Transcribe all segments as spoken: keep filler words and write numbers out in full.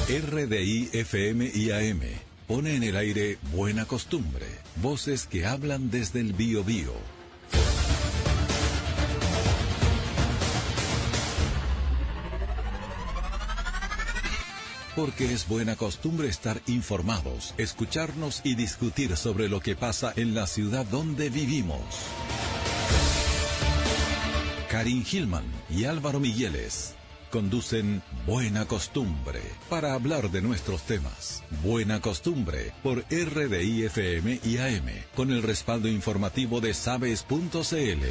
R D I F M y A M pone en el aire Buena Costumbre, voces que hablan desde el Biobío. Porque es buena costumbre estar informados, escucharnos y discutir sobre lo que pasa en la ciudad donde vivimos. Karin Hillman y Álvaro Migueles conducen Buena Costumbre para hablar de nuestros temas. Buena Costumbre por R D I F M y A M con el respaldo informativo de sabes punto c l.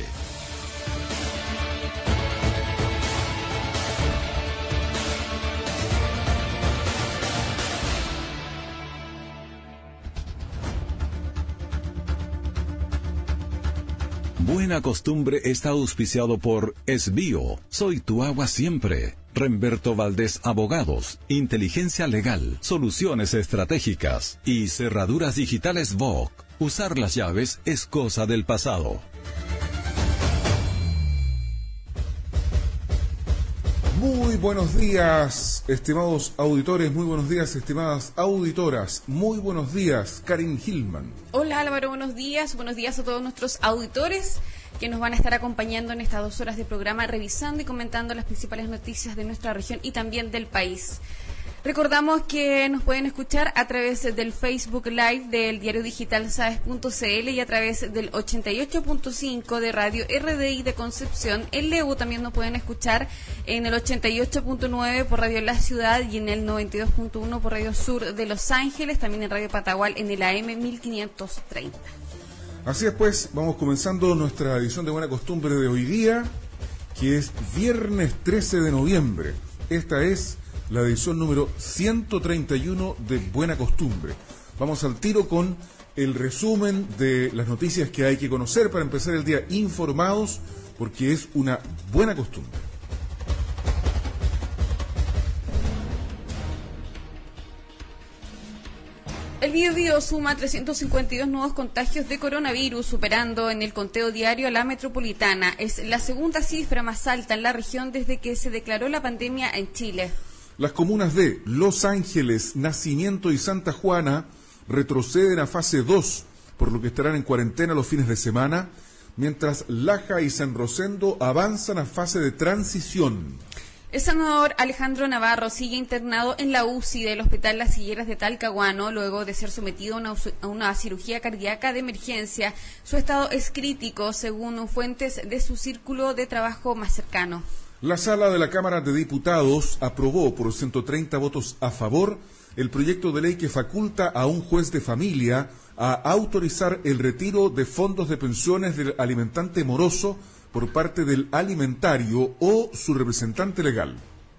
Buena Costumbre está auspiciado por Esbío, Soy tu agua siempre. Remberto Valdés Abogados, Inteligencia Legal, Soluciones Estratégicas y Cerraduras Digitales V O C. Usar las llaves es cosa del pasado. Muy buenos días, estimados auditores, muy buenos días, estimadas auditoras, muy buenos días, Karin Hillman. Hola Álvaro, buenos días, buenos días a todos nuestros auditores que nos van a estar acompañando en estas dos horas de programa, revisando y comentando las principales noticias de nuestra región y también del país. Recordamos que nos pueden escuchar a través del Facebook Live del diario digital sabes punto c l y a través del ochenta y ocho punto cinco de Radio R D I de Concepción. En Leu también nos pueden escuchar en el ochenta y ocho punto nueve por Radio La Ciudad y en el noventa y dos punto uno por Radio Sur de Los Ángeles, también en Radio Patagual en el A M mil quinientos treinta. Así es pues, vamos comenzando nuestra edición de Buena Costumbre de hoy día, que es viernes trece de noviembre. Esta es la edición número ciento treinta y uno de Buena Costumbre. Vamos al tiro con el resumen de las noticias que hay que conocer para empezar el día informados, porque es una buena costumbre. El Biobío suma trescientos cincuenta y dos nuevos contagios de coronavirus, superando en el conteo diario a la metropolitana. Es la segunda cifra más alta en la región desde que se declaró la pandemia en Chile. Las comunas de Los Ángeles, Nacimiento y Santa Juana retroceden a fase dos, por lo que estarán en cuarentena los fines de semana, mientras Laja y San Rosendo avanzan a fase de transición. El senador Alejandro Navarro sigue internado en la U C I del Hospital Las Higueras de Talcahuano, luego de ser sometido a una, a una cirugía cardíaca de emergencia. Su estado es crítico, según fuentes de su círculo de trabajo más cercano. La sala de la Cámara de Diputados aprobó por ciento treinta votos a favor el proyecto de ley que faculta a un juez de familia a autorizar el retiro de fondos de pensiones del alimentante moroso por parte del alimentario o su representante legal.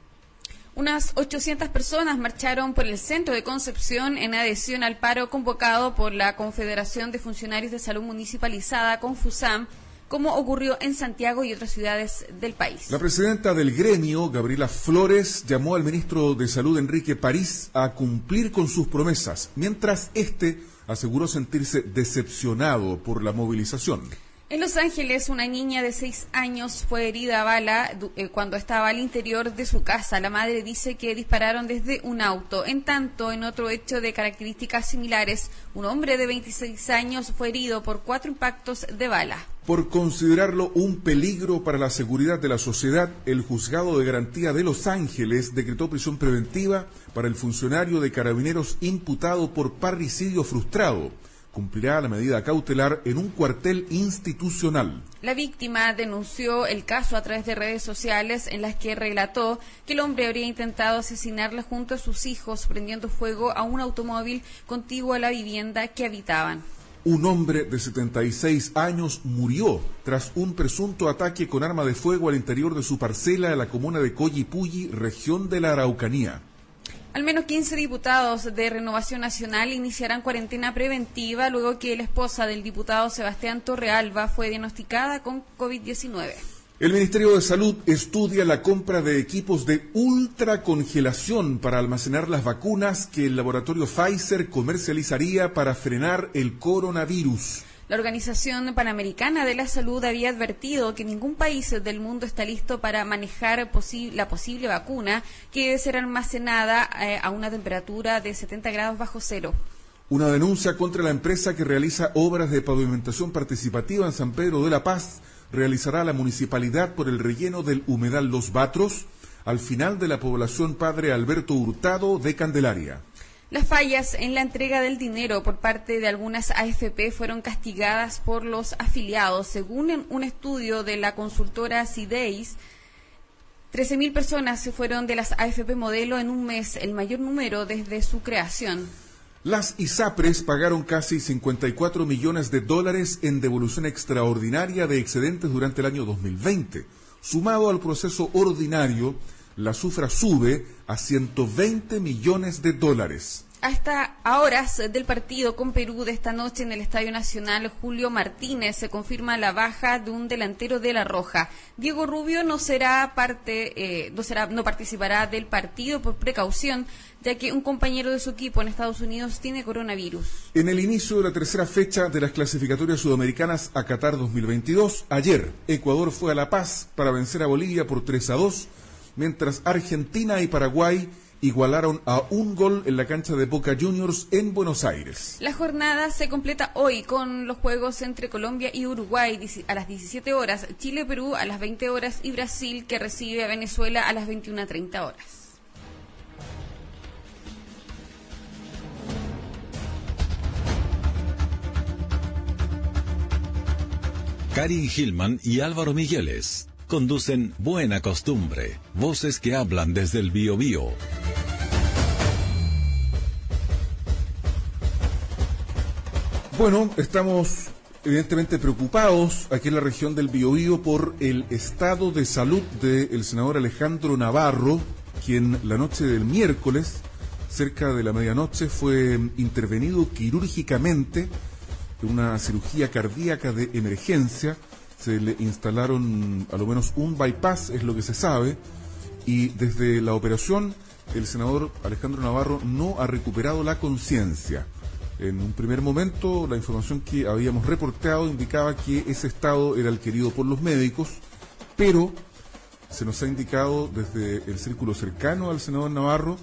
Unas ochocientas personas marcharon por el centro de Concepción en adhesión al paro convocado por la Confederación de Funcionarios de Salud Municipalizada, Confusam, como ocurrió en Santiago y otras ciudades del país. La presidenta del gremio, Gabriela Flores, llamó al ministro de Salud, Enrique París, a cumplir con sus promesas, mientras este aseguró sentirse decepcionado por la movilización. En Los Ángeles, una niña de seis años fue herida a bala eh, cuando estaba al interior de su casa. La madre dice que dispararon desde un auto. En tanto, en otro hecho de características similares, un hombre de veintiséis años fue herido por cuatro impactos de bala. Por considerarlo un peligro para la seguridad de la sociedad, el Juzgado de Garantía de Los Ángeles decretó prisión preventiva para el funcionario de Carabineros imputado por parricidio frustrado. Cumplirá la medida cautelar en un cuartel institucional. La víctima denunció el caso a través de redes sociales en las que relató que el hombre habría intentado asesinarla junto a sus hijos, prendiendo fuego a un automóvil contiguo a la vivienda que habitaban. Un hombre de setenta y seis años murió tras un presunto ataque con arma de fuego al interior de su parcela en la comuna de Collipulli, región de la Araucanía. Al menos quince diputados de Renovación Nacional iniciarán cuarentena preventiva luego que la esposa del diputado Sebastián Torrealba fue diagnosticada con COVID diecinueve. El Ministerio de Salud estudia la compra de equipos de ultracongelación para almacenar las vacunas que el laboratorio Pfizer comercializaría para frenar el coronavirus. La Organización Panamericana de la Salud había advertido que ningún país del mundo está listo para manejar posi- la posible vacuna que debe ser almacenada eh, a una temperatura de setenta grados bajo cero. Una denuncia contra la empresa que realiza obras de pavimentación participativa en San Pedro de la Paz realizará la municipalidad por el relleno del humedal Los Batros al final de la población Padre Alberto Hurtado de Candelaria. Las fallas en la entrega del dinero por parte de algunas A F P fueron castigadas por los afiliados. Según un estudio de la consultora CIDEIS, trece mil personas se fueron de las A F P modelo en un mes, el mayor número desde su creación. Las ISAPRES pagaron casi cincuenta y cuatro millones de dólares en devolución extraordinaria de excedentes durante el año dos mil veinte. Sumado al proceso ordinario, la cifra sube a ciento veinte millones de dólares. Hasta a horas del partido con Perú de esta noche en el Estadio Nacional Julio Martínez se confirma la baja de un delantero de La Roja. Diego Rubio no será parte, eh, no será, no participará del partido por precaución, ya que un compañero de su equipo en Estados Unidos tiene coronavirus. En el inicio de la tercera fecha de las clasificatorias sudamericanas a Qatar dos mil veintidós, ayer Ecuador fue a La Paz para vencer a Bolivia por tres a dos, mientras Argentina y Paraguay igualaron a un gol en la cancha de Boca Juniors en Buenos Aires. La jornada se completa hoy con los juegos entre Colombia y Uruguay a las diecisiete horas, Chile-Perú a las veinte horas y Brasil que recibe a Venezuela a las veintiuna treinta horas. Karin Gilman y Álvaro Migueles conducen Buena Costumbre, voces que hablan desde el Biobío. Bueno, estamos evidentemente preocupados aquí en la región del Biobío por el estado de salud del senador Alejandro Navarro, quien la noche del miércoles, cerca de la medianoche, fue intervenido quirúrgicamente en una cirugía cardíaca de emergencia. Se le instalaron a lo menos un bypass, es lo que se sabe, y desde la operación el senador Alejandro Navarro no ha recuperado la conciencia. En un primer momento, la información que habíamos reportado indicaba que ese estado era el querido por los médicos, pero se nos ha indicado desde el círculo cercano al senador Navarro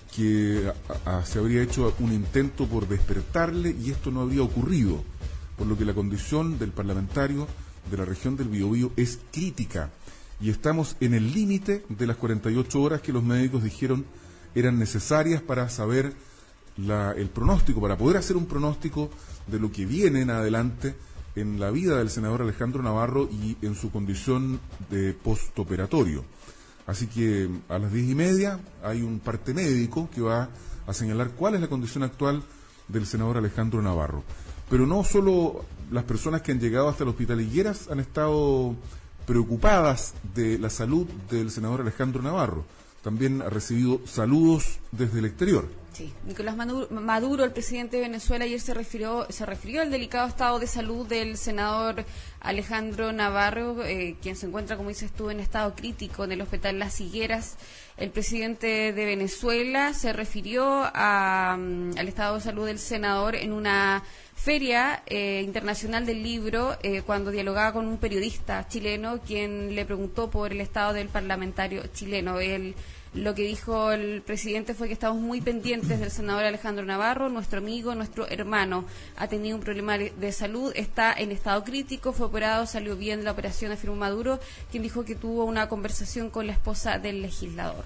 que a, a, se habría hecho un intento por despertarle y esto no habría ocurrido, por lo que la condición del parlamentario de la región del Biobío es crítica y estamos en el límite de las cuarenta y ocho horas que los médicos dijeron eran necesarias para saber La, el pronóstico, para poder hacer un pronóstico de lo que viene en adelante en la vida del senador Alejandro Navarro y en su condición de postoperatorio. Así que a las diez y media hay un parte médico que va a señalar cuál es la condición actual del senador Alejandro Navarro. Pero no solo las personas que han llegado hasta el hospital Higueras han estado preocupadas de la salud del senador Alejandro Navarro, también ha recibido saludos desde el exterior. Sí, Nicolás Maduro, el presidente de Venezuela, ayer se refirió se refirió al delicado estado de salud del senador Alejandro Navarro, eh, quien se encuentra, como dices tú, en estado crítico en el hospital Las Higueras. El presidente de Venezuela se refirió a, um, al estado de salud del senador en una feria eh, internacional del libro eh, cuando dialogaba con un periodista chileno quien le preguntó por el estado del parlamentario chileno. Él Lo que dijo el presidente fue que estamos muy pendientes del senador Alejandro Navarro, nuestro amigo, nuestro hermano. Ha tenido un problema de salud, está en estado crítico, fue operado, salió bien la operación, afirmó Maduro, quien dijo que tuvo una conversación con la esposa del legislador.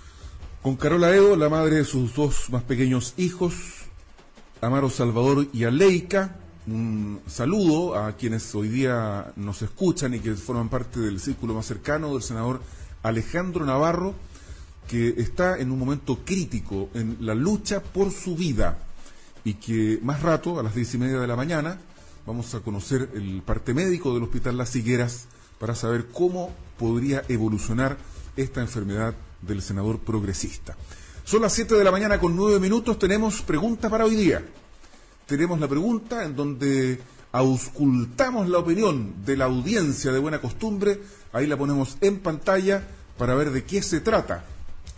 Con Carola Edo, la madre de sus dos más pequeños hijos, Amaro Salvador y Aleika, un saludo a quienes hoy día nos escuchan y que forman parte del círculo más cercano del senador Alejandro Navarro, que está en un momento crítico en la lucha por su vida y que más rato, a las diez y media de la mañana, vamos a conocer el parte médico del Hospital Las Higueras para saber cómo podría evolucionar esta enfermedad del senador progresista. Son las siete de la mañana con nueve minutos, tenemos pregunta para hoy día. Tenemos la pregunta en donde auscultamos la opinión de la audiencia de Buena Costumbre, ahí la ponemos en pantalla para ver de qué se trata.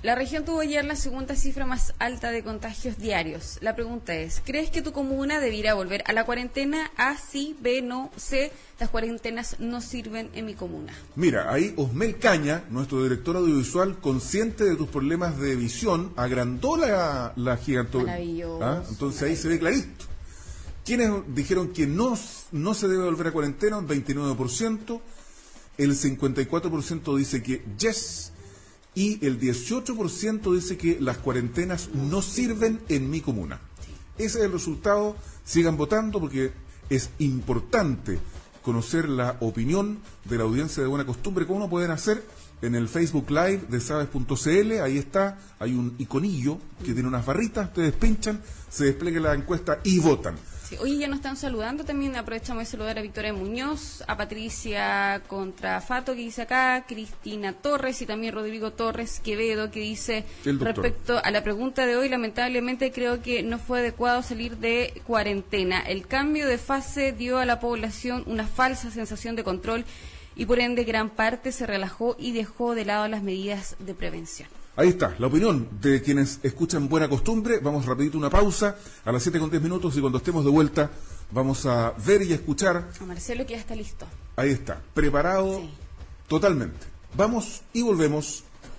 La región tuvo ayer la segunda cifra más alta de contagios diarios. La pregunta es, ¿crees que tu comuna debiera volver a la cuarentena? A, sí, B, no, C, las cuarentenas no sirven en mi comuna. Mira, ahí Osmel Caña, nuestro director audiovisual, consciente de tus problemas de visión, agrandó la, la gigantografía. Maravilloso. ¿Ah? Entonces ahí se ve clarito. ¿Quiénes dijeron que no, no se debe volver a cuarentena? Un veintinueve por ciento. El cincuenta y cuatro por ciento dice que yes. Y el dieciocho por ciento dice que las cuarentenas no sirven en mi comuna. Ese es el resultado. Sigan votando porque es importante conocer la opinión de la audiencia de Buena Costumbre. ¿Cómo lo pueden hacer? En el Facebook Live de sabes punto c l, ahí está, hay un iconillo que tiene unas barritas, ustedes pinchan, se despliega la encuesta y votan. Sí, hoy ya nos están saludando, también aprovechamos de saludar a Victoria Muñoz, a Patricia Contrafato que dice acá, Cristina Torres y también Rodrigo Torres Quevedo que dice respecto a la pregunta de hoy, lamentablemente creo que no fue adecuado salir de cuarentena. El cambio de fase dio a la población una falsa sensación de control y por ende gran parte se relajó y dejó de lado las medidas de prevención. Ahí está, la opinión de quienes escuchan Buena Costumbre. Vamos rapidito una pausa a las siete con diez minutos y cuando estemos de vuelta vamos a ver y a escuchar a Marcelo que ya está listo. Ahí está, preparado sí. Totalmente. Vamos y volvemos.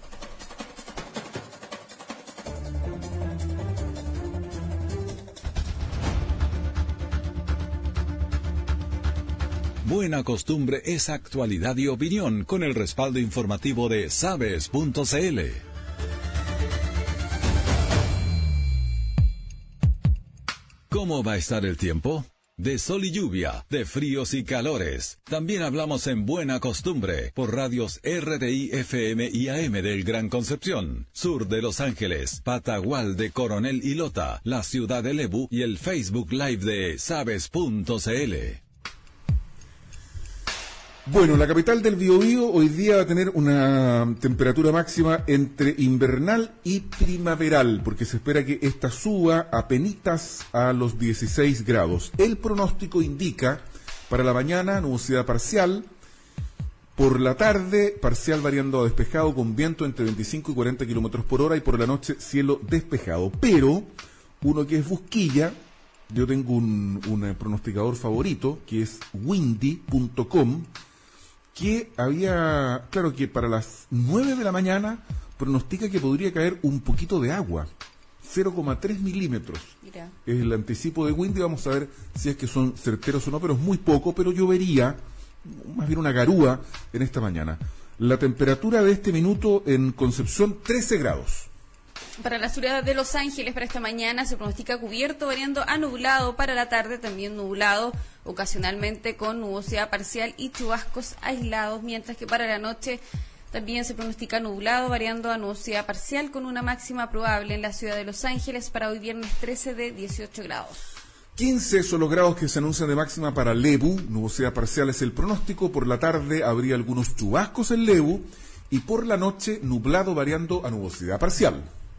Buena Costumbre es actualidad y opinión con el respaldo informativo de sabes punto c l. ¿Cómo va a estar el tiempo? De sol y lluvia, de fríos y calores. También hablamos en Buena Costumbre por radios R D I F M y A M del Gran Concepción, sur de Los Ángeles, Patagual de Coronel y Lota, la ciudad de Lebu y el Facebook Live de sabes punto c l. Bueno, la capital del Biobío hoy día va a tener una temperatura máxima entre invernal y primaveral, porque se espera que esta suba apenitas a los dieciséis grados. El pronóstico indica para la mañana nubosidad parcial, por la tarde parcial variando a despejado con viento entre veinticinco y cuarenta kilómetros por hora y por la noche cielo despejado. Pero uno que es busquilla, yo tengo un, un pronosticador favorito que es windy punto com, que había, claro que para las nueve de la mañana pronostica que podría caer un poquito de agua, cero coma tres milímetros. Mira. Es el anticipo de Windy, vamos a ver si es que son certeros o no, pero es muy poco, pero llovería, más bien una garúa en esta mañana. La temperatura de este minuto en Concepción, trece grados. Para la ciudad de Los Ángeles, para esta mañana se pronostica cubierto, variando a nublado. Para la tarde también nublado, ocasionalmente con nubosidad parcial y chubascos aislados, mientras que para la noche también se pronostica nublado, variando a nubosidad parcial con una máxima probable en la ciudad de Los Ángeles para hoy viernes trece de dieciocho grados. quince son los grados que se anuncian de máxima para Lebu, nubosidad parcial es el pronóstico. Por la tarde habría algunos chubascos en Lebu y por la noche nublado variando a nubosidad parcial.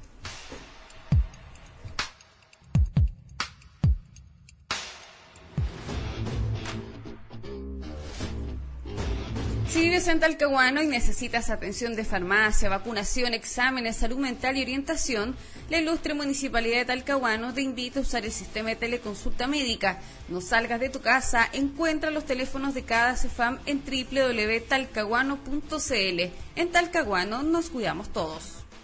Si vives en Talcahuano y necesitas atención de farmacia, vacunación, exámenes, salud mental y orientación, la ilustre Municipalidad de Talcahuano te invita a usar el sistema de teleconsulta médica. No salgas de tu casa, encuentra los teléfonos de cada CEFAM en doble u doble u doble u punto talcahuano punto c l. En Talcahuano nos cuidamos todos.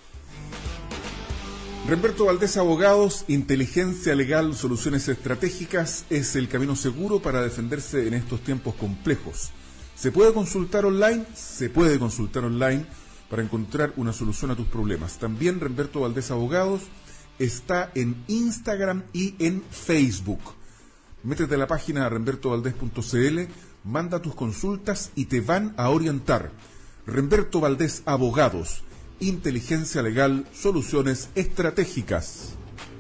Remberto Valdés Abogados, inteligencia legal, soluciones estratégicas, es el camino seguro para defenderse en estos tiempos complejos. ¿Se puede consultar online? Se puede consultar online para encontrar una solución a tus problemas. También Remberto Valdés Abogados está en Instagram y en Facebook. Métete a la página remberto valdés punto c l, manda tus consultas y te van a orientar. Remberto Valdés Abogados, inteligencia legal, soluciones estratégicas.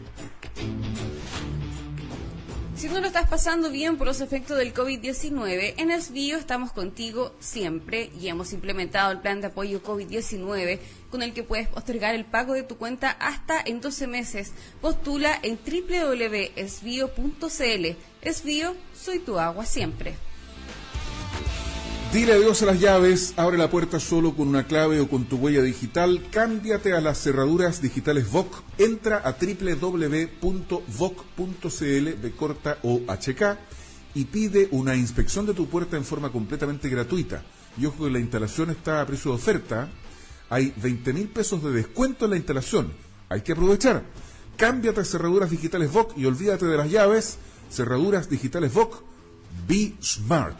Si no lo estás pasando bien por los efectos del COVID diecinueve, en Esbio estamos contigo siempre y hemos implementado el plan de apoyo COVID diecinueve con el que puedes postergar el pago de tu cuenta hasta en doce meses. Postula en doble u doble u doble u punto esbio punto c l. Esbio, soy tu agua siempre. Dile adiós a las llaves, abre la puerta solo con una clave o con tu huella digital, cámbiate a las cerraduras digitales V O C, entra a doble u doble u doble u punto voc punto c l, B corta o H K, y pide una inspección de tu puerta en forma completamente gratuita. Y ojo que la instalación está a precio de oferta, hay veinte mil pesos de descuento en la instalación, hay que aprovechar. Cámbiate a cerraduras digitales V O C y olvídate de las llaves. Cerraduras digitales V O C, be smart.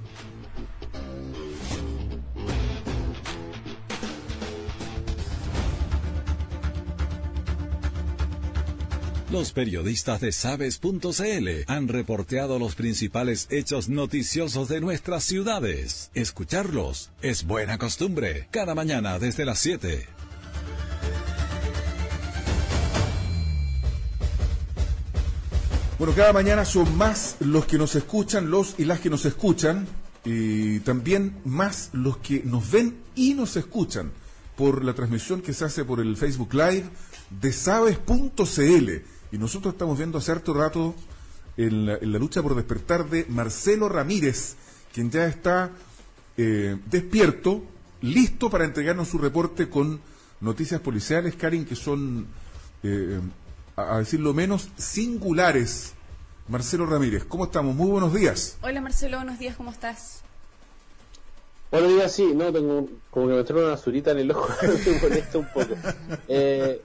Los periodistas de sabes punto c l han reporteado los principales hechos noticiosos de nuestras ciudades. Escucharlos es buena costumbre. Cada mañana desde las siete. Bueno, cada mañana son más los que nos escuchan, los y las que nos escuchan, y también más los que nos ven y nos escuchan por la transmisión que se hace por el Facebook Live de sabes punto c l. Y nosotros estamos viendo hace harto rato en la, en la lucha por despertar de Marcelo Ramírez, quien ya está eh, despierto, listo para entregarnos su reporte con noticias policiales, Karin, que son, eh, a, a decirlo menos, singulares. Marcelo Ramírez, ¿cómo estamos? Muy buenos días. Hola Marcelo, buenos días, ¿cómo estás? Buenos días, sí, no, tengo como que me entró una basurita en el ojo, me molesta un poco. Eh,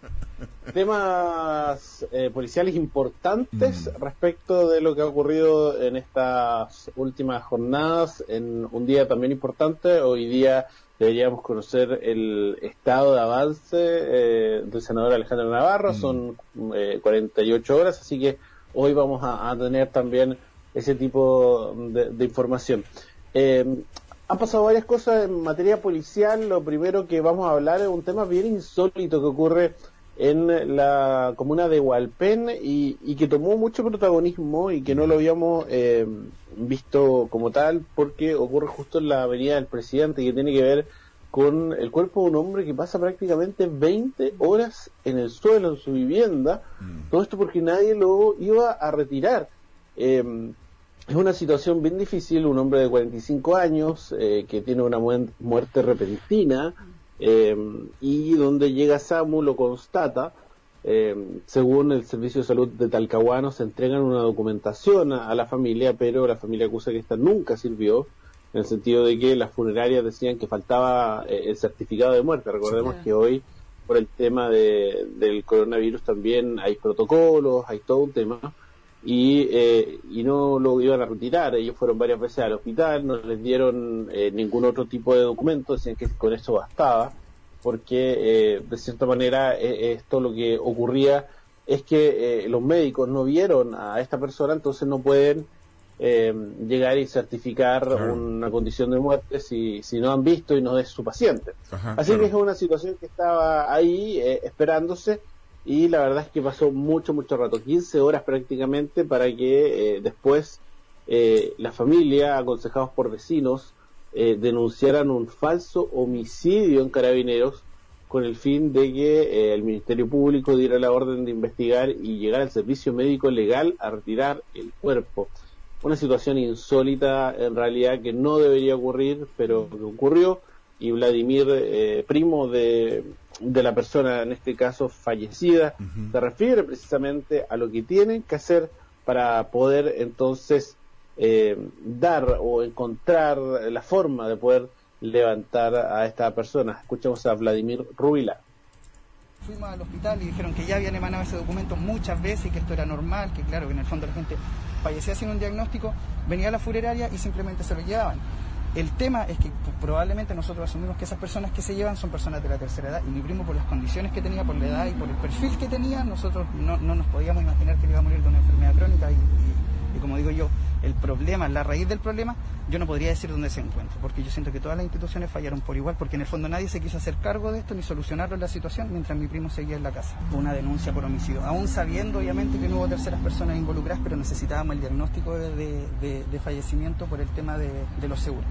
temas eh, policiales importantes mm. respecto de lo que ha ocurrido en estas últimas jornadas, en un día también importante. Hoy día deberíamos conocer el estado de avance eh, del senador Alejandro Navarro, mm. son eh, cuarenta y ocho horas, así que hoy vamos a, a tener también ese tipo de, de información. Eh, Han pasado varias cosas en materia policial. Lo primero que vamos a hablar es un tema bien insólito que ocurre en la comuna de Hualpén y, y que tomó mucho protagonismo y que no lo habíamos eh, visto como tal, porque ocurre justo en la avenida del Presidente, que tiene que ver con el cuerpo de un hombre que pasa prácticamente veinte horas en el suelo, en su vivienda. Mm. Todo esto porque nadie lo iba a retirar. Eh, Es una situación bien difícil, un hombre de cuarenta y cinco años eh, que tiene una mu- muerte repentina eh, y donde llega SAMU lo constata. Eh, según el Servicio de Salud de Talcahuano se entregan una documentación a, a la familia, pero la familia acusa que esta nunca sirvió, en el sentido de que las funerarias decían que faltaba eh, el certificado de muerte. Recordemos sí. que hoy, por el tema de, del coronavirus, también hay protocolos, hay todo un tema. Y, eh, y no lo iban a retirar. Ellos fueron varias veces al hospital, no les dieron eh, ningún otro tipo de documento, decían que con eso bastaba, porque eh, de cierta manera eh, esto lo que ocurría es que eh, los médicos no vieron a esta persona, entonces no pueden eh, llegar y certificar claro. una condición de muerte si, si no han visto y no es su paciente. Ajá, así claro. que es una situación que estaba ahí eh, esperándose. Y la verdad es que pasó mucho, mucho rato, quince horas prácticamente, para que eh, después eh, la familia, aconsejados por vecinos, eh, denunciaran un falso homicidio en Carabineros con el fin de que eh, el Ministerio Público diera la orden de investigar y llegar al servicio médico legal a retirar el cuerpo. Una situación insólita, en realidad, que no debería ocurrir, pero que ocurrió. Y Vladimir, eh, primo de, de la persona, en este caso fallecida, uh-huh. se refiere precisamente a lo que tienen que hacer para poder entonces eh, dar o encontrar la forma de poder levantar a esta persona. Escuchamos a Vladimir Rubila. Fuimos al hospital y dijeron que ya habían emanado ese documento muchas veces y que esto era normal, que claro, que en el fondo la gente fallecía sin un diagnóstico, venía a la funeraria y simplemente se lo llevaban. El tema es que probablemente nosotros asumimos que esas personas que se llevan son personas de la tercera edad, y mi primo, por las condiciones que tenía, por la edad y por el perfil que tenía, nosotros no, no nos podíamos imaginar que él iba a morir de una enfermedad crónica y, y, y como digo yo, el problema, la raíz del problema, yo no podría decir dónde se encuentra, porque yo siento que todas las instituciones fallaron por igual, porque en el fondo nadie se quiso hacer cargo de esto ni solucionarlo la situación mientras mi primo seguía en la casa. Una denuncia por homicidio, aún sabiendo obviamente que no hubo terceras personas involucradas, pero necesitábamos el diagnóstico de, de, de, de fallecimiento por el tema de, de los seguros.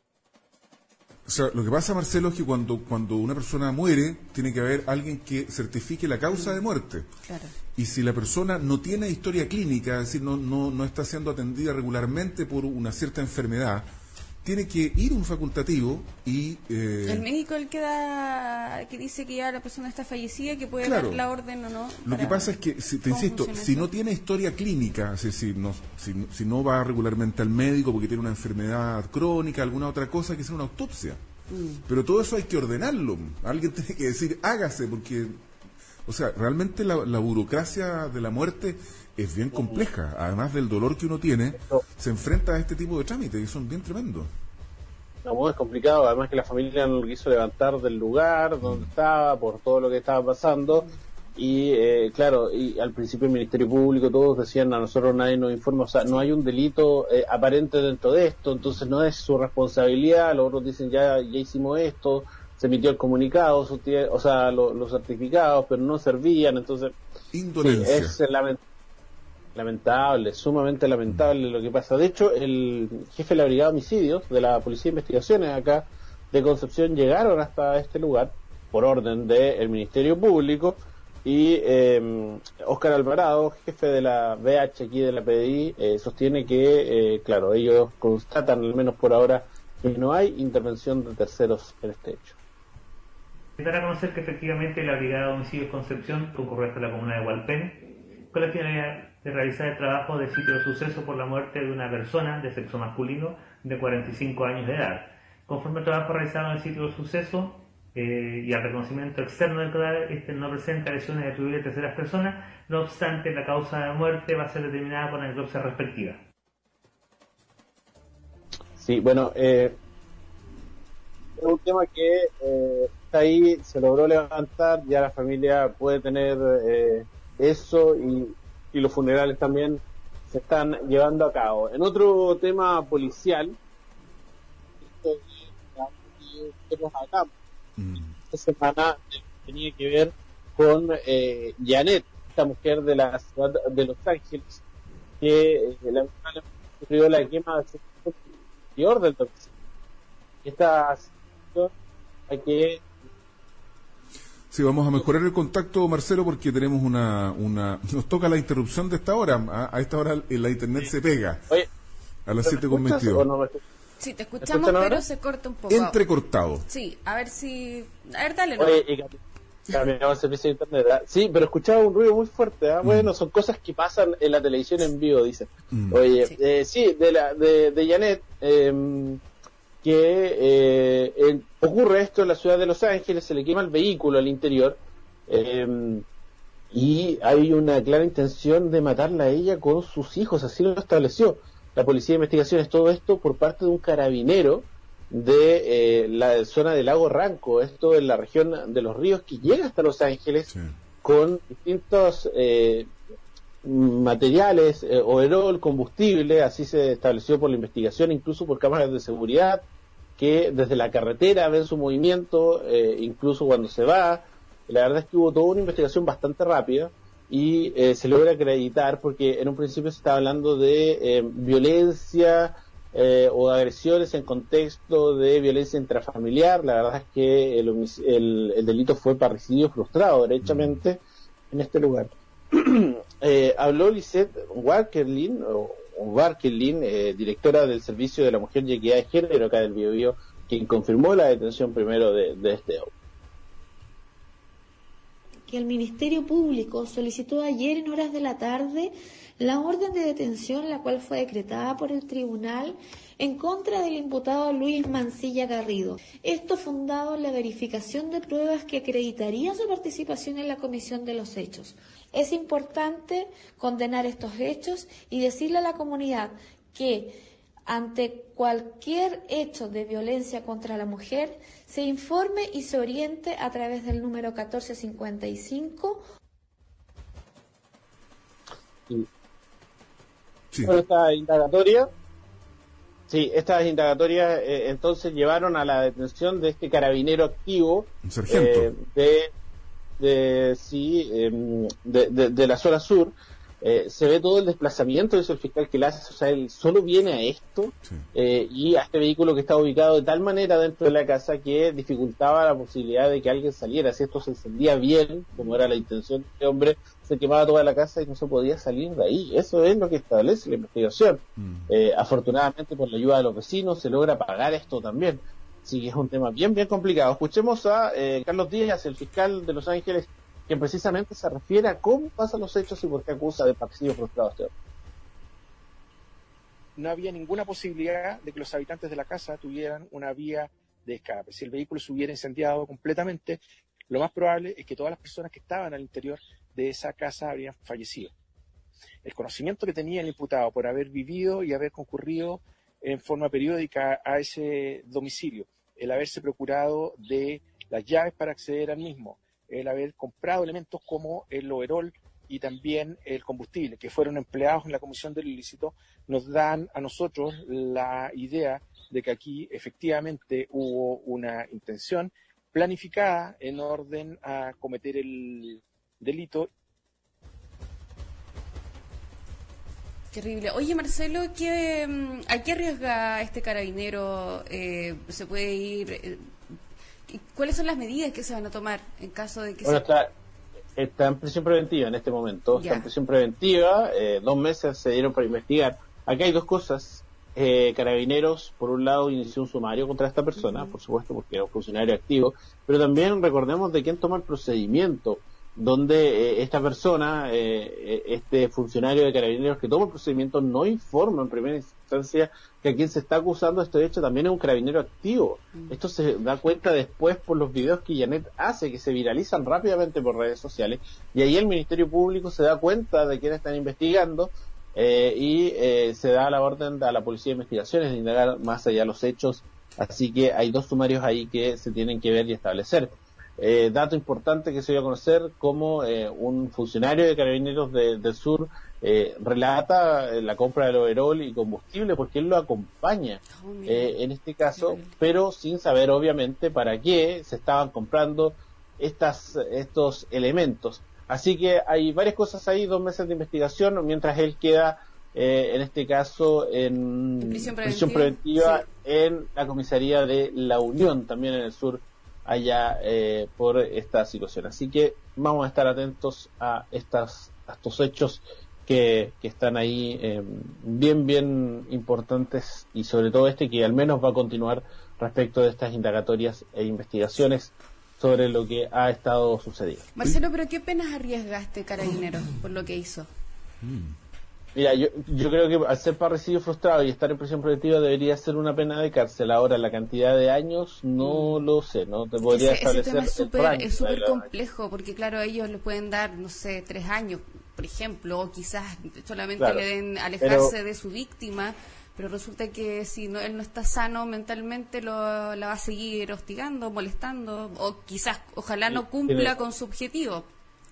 O sea, lo que pasa, Marcelo, es que cuando cuando una persona muere, tiene que haber alguien que certifique la causa de muerte. Claro. Y si la persona no tiene historia clínica, es decir, no, no, no está siendo atendida regularmente por una cierta enfermedad, tiene que ir un facultativo y... Eh, el médico el que da, que dice que ya la persona está fallecida, que puede claro, dar la orden o no. Lo que pasa es que, si, te insisto, si no tiene historia clínica, es decir, no, si, si no va regularmente al médico porque tiene una enfermedad crónica, alguna otra cosa, hay que hacer una autopsia. Mm. Pero todo eso hay que ordenarlo. Alguien tiene que decir, hágase, porque... O sea, realmente la, la burocracia de la muerte es bien compleja. Además del dolor que uno tiene, se enfrenta a este tipo de trámites y son bien tremendos. No, es complicado. Además que la familia no lo quiso levantar del lugar donde estaba por todo lo que estaba pasando. Y eh, claro, y al principio el Ministerio Público, todos decían, a nosotros nadie nos informa. O sea, no hay un delito eh, aparente dentro de esto, entonces no es su responsabilidad. Los otros dicen, ya, ya hicimos esto. Se emitió el comunicado, o sea, los, los certificados, pero no servían, entonces Indolencia. Sí, es lament lamentable, sumamente lamentable mm. lo que pasa. De hecho, el jefe de la Brigada de Homicidios de la Policía de Investigaciones acá de Concepción llegaron hasta este lugar por orden del Ministerio Público y eh, Óscar Alvarado, jefe de la B H aquí de la P D I, eh, sostiene que, eh, claro, ellos constatan, al menos por ahora, que no hay intervención de terceros en este hecho. Dar a conocer que efectivamente la Brigada de Homicidios Concepción concurrió hasta la comuna de Hualpén con la finalidad de realizar el trabajo de sitio de suceso por la muerte de una persona de sexo masculino de cuarenta y cinco años de edad. Conforme al trabajo realizado en el sitio de suceso eh, y al reconocimiento externo del cadáver, este no presenta lesiones atribuibles a terceras personas, no obstante la causa de muerte va a ser determinada por la necropsia respectiva. Sí, bueno, eh, es un tema que eh, está ahí, se logró levantar, ya la familia puede tener eh, eso y, y los funerales también se están llevando a cabo. En otro tema policial, esto que nos hagamos, mm. esta semana tenía que ver con eh, Janet, esta mujer de la ciudad de Los Ángeles, que eh, lamentablemente sufrió la quema de su interior del domicilio. Esta situación hay que... Sí, vamos a mejorar el contacto, Marcelo, porque tenemos una... una nos toca la interrupción de esta hora. A, a esta hora la internet se pega. Oye, a las siete con veintidós. No sí, te escuchamos, pero ahora? Se corta un poco. Entrecortado. Sí, a ver si... A ver, dale, ¿no? Oye, y cambiamos el servicio de internet, ¿eh? Sí, pero escuchaba un ruido muy fuerte, ¿eh? Mm. Bueno, son cosas que pasan en la televisión en vivo, dice. Mm. Oye, sí, eh, sí de, la, de, de Janet, eh, que eh, eh, ocurre esto en la ciudad de Los Ángeles, se le quema el vehículo al interior, eh, y hay una clara intención de matarla a ella con sus hijos, así lo estableció la Policía de Investigaciones. Todo esto por parte de un carabinero de eh, la zona del lago Ranco, esto en la región de los ríos, que llega hasta Los Ángeles, sí, con distintos eh, materiales, eh, overol, combustible, así se estableció por la investigación, incluso por cámaras de seguridad, que desde la carretera ven su movimiento, eh, incluso cuando se va. La verdad es que hubo toda una investigación bastante rápida y eh, se logra acreditar, porque en un principio se estaba hablando de eh, violencia Eh, o de agresiones en contexto de violencia intrafamiliar. La verdad es que el, el, el delito fue parricidio frustrado, derechamente, en este lugar. eh, habló Lisette Warkerlin, o, o Warkerlin, eh, directora del Servicio de la Mujer y Equidad de Género acá del Biobío, quien confirmó la detención primero de, de este hombre. Que el Ministerio Público solicitó ayer en horas de la tarde la orden de detención, la cual fue decretada por el tribunal en contra del imputado Luis Mancilla Garrido. Esto fundado en la verificación de pruebas que acreditarían su participación en la comisión de los hechos. Es importante condenar estos hechos y decirle a la comunidad que ante cualquier hecho de violencia contra la mujer se informe y se oriente a través del número catorce cincuenta y cinco. Sí. Sí. Bueno, esta indagatoria, sí, estas indagatorias eh, entonces llevaron a la detención de este carabinero activo, un sargento, eh, de, de, sí, eh, de, de, de la zona sur, Eh, se ve todo el desplazamiento, dice el fiscal, que le hace, o sea, él solo viene a esto Sí. eh, y a este vehículo que estaba ubicado de tal manera dentro de la casa que dificultaba la posibilidad de que alguien saliera. Si esto se encendía bien, como era la intención de este hombre, se quemaba toda la casa y no se podía salir de ahí. Eso es lo que establece la investigación. Mm. Eh, afortunadamente, por la ayuda de los vecinos, se logra pagar esto también. Así que es un tema bien, bien complicado. Escuchemos a eh, Carlos Díaz, el fiscal de Los Ángeles, que precisamente se refiere a cómo pasan los hechos y por qué acusa de parricidio frustrado a este hombre. No había ninguna posibilidad de que los habitantes de la casa tuvieran una vía de escape. Si el vehículo se hubiera incendiado completamente, lo más probable es que todas las personas que estaban al interior de esa casa habrían fallecido. El conocimiento que tenía el imputado por haber vivido y haber concurrido en forma periódica a ese domicilio, el haberse procurado de las llaves para acceder al mismo, el haber comprado elementos como el overol y también el combustible que fueron empleados en la comisión del ilícito, nos dan a nosotros la idea de que aquí efectivamente hubo una intención planificada en orden a cometer el delito. Terrible. Oye, Marcelo, ¿qué, ¿a qué arriesga este carabinero? Eh, ¿Se puede ir? Eh, ¿Cuáles son las medidas que se van a tomar en caso de que Bueno, se... está, está en prisión preventiva en este momento, Ya. está en prisión preventiva, eh, dos meses se dieron para investigar. Acá hay dos cosas. Eh, Carabineros, por un lado, inició un sumario contra esta persona, uh-huh. por supuesto, porque era un funcionario activo, pero también recordemos de quién toma el procedimiento, donde eh, esta persona, eh, este funcionario de Carabineros que toma el procedimiento, no informa en primera instancia que a quien se está acusando de este hecho también es un carabinero activo. Mm. Esto se da cuenta después por los videos que Janet hace, que se viralizan rápidamente por redes sociales, y ahí el Ministerio Público se da cuenta de quién están investigando, eh, y eh, se da la orden a la Policía de Investigaciones de indagar más allá los hechos. Así que hay dos sumarios ahí que se tienen que ver y establecer. Eh, dato importante que se dio a conocer, como eh, un funcionario de Carabineros de, del Sur eh, relata eh, la compra del overol y combustible porque él lo acompaña oh, eh, en este caso, pero sin saber obviamente para qué se estaban comprando estas estos elementos. Así que hay varias cosas ahí, dos meses de investigación, mientras él queda eh, en este caso en prisión preventiva, prisión preventiva sí. en la comisaría de La Unión, también en el sur, allá eh, por esta situación. Así que vamos a estar atentos a estas a estos hechos que, que están ahí eh, bien, bien importantes, y sobre todo este que al menos va a continuar respecto de estas indagatorias e investigaciones sobre lo que ha estado sucediendo. Marcelo, ¿pero qué penas arriesga este carabinero por lo que hizo? Mira, yo, yo creo que al ser parricidio frustrado y estar en prisión preventiva debería ser una pena de cárcel. Ahora, la cantidad de años no mm. lo sé, no te podría ese, establecer. Ese tema es súper complejo, porque claro, ellos le pueden dar, no sé, tres años, por ejemplo, o quizás solamente claro, le den alejarse pero, de su víctima, pero resulta que si no, él no está sano mentalmente, lo, la va a seguir hostigando, molestando, o quizás, ojalá no cumpla sí, con su objetivo.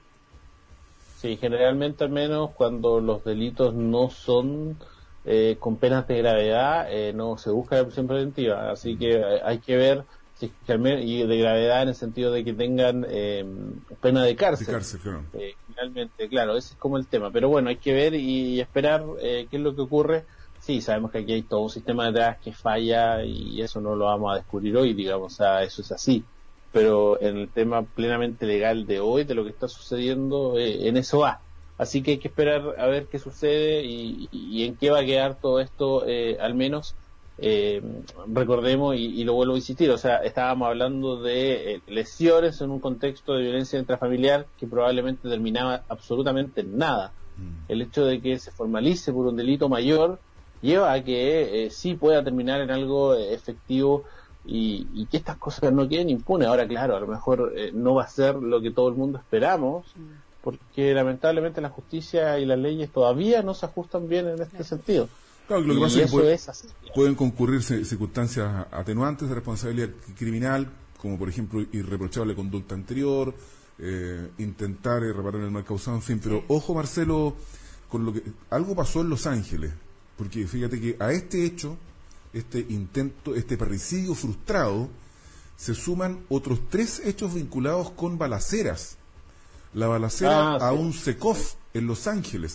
Sí, generalmente al menos cuando los delitos no son eh, con penas de gravedad, eh, no se busca la prisión preventiva, así que hay que ver si que al menos, y de gravedad en el sentido de que tengan eh, pena de cárcel. De cárcel, claro. Eh, finalmente, claro, ese es como el tema, pero bueno, hay que ver y, y esperar eh, qué es lo que ocurre. Sí, sabemos que aquí hay todo un sistema detrás que falla y eso no lo vamos a descubrir hoy, digamos, o sea, eso es así. Pero en el tema plenamente legal de hoy, de lo que está sucediendo, eh, en eso va. Así que hay que esperar a ver qué sucede y, y en qué va a quedar todo esto, eh, al menos, eh, recordemos, y, y lo vuelvo a insistir, o sea, estábamos hablando de eh, lesiones en un contexto de violencia intrafamiliar que probablemente terminaba absolutamente en nada. Mm. El hecho de que se formalice por un delito mayor lleva a que eh, sí pueda terminar en algo eh, efectivo, Y, y que estas cosas no queden impunes. Ahora, claro, a lo mejor eh, no va a ser lo que todo el mundo esperamos, porque lamentablemente la justicia y las leyes todavía no se ajustan bien en este claro. sentido. Claro, lo que pasa es que puede, es así, pueden concurrir circunstancias atenuantes de responsabilidad criminal, como por ejemplo irreprochable conducta anterior, eh, intentar eh, reparar el mal causado, en fin. Pero sí. Ojo, Marcelo, con lo que algo pasó en Los Ángeles, porque fíjate que a este hecho, este intento, este parricidio frustrado, se suman otros tres hechos vinculados con balaceras. La balacera ah, sí. a un Secof en Los Ángeles,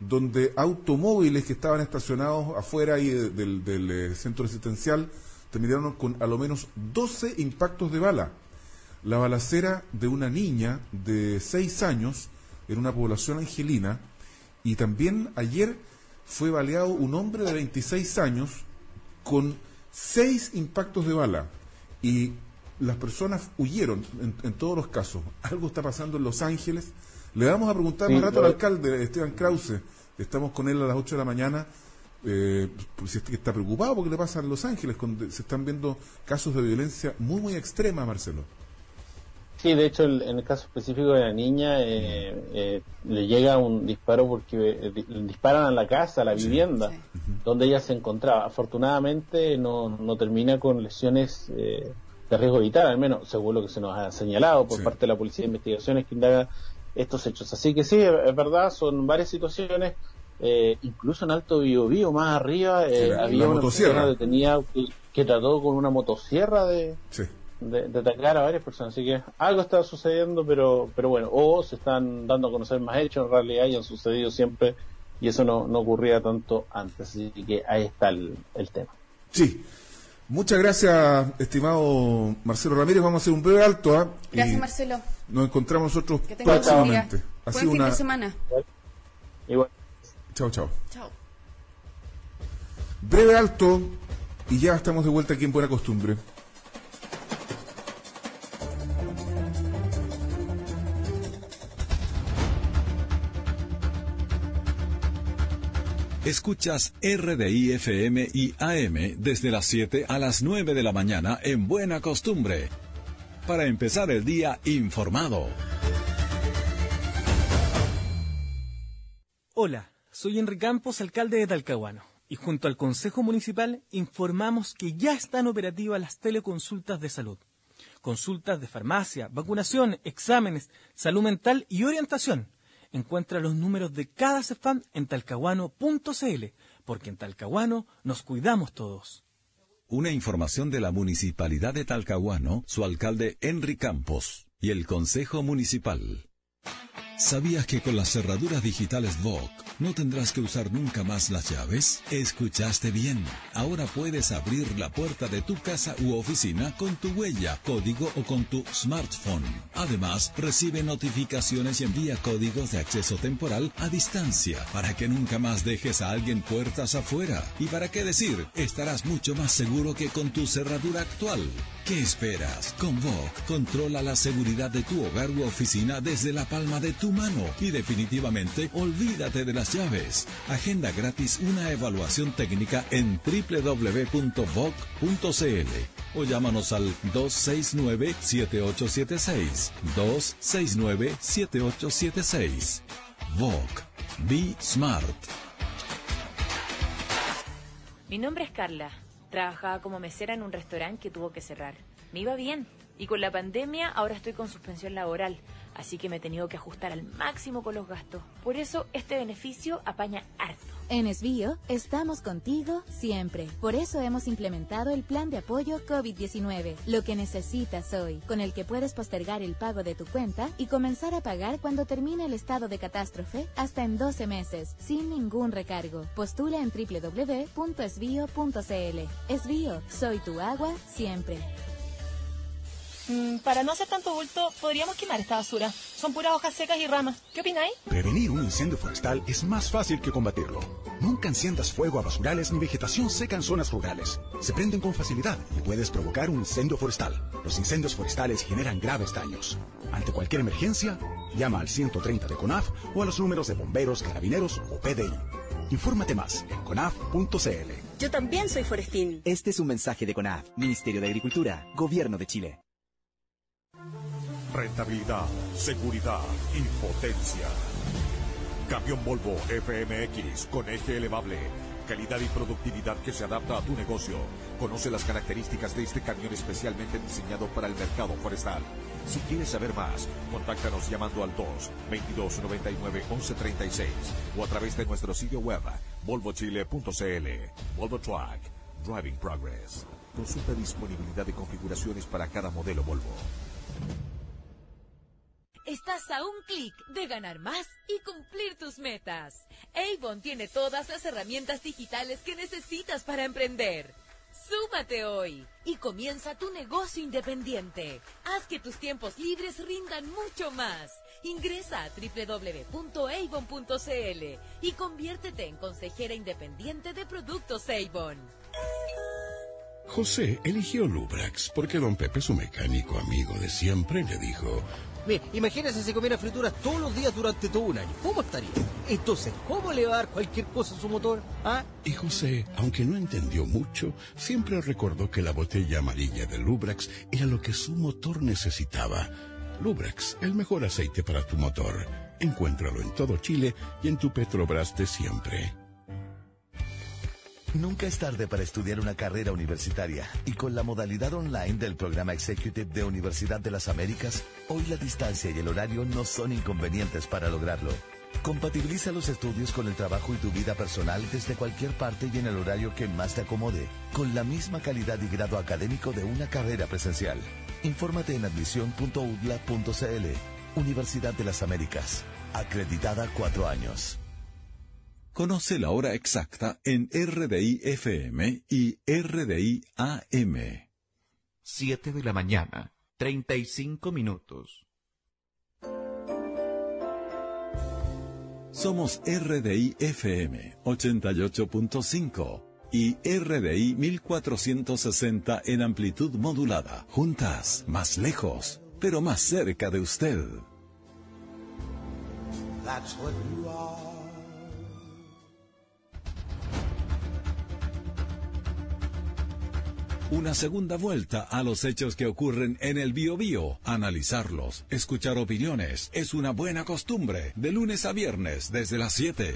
donde automóviles que estaban estacionados afuera ahí de, del, del, del centro residencial terminaron con a lo menos doce impactos de bala. La balacera de una niña de seis años en una población angelina, y también ayer fue baleado un hombre de veintiséis años con seis impactos de bala, y las personas huyeron en, en todos los casos. Algo está pasando en Los Ángeles. Le vamos a preguntar sí, más rato al alcalde Esteban Krause, estamos con él a las ocho de la mañana, eh, si está preocupado porque le pasa en Los Ángeles, cuando se están viendo casos de violencia muy muy extrema, Marcelo. Sí, de hecho, el, en el caso específico de la niña, eh, eh, le llega un disparo porque eh, disparan a la casa, a la vivienda, sí, sí. donde ella se encontraba. Afortunadamente no, no termina con lesiones eh, de riesgo vital, al menos según lo que se nos ha señalado por sí. parte de la Policía de Investigaciones que indaga estos hechos. Así que sí, es verdad, son varias situaciones, eh, incluso en Alto Biobío, más arriba, eh, sí, había una persona detenida que, que trató con una motosierra de... Sí. De, de atacar a varias personas, así que algo está sucediendo, pero pero bueno, o se están dando a conocer más hechos, en realidad ya han sucedido siempre y eso no, no ocurría tanto antes, así que ahí está el, el tema. Sí, muchas gracias, estimado Marcelo Ramírez, vamos a hacer un breve alto. ¿eh? Gracias, Marcelo. Nos encontramos nosotros que próximamente. Ha sido una... fin de semana. Igual. Chao, chao. Chao. Breve alto y ya estamos de vuelta aquí en Buena Costumbre. Escuchas R D I F M y A M desde las siete a las nueve de la mañana en Buena Costumbre. Para empezar el día informado. Hola, soy Henry Campos, alcalde de Talcahuano, y junto al Consejo Municipal informamos que ya están operativas las teleconsultas de salud. Consultas de farmacia, vacunación, exámenes, salud mental y orientación. Encuentra los números de cada CEFAM en talcahuano punto c l, porque en Talcahuano nos cuidamos todos. Una información de la Municipalidad de Talcahuano, su alcalde Henry Campos y el Consejo Municipal. ¿Sabías que con las cerraduras digitales V O C no tendrás que usar nunca más las llaves? Escuchaste bien. Ahora puedes abrir la puerta de tu casa u oficina con tu huella, código o con tu smartphone. Además, recibe notificaciones y envía códigos de acceso temporal a distancia para que nunca más dejes a alguien puertas afuera. ¿Y para qué decir? Estarás mucho más seguro que con tu cerradura actual. ¿Qué esperas? Con V O C controla la seguridad de tu hogar u oficina desde la palma de tu mano y definitivamente olvídate de las llaves. Agenda gratis una evaluación técnica en doble u doble u doble u punto voc punto c l o llámanos al dos seis nueve, siete ocho siete seis, dos seis nueve, siete ocho siete seis. V O C. Be Smart. Mi nombre es Carla. Trabajaba como mesera en un restaurante que tuvo que cerrar. Me iba bien. Y con la pandemia ahora estoy con suspensión laboral. Así que me he tenido que ajustar al máximo con los gastos. Por eso este beneficio apaña harto. En Esbío estamos contigo siempre. Por eso hemos implementado el plan de apoyo COVID diecinueve. Lo que necesitas hoy, con el que puedes postergar el pago de tu cuenta y comenzar a pagar cuando termine el estado de catástrofe hasta en doce meses, sin ningún recargo. Postula en doble u doble u doble u punto esbío punto c l. Esbío, soy tu agua siempre. Mm, para no hacer tanto bulto, podríamos quemar esta basura. Son puras hojas secas y ramas. ¿Qué opináis? Prevenir un incendio forestal es más fácil que combatirlo. Nunca enciendas fuego a basurales ni vegetación seca en zonas rurales. Se prenden con facilidad y puedes provocar un incendio forestal. Los incendios forestales generan graves daños. Ante cualquier emergencia, llama al ciento treinta de CONAF o a los números de bomberos, carabineros o P D I. Infórmate más en conaf punto c l. Yo también soy forestín. Este es un mensaje de CONAF, Ministerio de Agricultura, Gobierno de Chile. Rentabilidad, seguridad y potencia. Camión Volvo F M X con eje elevable. Calidad y productividad que se adapta a tu negocio. Conoce las características de este camión especialmente diseñado para el mercado forestal. Si quieres saber más, contáctanos llamando al dos, veintidós, noventa y nueve, once, treinta y seis o a través de nuestro sitio web volvo chile punto c l. Volvo Truck, Driving Progress. Consulta disponibilidad de configuraciones para cada modelo Volvo. Estás a un clic de ganar más y cumplir tus metas. Avon tiene todas las herramientas digitales que necesitas para emprender. Súmate hoy y comienza tu negocio independiente. Haz que tus tiempos libres rindan mucho más. Ingresa a doble u doble u doble u punto avon punto c l y conviértete en consejera independiente de Productos Avon. José eligió Lubrax porque don Pepe, su mecánico amigo de siempre, le dijo: Mire, imagínese si comiera frituras todos los días durante todo un año. ¿Cómo estaría? Entonces, ¿cómo le va a dar cualquier cosa a su motor? ¿Ah? Y José, aunque no entendió mucho, siempre recordó que la botella amarilla de Lubrax era lo que su motor necesitaba. Lubrax, el mejor aceite para tu motor. Encuéntralo en todo Chile y en tu Petrobras de siempre. Nunca es tarde para estudiar una carrera universitaria, y con la modalidad online del programa Executive de Universidad de las Américas, hoy la distancia y el horario no son inconvenientes para lograrlo. Compatibiliza los estudios con el trabajo y tu vida personal desde cualquier parte y en el horario que más te acomode, con la misma calidad y grado académico de una carrera presencial. Infórmate en admisión punto u d l a punto c l. Universidad de las Américas, acreditada cuatro años. Conoce la hora exacta en R D I F M y R D I A M. Siete de la mañana, treinta y cinco minutos. Somos R D I F M ochenta y ocho punto cinco y R D I mil cuatrocientos sesenta en amplitud modulada. Juntas, más lejos, pero más cerca de usted. That's what you are. Una segunda vuelta a los hechos que ocurren en el Biobío. Analizarlos, escuchar opiniones, es una buena costumbre. De lunes a viernes, desde las siete.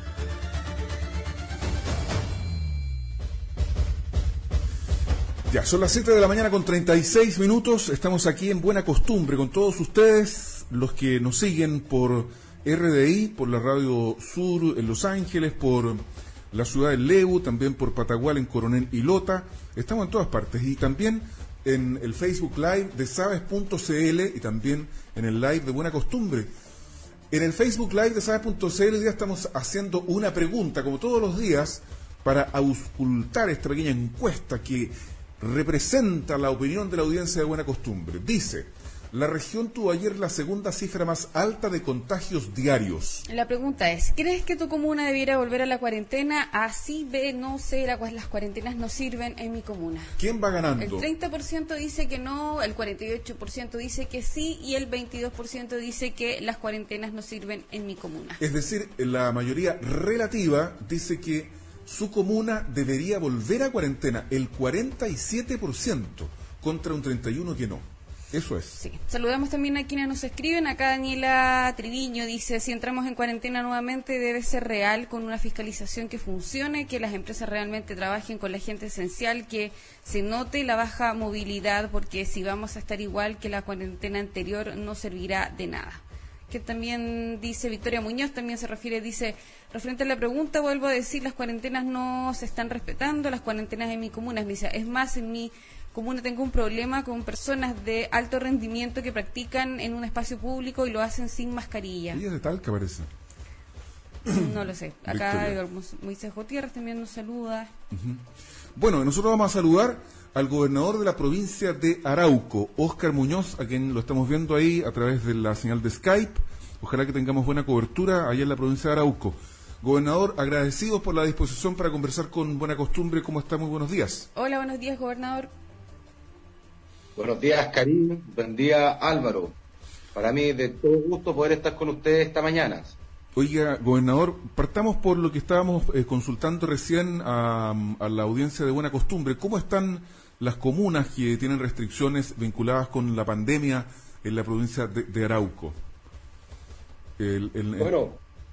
Ya, son las siete de la mañana con treinta y seis minutos. Estamos aquí en Buena Costumbre con todos ustedes, los que nos siguen por R D I, por la Radio Sur en Los Ángeles, por la ciudad de Leu, también por Patagual en Coronel y Lota. Estamos en todas partes y también en el Facebook Live de sabes punto c l y también en el live de Buena Costumbre. En el Facebook Live de sabes punto c l ya estamos haciendo una pregunta, como todos los días, para auscultar esta pequeña encuesta que representa la opinión de la audiencia de Buena Costumbre. Dice: la región tuvo ayer la segunda cifra más alta de contagios diarios. La pregunta es, ¿crees que tu comuna debiera volver a la cuarentena? Así, B, no sé, la cual las cuarentenas no sirven en mi comuna. ¿Quién va ganando? El treinta por ciento dice que no, el cuarenta y ocho por ciento dice que sí y el veintidós por ciento dice que las cuarentenas no sirven en mi comuna. Es decir, la mayoría relativa dice que su comuna debería volver a cuarentena, el cuarenta y siete por ciento contra un treinta y uno por ciento que no. Eso es. Sí. Saludamos también a quienes nos escriben. Acá Daniela Triviño dice: si entramos en cuarentena nuevamente debe ser real, con una fiscalización que funcione, que las empresas realmente trabajen con la gente esencial, que se note la baja movilidad, porque si vamos a estar igual que la cuarentena anterior no servirá de nada. Que también dice Victoria Muñoz, también se refiere, dice, referente a la pregunta, vuelvo a decir, las cuarentenas no se están respetando, las cuarentenas en mi comuna, me dice, es más, en mi comuna tengo un problema con personas de alto rendimiento que practican en un espacio público y lo hacen sin mascarilla. Ella es de Talca, parece. No lo sé. Acá Moisés Gutiérrez también nos saluda. Uh-huh. Bueno, nosotros vamos a saludar al gobernador de la provincia de Arauco, Óscar Muñoz, a quien lo estamos viendo ahí a través de la señal de Skype. Ojalá que tengamos buena cobertura allá en la provincia de Arauco. Gobernador, agradecidos por la disposición para conversar con Buena Costumbre. ¿Cómo está? Muy buenos días. Hola, buenos días, gobernador. Buenos días, Karim. Buen día, Álvaro. Para mí de todo gusto poder estar con ustedes esta mañana. Oiga, gobernador, partamos por lo que estábamos eh, consultando recién a, a la audiencia de Buena Costumbre. ¿Cómo están las comunas que tienen restricciones vinculadas con la pandemia en la provincia de, de Arauco? El, el, el... Bueno,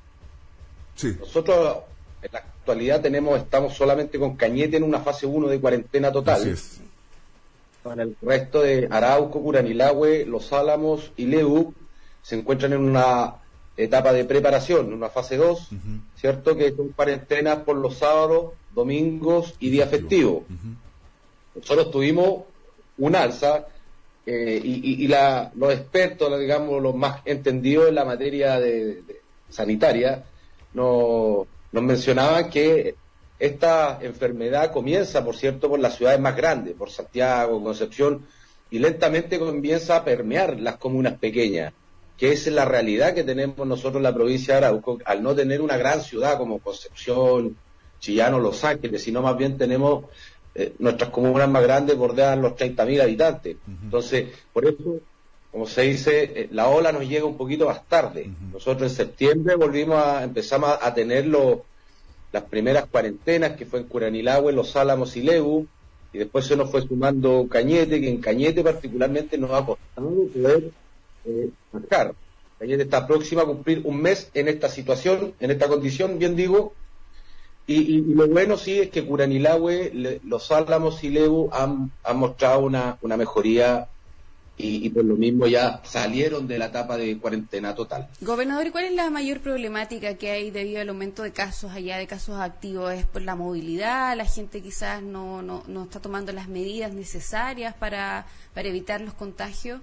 sí. Nosotros en la actualidad tenemos, estamos solamente con Cañete en una fase uno de cuarentena total. Así es. Con el resto de Arauco, Curanilahue, Los Álamos y Leu se encuentran en una etapa de preparación, en una fase dos, uh-huh. ¿Cierto? Que son cuarentenas por los sábados, domingos y días festivos. Uh-huh. Nosotros tuvimos un alza eh, y, y, y la, los expertos, la, digamos, los más entendidos en la materia de, de sanitaria, no, nos mencionaban que esta enfermedad comienza, por cierto, por las ciudades más grandes, por Santiago, Concepción, y lentamente comienza a permear las comunas pequeñas, que es la realidad que tenemos nosotros en la provincia de Arauco, al no tener una gran ciudad como Concepción, Chillán o Los Ángeles, sino más bien tenemos eh, nuestras comunas más grandes bordean los treinta mil habitantes. Uh-huh. Entonces, por eso, como se dice, eh, la ola nos llega un poquito más tarde. Uh-huh. Nosotros en septiembre volvimos a, empezamos a, a tener los, las primeras cuarentenas, que fue en Curanilahue, Los Álamos y Lebu, y después se nos fue sumando Cañete, que en Cañete particularmente nos ha costado poder eh, sacar. Cañete está próxima a cumplir un mes en esta situación, en esta condición, bien digo, y, y, y lo bueno sí es que Curanilahue, le, Los Álamos y Lebu han, han mostrado una, una mejoría y, y por lo mismo ya salieron de la etapa de cuarentena total. Gobernador, ¿y cuál es la mayor problemática que hay debido al aumento de casos allá, de casos activos? ¿Es por la movilidad? ¿La gente quizás no, no, no está tomando las medidas necesarias para, para evitar los contagios?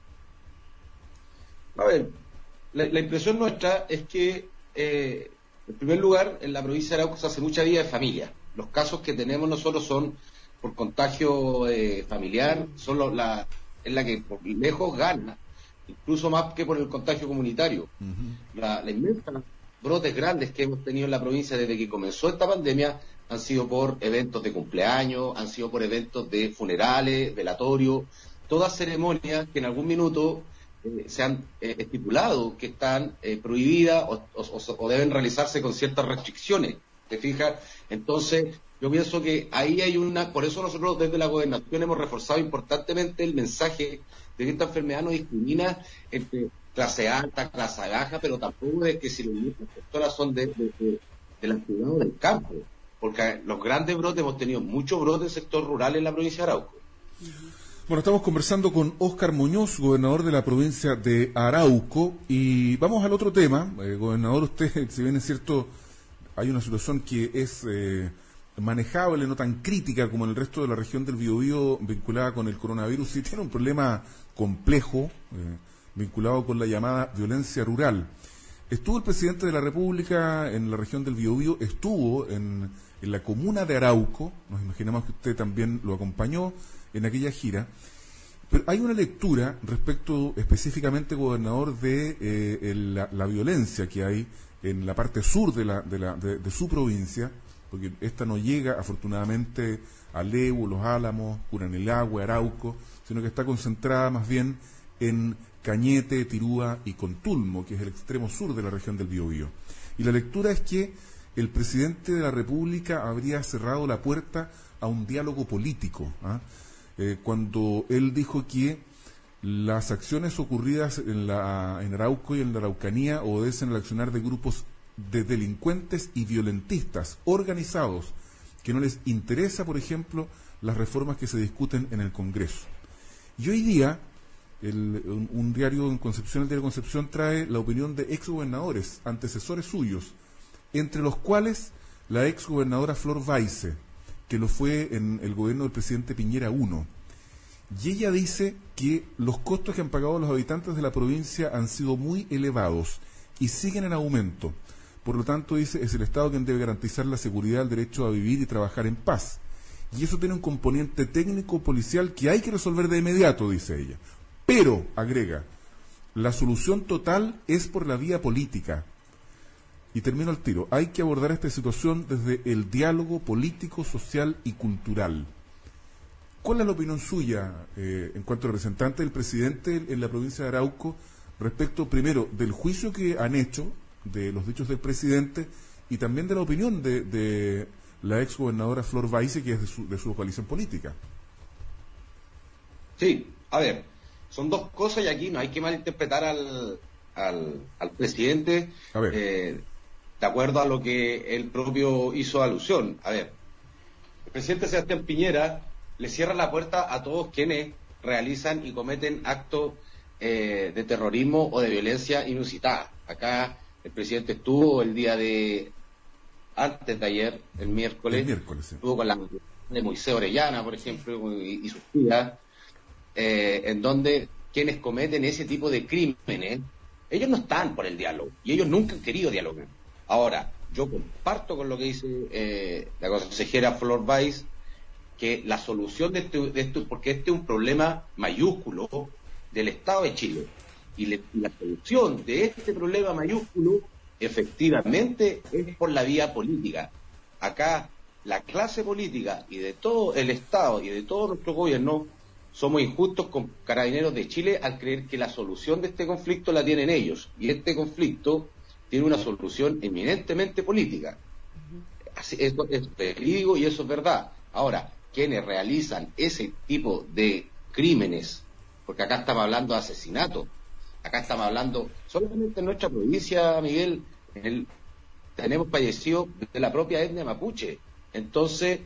A ver, la, la impresión nuestra es que, eh, en primer lugar, en la provincia de Arauco se hace mucha vida de familia. Los casos que tenemos nosotros son por contagio eh, familiar, son los, la... es la que por lejos gana, incluso más que por el contagio comunitario. Uh-huh. La, la inmensa brotes grandes que hemos tenido en la provincia desde que comenzó esta pandemia han sido por eventos de cumpleaños, han sido por eventos de funerales, velatorios, todas ceremonias que en algún minuto eh, se han eh, estipulado que están eh, prohibidas o, o, o deben realizarse con ciertas restricciones. ¿Te fijas? Entonces, yo pienso que ahí hay una, por eso nosotros desde la gobernación hemos reforzado importantemente el mensaje de que esta enfermedad no discrimina entre clase alta, clase baja, pero tampoco es que si las personas son de, de, de, de la ciudad o del campo, porque los grandes brotes, hemos tenido muchos brotes del sector rural en la provincia de Arauco. Bueno, estamos conversando con Óscar Muñoz, gobernador de la provincia de Arauco, y vamos al otro tema. Eh, gobernador, usted, si bien es cierto, hay una situación que es eh, manejable, no tan crítica como en el resto de la región del Biobío vinculada con el coronavirus, sí tiene un problema complejo eh, vinculado con la llamada violencia rural. Estuvo el presidente de la República en la región del Biobío, estuvo en, en la comuna de Arauco, nos imaginamos que usted también lo acompañó en aquella gira, pero hay una lectura respecto específicamente, gobernador, de eh, el, la, la violencia que hay en la parte sur de, la, de, la, de, de su provincia, porque esta no llega afortunadamente a Lebu, Los Álamos, Curanilahue, Arauco, sino que está concentrada más bien en Cañete, Tirúa y Contulmo, que es el extremo sur de la región del Biobío. Y la lectura es que el presidente de la República habría cerrado la puerta a un diálogo político, ¿ah? eh, cuando él dijo que las acciones ocurridas en, la, en Arauco y en la Araucanía obedecen al accionar de grupos de delincuentes y violentistas organizados, que no les interesa, por ejemplo, las reformas que se discuten en el Congreso. Y hoy día, el, un, un diario en Concepción, el diario Concepción, trae la opinión de exgobernadores, antecesores suyos, entre los cuales la exgobernadora Flor Baize, que lo fue en el gobierno del presidente Piñera uno. Y ella dice que los costos que han pagado los habitantes de la provincia han sido muy elevados y siguen en aumento. Por lo tanto, dice, es el Estado quien debe garantizar la seguridad, el derecho a vivir y trabajar en paz. Y eso tiene un componente técnico-policial que hay que resolver de inmediato, dice ella. Pero, agrega, la solución total es por la vía política. Y termino al tiro. Hay que abordar esta situación desde el diálogo político, social y cultural. ¿Cuál es la opinión suya, eh, en cuanto a representante del presidente en la provincia de Arauco, respecto, primero, del juicio que han hecho, de los dichos del presidente, y también de la opinión de, de la exgobernadora Flor Baize, que es de su, de su coalición política? Sí, a ver, son dos cosas y aquí no hay que malinterpretar al, al, al presidente, a ver. Eh, de acuerdo a lo que él propio hizo alusión. A ver, el presidente Sebastián Piñera le cierra la puerta a todos quienes realizan y cometen actos eh, de terrorismo o de violencia inusitada. Acá el presidente estuvo el día de, antes de ayer, el miércoles, el miércoles sí. Estuvo con la de Moisés Orellana, por ejemplo, y, y sus tías, eh, en donde quienes cometen ese tipo de crímenes, ellos no están por el diálogo y ellos nunca han querido dialogar. Ahora, yo comparto con lo que dice eh, la consejera Flor Weiss, que la solución de, este, de esto, porque este es un problema mayúsculo del Estado de Chile, y, le, y la solución de este problema mayúsculo efectivamente es por la vía política. Acá la clase política y de todo el Estado y de todo nuestro gobierno somos injustos con Carabineros de Chile al creer que la solución de este conflicto la tienen ellos, y este conflicto tiene una solución eminentemente política. Así, eso es verídico y eso es verdad. Ahora, quienes realizan ese tipo de crímenes, porque acá estamos hablando de asesinato, acá estamos hablando, solamente en nuestra provincia, Miguel, el, tenemos fallecidos de la propia etnia mapuche. Entonces,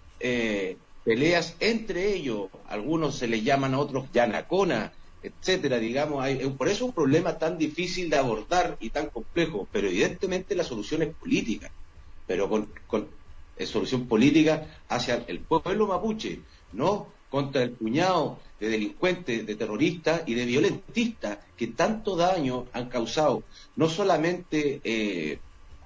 eh, peleas entre ellos, algunos se les llaman a otros yanacona, etcétera, digamos, hay, por eso es un problema tan difícil de abordar y tan complejo, pero evidentemente la solución es política, pero con, con eh, solución política hacia el pueblo mapuche, no contra el puñado de delincuentes, de terroristas y de violentistas que tanto daño han causado, no solamente eh,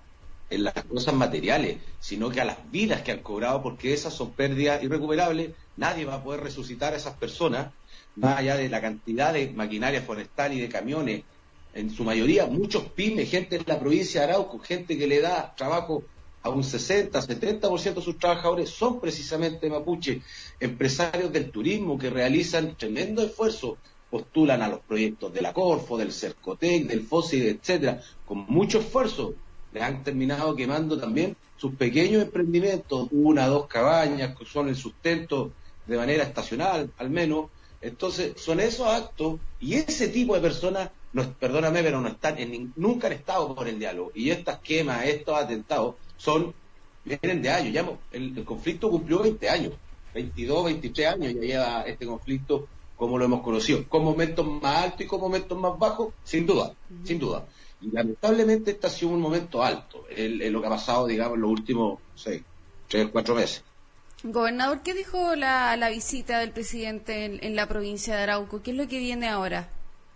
en las cosas materiales, sino que a las vidas que han cobrado, porque esas son pérdidas irrecuperables. Nadie va a poder resucitar a esas personas, más allá de la cantidad de maquinaria forestal y de camiones, en su mayoría muchos pymes, gente en la provincia de Arauco, gente que le da trabajo a un sesenta, setenta por ciento de sus trabajadores son precisamente mapuches, empresarios del turismo que realizan tremendo esfuerzo, postulan a los proyectos de la Corfo, del Cercotec, del Fósil, etcétera, con mucho esfuerzo. Les han terminado quemando también sus pequeños emprendimientos, una o dos cabañas que son el sustento de manera estacional, al menos. Entonces, son esos actos y ese tipo de personas, no, perdóname, pero no están en, nunca han estado por el diálogo. Y estas quemas, estos atentados, son vienen de años. Ya, el, el conflicto cumplió veinte años, veintidós, veintitrés años ya lleva este conflicto como lo hemos conocido, con momentos más altos y con momentos más bajos, sin duda, uh-huh. sin duda. Y lamentablemente este ha sido un momento alto, en, en lo que ha pasado, digamos, en los últimos seis, tres, cuatro meses. Gobernador, ¿qué dijo la, la visita del presidente en, en la provincia de Arauco? ¿Qué es lo que viene ahora?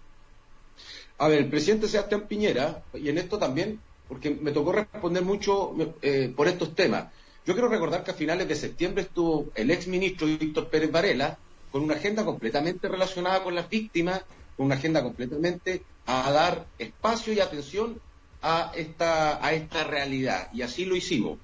A ver, el presidente Sebastián Piñera, y en esto también, porque me tocó responder mucho eh, por estos temas. Yo quiero recordar que a finales de septiembre estuvo el ex ministro Víctor Pérez Varela con una agenda completamente relacionada con las víctimas, con una agenda completamente a dar espacio y atención a esta, a esta realidad, y así lo hicimos.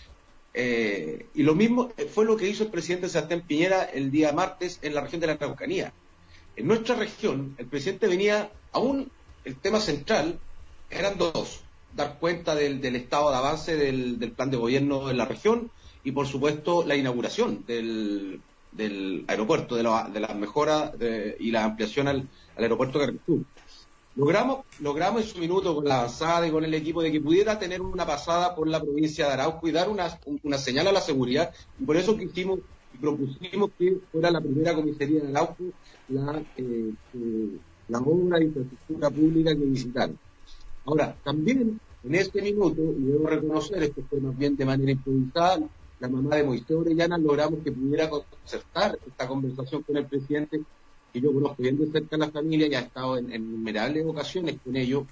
Eh, y lo mismo fue lo que hizo el presidente Sebastián Piñera el día martes en la región de la Araucanía. En nuestra región, el presidente venía, aún el tema central, eran dos, dar cuenta del, del estado de avance del, del plan de gobierno en la región y, por supuesto, la inauguración del, del aeropuerto, de, la, de las mejoras de, y la ampliación al, al aeropuerto Carrefour. Logramos, logramos en su minuto con la avanzada y con el equipo de que pudiera tener una pasada por la provincia de Arauco y dar una, una señal a la seguridad, y por eso quisimos y propusimos que fuera la primera comisaría de Arauco la, eh, eh, la obra de infraestructura pública que visitaron. Ahora, también en este minuto, y debo reconocer, esto fue más bien de manera improvisada, la mamá de Moisés Orellana logramos que pudiera concertar esta conversación con el presidente, que yo conozco bien de cerca a la familia y ha estado en, en innumerables ocasiones con ellos,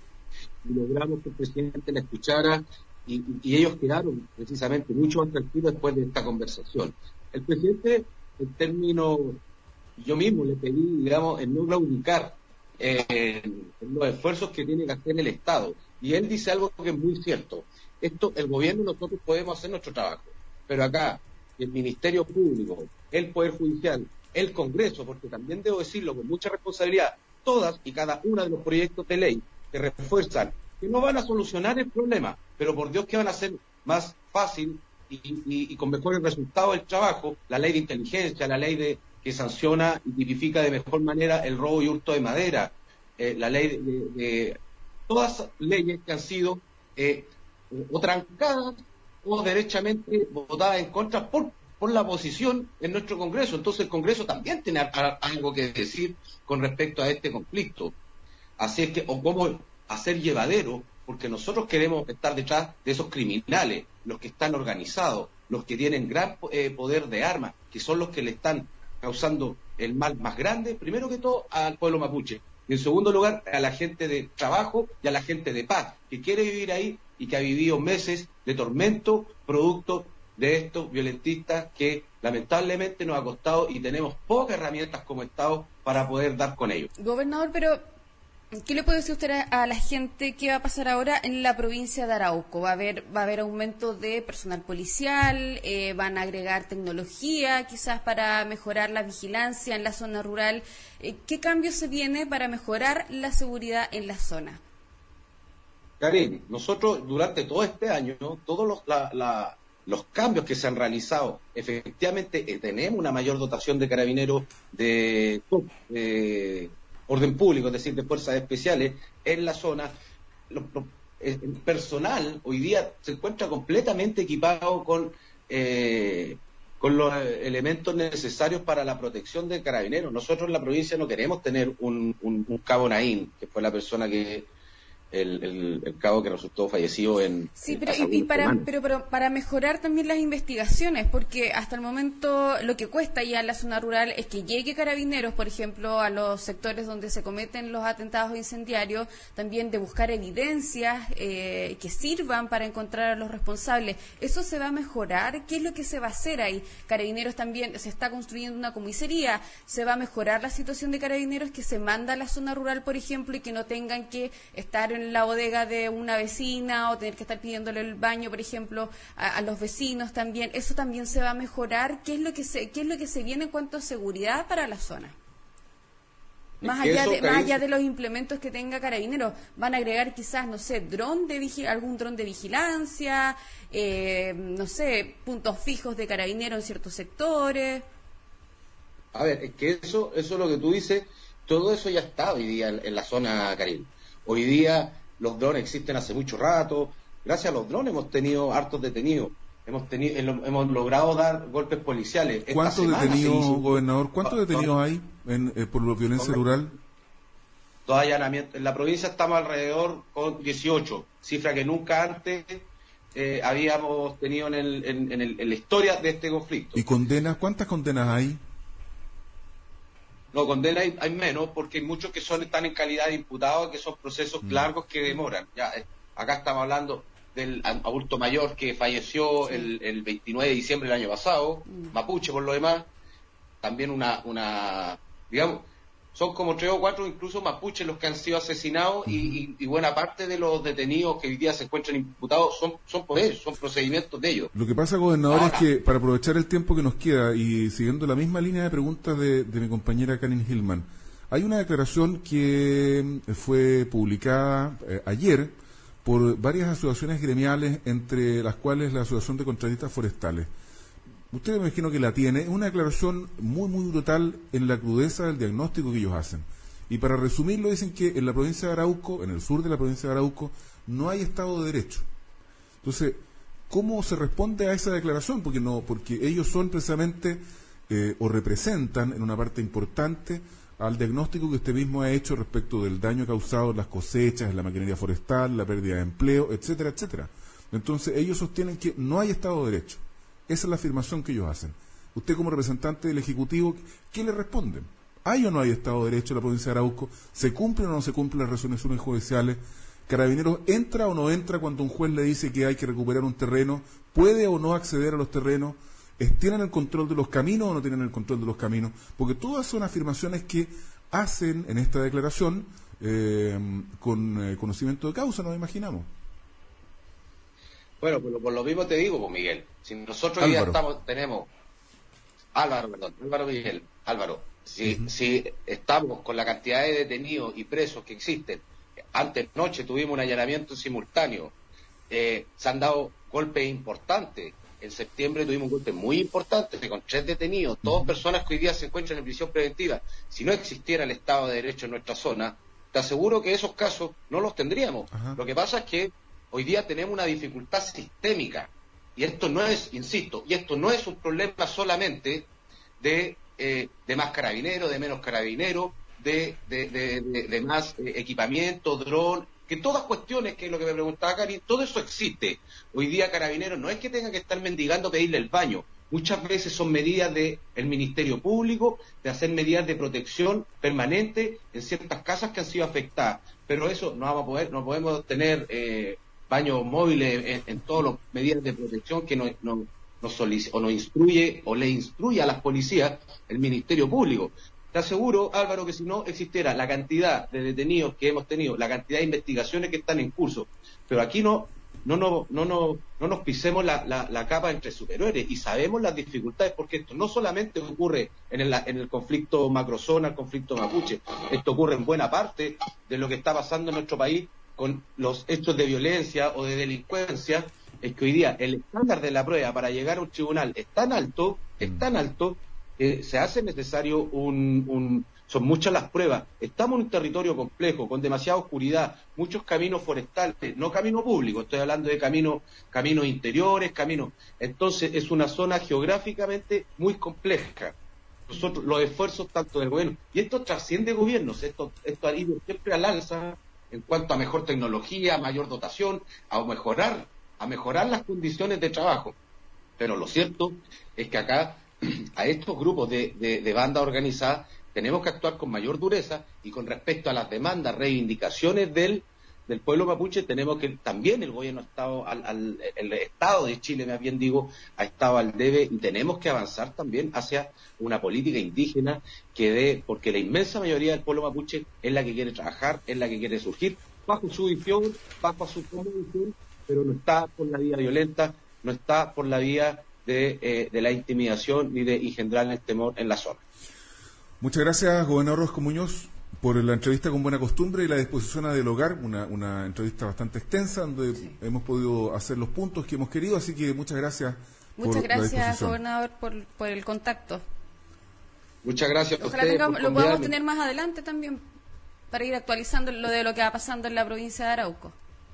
y logramos que el presidente la escuchara, y, y, y ellos quedaron precisamente mucho más tranquilos después de esta conversación. El presidente, en términos, yo mismo le pedí, digamos, en no claudicar eh, en, en los esfuerzos que tiene que hacer el Estado, y él dice algo que es muy cierto. Esto, el gobierno, nosotros podemos hacer nuestro trabajo, pero acá el Ministerio Público, el Poder Judicial, el Congreso, porque también debo decirlo con mucha responsabilidad, todas y cada uno de los proyectos de ley que refuerzan, que no van a solucionar el problema, pero por Dios que van a hacer más fácil y, y, y con mejores resultados el trabajo, la ley de inteligencia, la ley de que sanciona y tipifica de mejor manera el robo y hurto de madera, eh, la ley de, de, de todas leyes que han sido eh, o trancadas o derechamente votadas en contra por por la oposición en nuestro Congreso. Entonces el Congreso también tiene algo que decir con respecto a este conflicto. Así es que, o cómo hacer llevadero, porque nosotros queremos estar detrás de esos criminales, los que están organizados, los que tienen gran eh, poder de armas, que son los que le están causando el mal más grande, primero que todo, al pueblo mapuche. Y en segundo lugar, a la gente de trabajo y a la gente de paz, que quiere vivir ahí y que ha vivido meses de tormento, producto de estos violentistas que lamentablemente nos ha costado y tenemos pocas herramientas como Estado para poder dar con ellos. Gobernador, pero ¿qué le puede decir usted a, a la gente qué va a pasar ahora en la provincia de Arauco? ¿Va a haber, va a haber aumento de personal policial? Eh, ¿Van a agregar tecnología quizás para mejorar la vigilancia en la zona rural? Eh, ¿Qué cambio se viene para mejorar la seguridad en la zona? Karin, nosotros durante todo este año, ¿no? todos los, la, la, los cambios que se han realizado, efectivamente eh, tenemos una mayor dotación de carabineros de... de orden público, es decir, de fuerzas especiales en la zona. Lo, lo, el personal hoy día se encuentra completamente equipado con eh, con los elementos necesarios para la protección del carabinero. Nosotros en la provincia no queremos tener un, un, un cabo Naín, que fue la persona que el, el, el cabo que resultó fallecido en... Sí, en pero, y, y para, pero, pero para mejorar también las investigaciones, porque hasta el momento lo que cuesta ya en la zona rural es que llegue carabineros, por ejemplo, a los sectores donde se cometen los atentados incendiarios, también de buscar evidencias eh, que sirvan para encontrar a los responsables. ¿Eso se va a mejorar? ¿Qué es lo que se va a hacer ahí? Carabineros también, se está construyendo una comisaría, ¿se va a mejorar la situación de carabineros que se manda a la zona rural, por ejemplo, y que no tengan que estar en la bodega de una vecina o tener que estar pidiéndole el baño, por ejemplo, a, a los vecinos también? ¿Eso también se va a mejorar? ¿Qué es lo que se, qué es lo que se viene en cuanto a seguridad para la zona? Más allá, de, más allá de los implementos que tenga Carabineros, van a agregar quizás, no sé, dron de vigi- algún dron de vigilancia, eh, no sé, puntos fijos de Carabineros en ciertos sectores. A ver, es que eso, eso es lo que tú dices, todo eso ya está hoy día en, en la zona Caribe. Hoy día los drones existen hace mucho rato, gracias a los drones hemos tenido hartos detenidos, hemos tenido, hemos logrado dar golpes policiales. ¿Cuántos detenidos, gobernador, cuántos detenidos hay en, eh, por la violencia rural? Dos allanamientos. En la provincia estamos alrededor con dieciocho, cifra que nunca antes eh, habíamos tenido en, el, en, en, el, en la historia de este conflicto. ¿Y condenas? ¿Cuántas condenas hay? No, condena hay, hay menos, porque hay muchos que son están en calidad de imputados, que son procesos mm. largos que demoran. Ya, eh, acá estamos hablando del adulto mayor que falleció sí. el, el veintinueve de diciembre del año pasado, mm. mapuche por lo demás, también una, una digamos, son como tres o cuatro incluso mapuches los que han sido asesinados mm. y, y, y buena parte de los detenidos que hoy día se encuentran imputados son, son por ellos, son procedimientos de ellos. Lo que pasa, gobernador, Ahora, es que para aprovechar el tiempo que nos queda y siguiendo la misma línea de preguntas de, de mi compañera Karin Hillman, hay una declaración que fue publicada eh, ayer por varias asociaciones gremiales, entre las cuales la Asociación de Contratistas Forestales. Usted me imagino que la tiene. Es una declaración muy, muy brutal en la crudeza del diagnóstico que ellos hacen. Y para resumirlo, dicen que en la provincia de Arauco, en el sur de la provincia de Arauco, no hay Estado de Derecho. Entonces, ¿cómo se responde a esa declaración? Porque no, porque ellos son precisamente, eh, o representan en una parte importante al diagnóstico que usted mismo ha hecho respecto del daño causado en las cosechas, en la maquinaria forestal, la pérdida de empleo, etcétera, etcétera. Entonces, ellos sostienen que no hay Estado de Derecho. Esa es la afirmación que ellos hacen. Usted, como representante del Ejecutivo, ¿qué le responden? ¿Hay o no hay Estado de Derecho en la provincia de Arauco? ¿Se cumplen o no se cumplen las resoluciones judiciales? ¿Carabineros entra o no entra cuando un juez le dice que hay que recuperar un terreno? ¿Puede o no acceder a los terrenos? ¿Tienen el control de los caminos o no tienen el control de los caminos? Porque todas son afirmaciones que hacen en esta declaración eh, con eh, conocimiento de causa, nos imaginamos. Bueno, pues por lo mismo te digo, pues Miguel, si nosotros Álvaro. ya estamos, tenemos, Álvaro, perdón, Álvaro Miguel, Álvaro, si, uh-huh. si estamos con la cantidad de detenidos y presos que existen, antes noche tuvimos un allanamiento simultáneo, eh, se han dado golpes importantes. En septiembre tuvimos un golpe muy importante con tres detenidos, todas uh-huh. personas que hoy día se encuentran en prisión preventiva. Si no existiera el Estado de Derecho en nuestra zona, te aseguro que esos casos no los tendríamos. Uh-huh. Lo que pasa es que hoy día tenemos una dificultad sistémica, y esto no es, insisto, y esto no es un problema solamente de, eh, de más carabineros, de menos carabineros, de, de, de, de, de más eh, equipamiento, dron, que todas cuestiones, que es lo que me preguntaba Karin, todo eso existe. Hoy día Carabineros no es que tenga que estar mendigando pedirle el baño, muchas veces son medidas del Ministerio Público, de hacer medidas de protección permanente en ciertas casas que han sido afectadas. Pero eso no vamos a poder, no podemos tener eh, baños móviles en, en todas las medidas de protección que nos, nos, nos, o nos instruye o le instruye a las policías el Ministerio Público. Te aseguro, Álvaro, que si no existiera la cantidad de detenidos que hemos tenido, la cantidad de investigaciones que están en curso, pero aquí no no, no, no, no, no nos pisemos la, la, la capa entre superhéroes y sabemos las dificultades, porque esto no solamente ocurre en el, en el conflicto macrozona, el conflicto mapuche, esto ocurre en buena parte de lo que está pasando en nuestro país con los hechos de violencia o de delincuencia. Es que hoy día el estándar de la prueba para llegar a un tribunal es tan alto, es tan alto, que se hace necesario un, un... Son muchas las pruebas. Estamos en un territorio complejo, con demasiada oscuridad, muchos caminos forestales, no camino público, estoy hablando de caminos caminos interiores, caminos... Entonces es una zona geográficamente muy compleja. Nosotros, los esfuerzos tanto del gobierno, y esto trasciende gobiernos, esto, esto ha ido siempre al alza en cuanto a mejor tecnología, mayor dotación, a mejorar, a mejorar las condiciones de trabajo. Pero lo cierto es que acá, a estos grupos de, de, de bandas organizadas, tenemos que actuar con mayor dureza, y con respecto a las demandas, reivindicaciones del, del pueblo mapuche, tenemos que también el gobierno ha estado, al, al, el Estado de Chile, más bien digo, ha estado al debe, y tenemos que avanzar también hacia una política indígena que dé, porque la inmensa mayoría del pueblo mapuche es la que quiere trabajar, es la que quiere surgir, bajo su visión, bajo su convicción, pero no está por la vía violenta, no está por la vía de, eh, de la intimidación ni de engendrar el temor en la zona. Muchas gracias, gobernador Rosco Muñoz, por la entrevista con buena costumbre y la disposición a dialogar, una, una entrevista bastante extensa donde sí. hemos podido hacer los puntos que hemos querido, así que muchas gracias. Muchas por gracias, la disposición. gobernador, por, por el contacto. Muchas gracias a Ojalá ustedes tengamos, por lo podamos convidarme. tener más adelante también, para ir actualizando lo de lo que va pasando en la provincia de Arauco.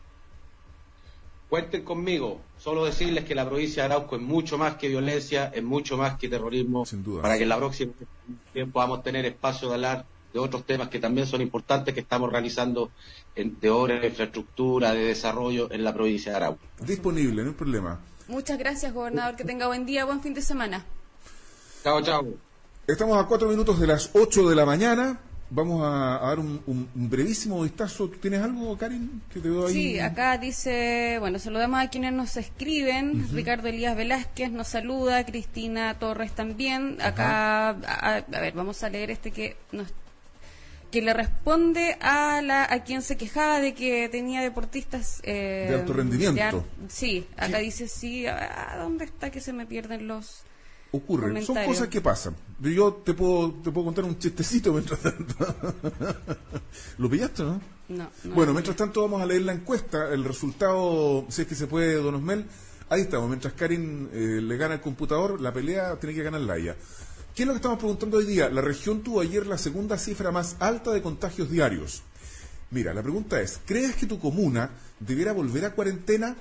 Cuenten conmigo, solo decirles que la provincia de Arauco es mucho más que violencia, es mucho más que terrorismo, sin duda, para sí. que en la próxima tiempo podamos tener espacio de hablar de otros temas que también son importantes, que estamos realizando en, de obras de infraestructura, de desarrollo en la provincia de Arauco. Disponible, no hay problema. Muchas gracias, gobernador, que tenga buen día, buen fin de semana. Chao, chao. Estamos a cuatro minutos de las ocho de la mañana. Vamos a, a dar un, un, un brevísimo vistazo. ¿Tú tienes algo, Karin, que te veo ahí? Sí, acá dice, bueno, saludamos a quienes nos escriben. Uh-huh. Ricardo Elías Velázquez nos saluda, Cristina Torres también. Acá, uh-huh. a, a ver, vamos a leer este que nos que le responde a la a quien se quejaba de que tenía deportistas eh, de alto rendimiento. De ar, sí, acá ¿Qué? Dice, sí, ¿a dónde está que se me pierden los Ocurre, son cosas que pasan. Yo te puedo te puedo contar un chistecito mientras tanto. ¿Lo pillaste, no? No. no bueno, mientras tanto vamos a leer la encuesta, el resultado, si es que se puede, don Osmel. Ahí estamos, mientras Karin eh, le gana el computador, la pelea tiene que ganarla ella. ¿Qué es lo que estamos preguntando hoy día? La región tuvo ayer la segunda cifra más alta de contagios diarios. Mira, la pregunta es, ¿crees que tu comuna debiera volver a cuarentena?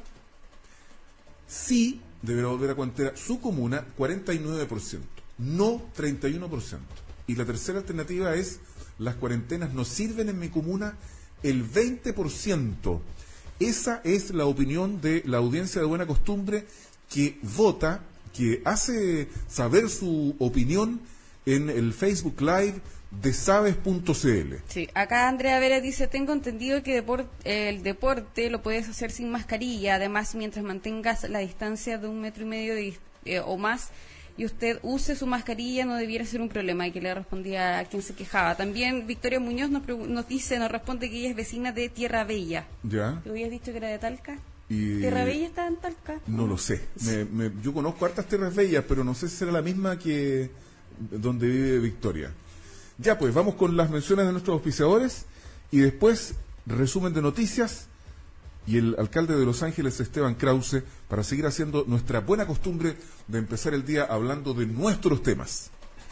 Sí, deberá volver a cuarentena su comuna, cuarenta y nueve por ciento, no treinta y uno por ciento. Y la tercera alternativa es, las cuarentenas no sirven en mi comuna, el veinte por ciento. Esa es la opinión de la audiencia de buena costumbre que vota, que hace saber su opinión en el Facebook Live de sabes punto c l. Sí, acá Andrea Vera dice, tengo entendido que deport, eh, el deporte lo puedes hacer sin mascarilla, además mientras mantengas la distancia de un metro y medio de, eh, o más y usted use su mascarilla no debiera ser un problema, y que le respondía a quien se quejaba. También Victoria Muñoz nos, nos dice, nos responde que ella es vecina de Tierra Bella. ¿Ya? ¿Te habías dicho que era de Talca? Y ¿Tierra Bella está en Talca? No lo sé. Me, me, yo conozco hartas Tierras Bellas, pero no sé si será la misma que donde vive Victoria. Ya pues, vamos con las menciones de nuestros auspiciadores y después resumen de noticias y el alcalde de Los Ángeles, Esteban Krause, para seguir haciendo nuestra buena costumbre de empezar el día hablando de nuestros temas.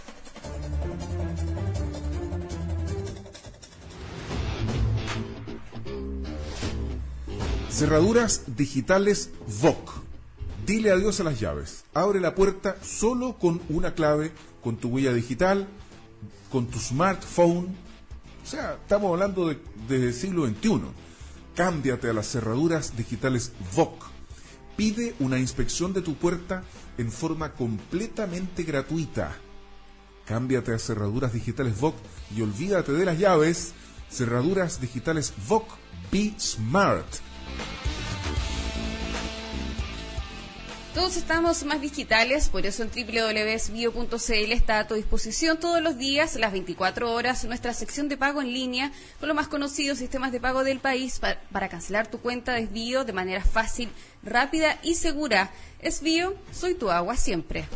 Cerraduras digitales V O C. Dile adiós a las llaves. Abre la puerta solo con una clave, con tu huella digital, con tu smartphone. O sea, estamos hablando de, de siglo veintiuno. Cámbiate a las cerraduras digitales V O C. Pide una inspección de tu puerta en forma completamente gratuita. Cámbiate a Cerraduras Digitales V O C y olvídate de las llaves. Cerraduras Digitales V O C, Be Smart. Todos estamos más digitales, por eso en doble u doble u doble u punto esbio punto c l está a tu disposición todos los días, las veinticuatro horas, nuestra sección de pago en línea con los más conocidos sistemas de pago del país para, para cancelar tu cuenta de Esbio de manera fácil, rápida y segura. Esbio, soy tu agua siempre.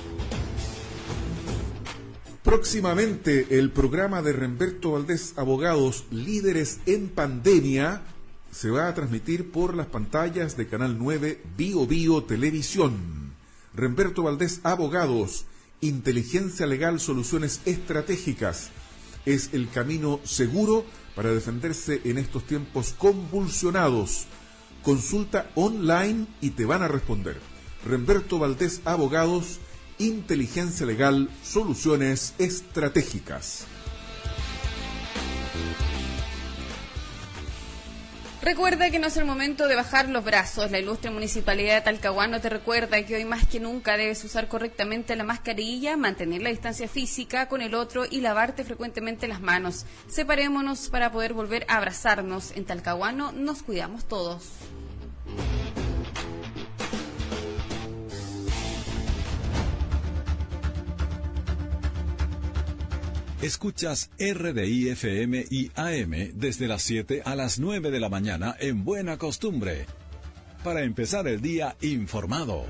Próximamente el programa de Remberto Valdés Abogados, Líderes en Pandemia, se va a transmitir por las pantallas de Canal nueve Bio Bio Televisión. Remberto Valdés Abogados, Inteligencia Legal, Soluciones Estratégicas. Es el camino seguro para defenderse en estos tiempos convulsionados. Consulta online y te van a responder. Remberto Valdés Abogados, Inteligencia Legal, Soluciones Estratégicas. Recuerda que no es el momento de bajar los brazos. La ilustre Municipalidad de Talcahuano te recuerda que hoy más que nunca debes usar correctamente la mascarilla, mantener la distancia física con el otro y lavarte frecuentemente las manos. Separémonos para poder volver a abrazarnos. En Talcahuano nos cuidamos todos. Escuchas R D I F M y A M desde las siete a las nueve de la mañana en Buena Costumbre. Para empezar el día informado.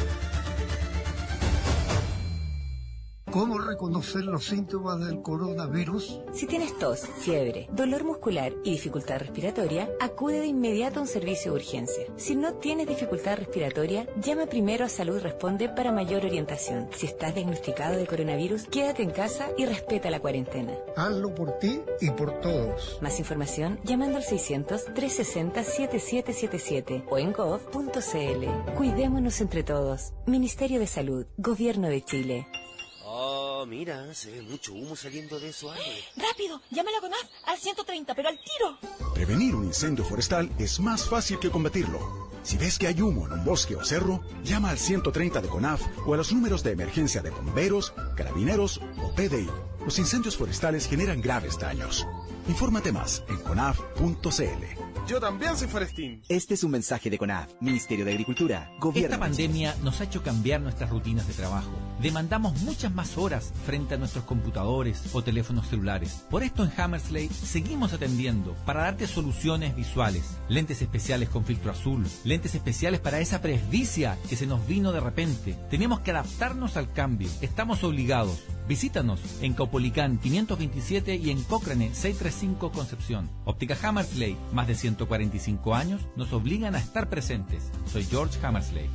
¿Cómo reconocer los síntomas del coronavirus? Si tienes tos, fiebre, dolor muscular y dificultad respiratoria, acude de inmediato a un servicio de urgencia. Si no tienes dificultad respiratoria, llama primero a Salud Responde para mayor orientación. Si estás diagnosticado de coronavirus, quédate en casa y respeta la cuarentena. Hazlo por ti y por todos. Más información llamando al seiscientos, trescientos sesenta, setenta y siete setenta y siete o en gov punto c l. Cuidémonos entre todos. Ministerio de Salud, Gobierno de Chile. Oh, mira, se ve mucho humo saliendo de esos árboles. ¡Rápido! ¡Llama a la CONAF al ciento treinta, pero al tiro! Prevenir un incendio forestal es más fácil que combatirlo. Si ves que hay humo en un bosque o cerro, llama al ciento treinta de CONAF o a los números de emergencia de bomberos, carabineros o P D I. Los incendios forestales generan graves daños. Infórmate más en conaf punto c l. Yo también soy forestín. Este es un mensaje de CONAF, Ministerio de Agricultura, Gobierno. Esta pandemia nos ha hecho cambiar nuestras rutinas de trabajo. Demandamos muchas más horas frente a nuestros computadores o teléfonos celulares. Por esto en Hammersley seguimos atendiendo para darte soluciones visuales. Lentes especiales con filtro azul, lentes especiales para esa presbicia que se nos vino de repente. Tenemos que adaptarnos al cambio. Estamos obligados. Visítanos en Caupolicán quinientos veintisiete y en Cochrane seiscientos treinta y cinco Concepción. Óptica Hammersley, más de ciento cuarenta y cinco años, nos obligan a estar presentes. Soy George Hammersley.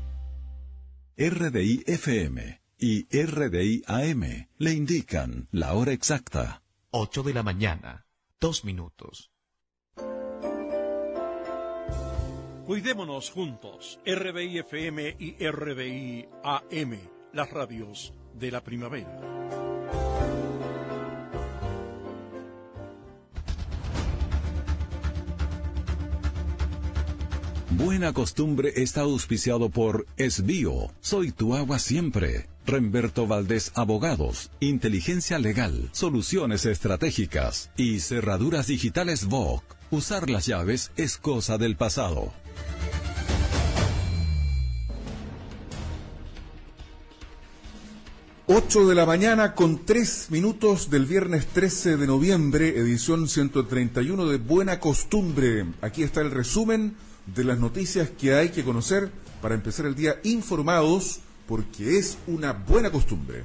R D I F M y R D I A M le indican la hora exacta. ocho de la mañana, dos minutos. Cuidémonos juntos. R D I F M y R D I A M, las radios de la primavera. Buena Costumbre está auspiciado por Esbio, soy tu agua siempre. Remberto Valdés Abogados, Inteligencia Legal, Soluciones Estratégicas y Cerraduras Digitales V O C. Usar las llaves es cosa del pasado. ocho de la mañana con tres minutos del viernes trece de noviembre, edición ciento treinta y uno de Buena Costumbre. Aquí está el resumen de las noticias que hay que conocer para empezar el día informados, porque es una buena costumbre.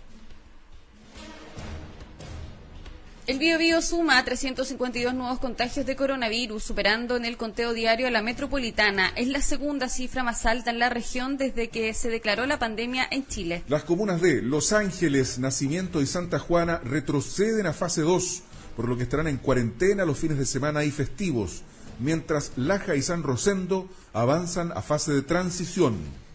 El Bío Bío suma trescientos cincuenta y dos nuevos contagios de coronavirus, superando en el conteo diario a la metropolitana. Es la segunda cifra más alta en la región desde que se declaró la pandemia en Chile. Las comunas de Los Ángeles, Nacimiento y Santa Juana retroceden a fase dos, por lo que estarán en cuarentena los fines de semana y festivos, mientras Laja y San Rosendo avanzan a fase de transición.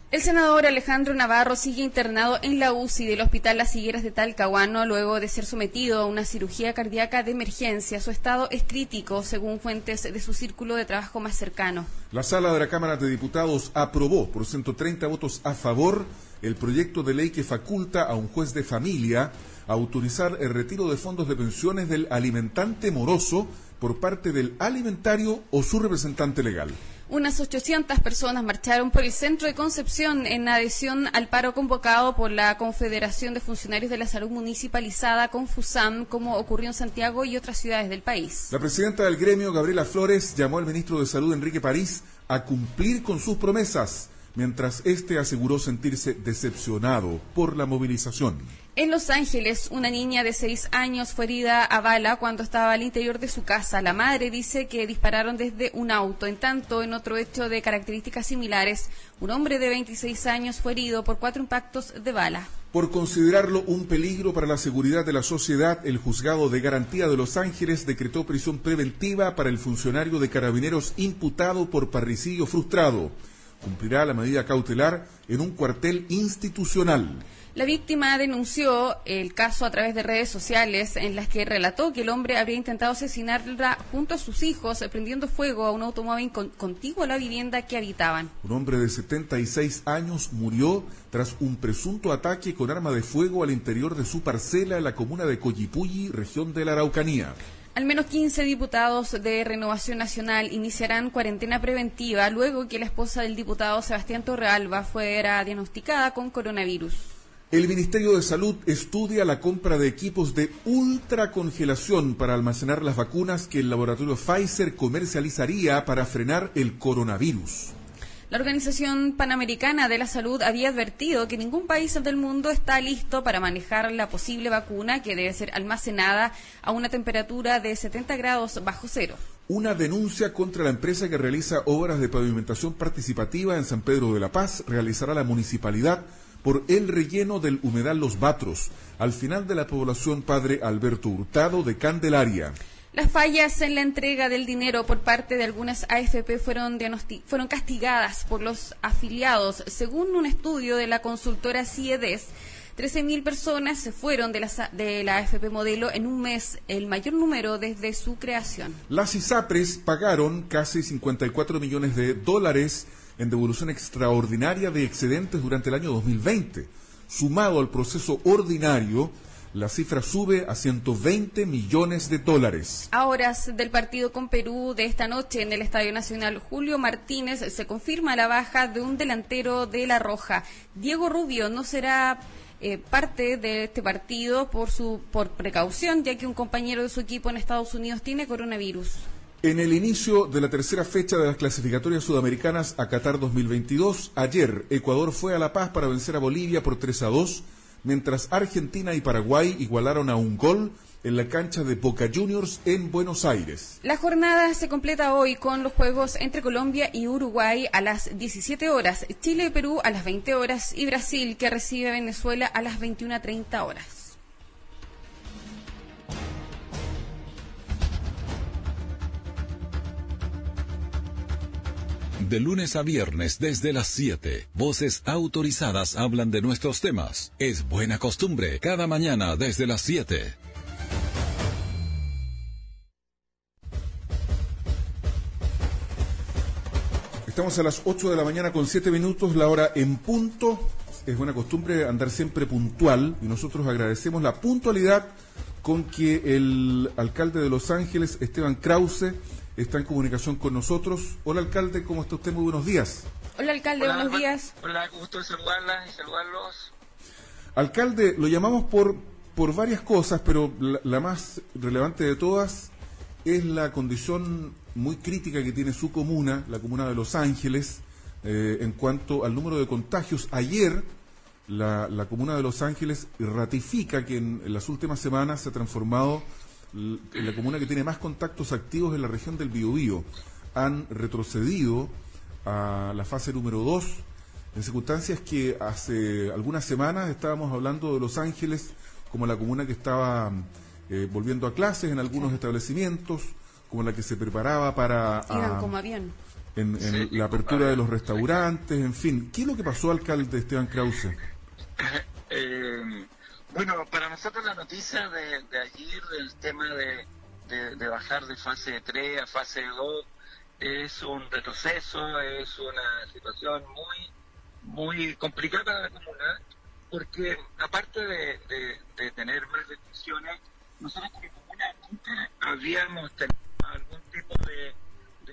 El senador Alejandro Navarro sigue internado en la U C I del Hospital Las Higueras de Talcahuano luego de ser sometido a una cirugía cardíaca de emergencia. Su estado es crítico, según fuentes de su círculo de trabajo más cercano. La Sala de la Cámara de Diputados aprobó por ciento treinta votos a favor el proyecto de ley que faculta a un juez de familia a autorizar el retiro de fondos de pensiones del alimentante moroso por parte del alimentario o su representante legal. Unas ochocientas personas marcharon por el centro de Concepción en adhesión al paro convocado por la Confederación de Funcionarios de la Salud Municipalizada, Confusam, como ocurrió en Santiago y otras ciudades del país. La presidenta del gremio, Gabriela Flores, llamó al ministro de Salud, Enrique París, a cumplir con sus promesas, mientras este aseguró sentirse decepcionado por la movilización. En Los Ángeles, una niña de seis años fue herida a bala cuando estaba al interior de su casa. La madre dice que dispararon desde un auto. En tanto, en otro hecho de características similares, un hombre de veintiséis años fue herido por cuatro impactos de bala. Por considerarlo un peligro para la seguridad de la sociedad, el Juzgado de Garantía de Los Ángeles decretó prisión preventiva para el funcionario de Carabineros imputado por parricidio frustrado. Cumplirá la medida cautelar en un cuartel institucional. La víctima denunció el caso a través de redes sociales en las que relató que el hombre habría intentado asesinarla junto a sus hijos, prendiendo fuego a un automóvil con, contiguo a la vivienda que habitaban. Un hombre de setenta y seis años murió tras un presunto ataque con arma de fuego al interior de su parcela en la comuna de Collipulli, región de la Araucanía. Al menos quince diputados de Renovación Nacional iniciarán cuarentena preventiva luego que la esposa del diputado Sebastián Torrealba fuera diagnosticada con coronavirus. El Ministerio de Salud estudia la compra de equipos de ultracongelación para almacenar las vacunas que el laboratorio Pfizer comercializaría para frenar el coronavirus. La Organización Panamericana de la Salud había advertido que ningún país del mundo está listo para manejar la posible vacuna que debe ser almacenada a una temperatura de setenta grados bajo cero. Una denuncia contra la empresa que realiza obras de pavimentación participativa en San Pedro de la Paz realizará la municipalidad por el relleno del humedal Los Batros, al final de la población Padre Alberto Hurtado de Candelaria. Las fallas en la entrega del dinero por parte de algunas A F P fueron, fueron castigadas por los afiliados. Según un estudio de la consultora CIEDES, trece mil personas se fueron de la, de la A F P Modelo en un mes, el mayor número desde su creación. Las ISAPRES pagaron casi cincuenta y cuatro millones de dólares en devolución extraordinaria de excedentes durante el año dos mil veinte. Sumado al proceso ordinario, la cifra sube a ciento veinte millones de dólares. A horas del partido con Perú de esta noche en el Estadio Nacional Julio Martínez se confirma la baja de un delantero de La Roja. Diego Rubio no será eh, parte de este partido por su por precaución, ya que un compañero de su equipo en Estados Unidos tiene coronavirus. En el inicio de la tercera fecha de las clasificatorias sudamericanas a Qatar dos mil veintidós, ayer Ecuador fue a La Paz para vencer a Bolivia por tres a dos, mientras Argentina y Paraguay igualaron a un gol en la cancha de Boca Juniors en Buenos Aires. La jornada se completa hoy con los juegos entre Colombia y Uruguay a las diecisiete horas, Chile y Perú a las veinte horas y Brasil, que recibe a Venezuela, a las veintiuna treinta horas. De lunes a viernes desde las siete, voces autorizadas hablan de nuestros temas. Es buena costumbre, cada mañana desde las siete. Estamos a las ocho de la mañana con siete minutos, la hora en punto. Es buena costumbre andar siempre puntual y nosotros agradecemos la puntualidad con que el alcalde de Los Ángeles, Esteban Krause, está en comunicación con nosotros. Hola, alcalde, ¿cómo está usted? Muy buenos días. Hola, alcalde, Hola, buenos bu días. Hola, gusto saludarla y saludarlos. Alcalde, lo llamamos por, por varias cosas, pero la, la más relevante de todas es la condición muy crítica que tiene su comuna, la comuna de Los Ángeles, eh, en cuanto al número de contagios. Ayer, la, la comuna de Los Ángeles ratifica que en, en las últimas semanas se ha transformado en la comuna que tiene más contactos activos en la región del Biobío. Han retrocedido a la fase número dos, en circunstancias que hace algunas semanas estábamos hablando de Los Ángeles como la comuna que estaba eh, volviendo a clases en algunos sí. establecimientos, como la que se preparaba para... Iban a, como avión. en, en sí, la apertura de los restaurantes, en fin. ¿Qué es lo que pasó, alcalde Esteban Krause? Eh, bueno, para nosotros la noticia de, de ayer del tema de, de, de bajar de fase tres a fase dos es un retroceso, es una situación muy muy complicada para la comuna, porque aparte de, de, de tener más restricciones, nosotros como comuna nunca habíamos tenido algún tipo de de,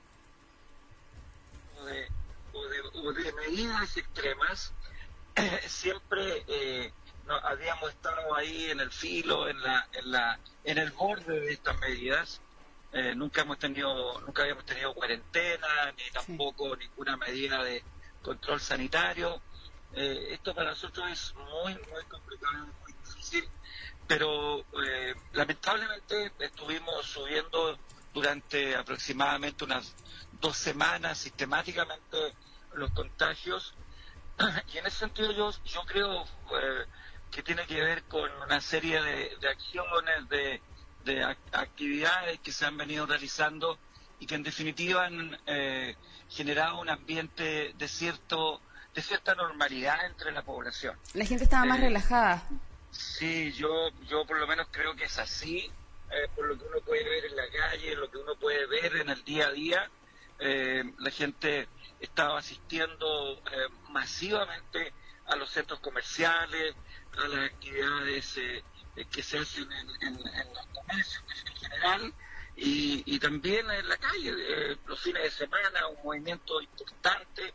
o de, o de, o de medidas extremas. Eh, siempre eh, no, habíamos estado ahí en el filo, en la, en la, en el borde de estas medidas. Eh, nunca hemos tenido, nunca habíamos tenido cuarentena, ni tampoco sí. ninguna medida de control sanitario. Eh, esto para nosotros es muy, muy complicado, muy difícil, pero eh, lamentablemente estuvimos subiendo durante aproximadamente unas dos semanas sistemáticamente los contagios, y en ese sentido yo, yo creo eh, que tiene que ver con una serie de, de acciones, de, de actividades que se han venido realizando y que en definitiva han eh, generado un ambiente de cierto de cierta normalidad entre la población. La gente estaba más eh, relajada. Sí, yo yo por lo menos creo que es así, eh, por lo que uno puede ver en la calle, lo que uno puede ver en el día a día. Eh, la gente estaba asistiendo eh, masivamente a los centros comerciales, a las actividades eh, que se hacen en, en, en los comercios en general, y, y también en la calle, eh, los fines de semana, un movimiento importante.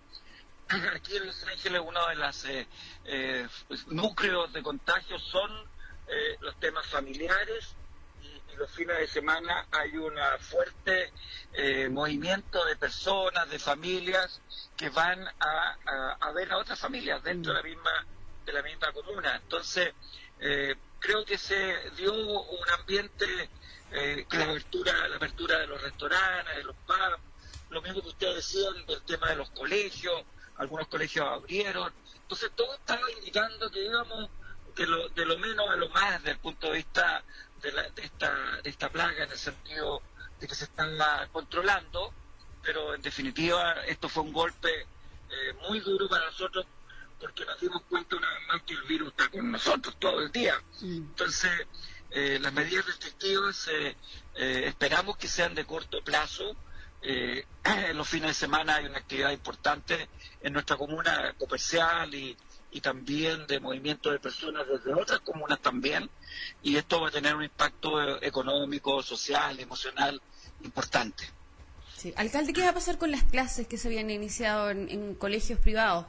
Aquí en Los Ángeles uno de los eh, eh, núcleos de contagio son eh, los temas familiares, y, y los fines de semana hay un fuerte eh, movimiento de personas, de familias que van a, a, a ver a otras familias dentro de la misma de la misma comuna. Entonces eh, creo que se dio un ambiente eh, que la apertura la apertura de los restaurantes, de los pubs, lo mismo que ustedes decían del tema de los colegios. Algunos colegios abrieron, entonces todo estaba indicando que íbamos de lo, de lo menos a lo más desde el punto de vista de, la, de, esta, de esta plaga, en el sentido de que se estaba controlando, pero en definitiva esto fue un golpe eh, muy duro para nosotros, porque nos dimos cuenta una vez más que el virus está con nosotros todo el día. Entonces eh, las medidas restrictivas eh, eh, esperamos que sean de corto plazo. Eh, en los fines de semana hay una actividad importante en nuestra comuna comercial y, y también de movimiento de personas desde otras comunas también, y esto va a tener un impacto económico, social, emocional importante. Sí. Alcalde, ¿qué va a pasar con las clases que se habían iniciado en, en colegios privados?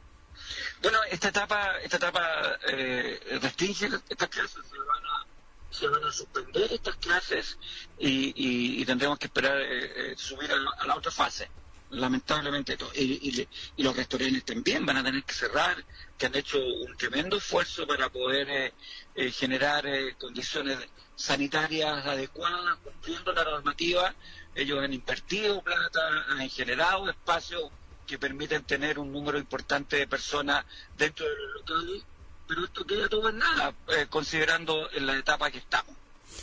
Bueno, esta etapa esta etapa eh, restringe estas clases, se van a se van a suspender estas clases y, y, y tendremos que esperar eh, subir a la, a la otra fase, lamentablemente. Y, y, y los restaurantes también van a tener que cerrar, que han hecho un tremendo esfuerzo para poder eh, eh, generar eh, condiciones sanitarias adecuadas, cumpliendo la normativa. Ellos han invertido plata, han generado espacios que permiten tener un número importante de personas dentro de los locales, pero esto queda todo en nada, eh, considerando en la etapa que estamos.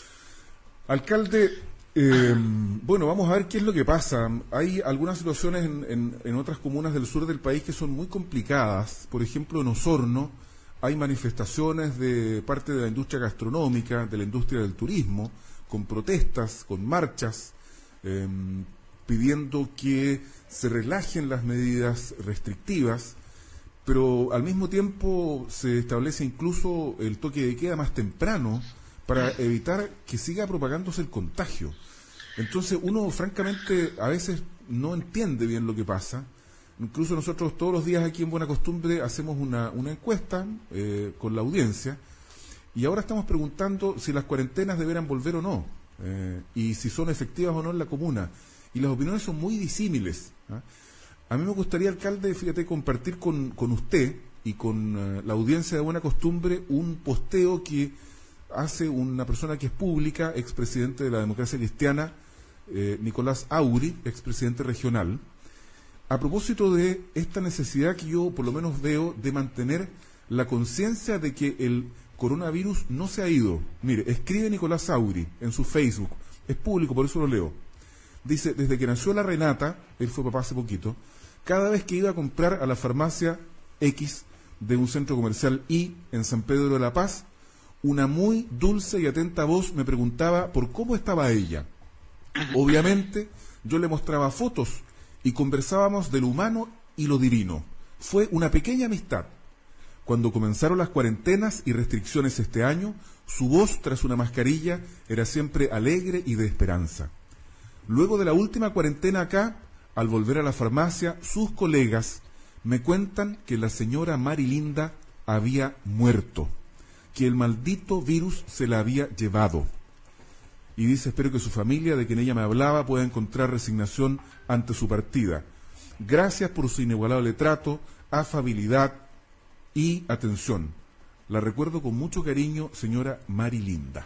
Alcalde, eh, bueno, vamos a ver qué es lo que pasa. Hay algunas situaciones en, en, en otras comunas del sur del país que son muy complicadas. Por ejemplo, en Osorno hay manifestaciones de parte de la industria gastronómica, de la industria del turismo, con protestas, con marchas, eh, pidiendo que se relajen las medidas restrictivas, pero al mismo tiempo se establece incluso el toque de queda más temprano para evitar que siga propagándose el contagio. Entonces uno francamente a veces no entiende bien lo que pasa. Incluso nosotros todos los días aquí en Buena Costumbre hacemos una, una encuesta eh, con la audiencia, y ahora estamos preguntando si las cuarentenas deberán volver o no, eh, y si son efectivas o no en la comuna, y las opiniones son muy disímiles, ¿eh? A mí me gustaría, alcalde, fíjate, compartir con, con usted y con uh, la audiencia de Buena Costumbre un posteo que hace una persona que es pública, expresidente de la Democracia Cristiana, eh, Nicolás Auri, expresidente regional, a propósito de esta necesidad que yo por lo menos veo de mantener la conciencia de que el coronavirus no se ha ido. Mire, escribe Nicolás Auri en su Facebook, es público, por eso lo leo. Dice, desde que nació la Renata, él fue papá hace poquito, cada vez que iba a comprar a la farmacia X de un centro comercial Y en San Pedro de la Paz, una muy dulce y atenta voz me preguntaba por cómo estaba ella. Obviamente, yo le mostraba fotos y conversábamos de lo humano y lo divino. Fue una pequeña amistad. Cuando comenzaron las cuarentenas y restricciones este año, su voz tras una mascarilla era siempre alegre y de esperanza. Luego de la última cuarentena acá, al volver a la farmacia, sus colegas me cuentan que la señora Marilinda había muerto, que el maldito virus se la había llevado. Y dice, espero que su familia, de quien ella me hablaba, pueda encontrar resignación ante su partida. Gracias por su inigualable trato, afabilidad y atención. La recuerdo con mucho cariño, señora Marilinda.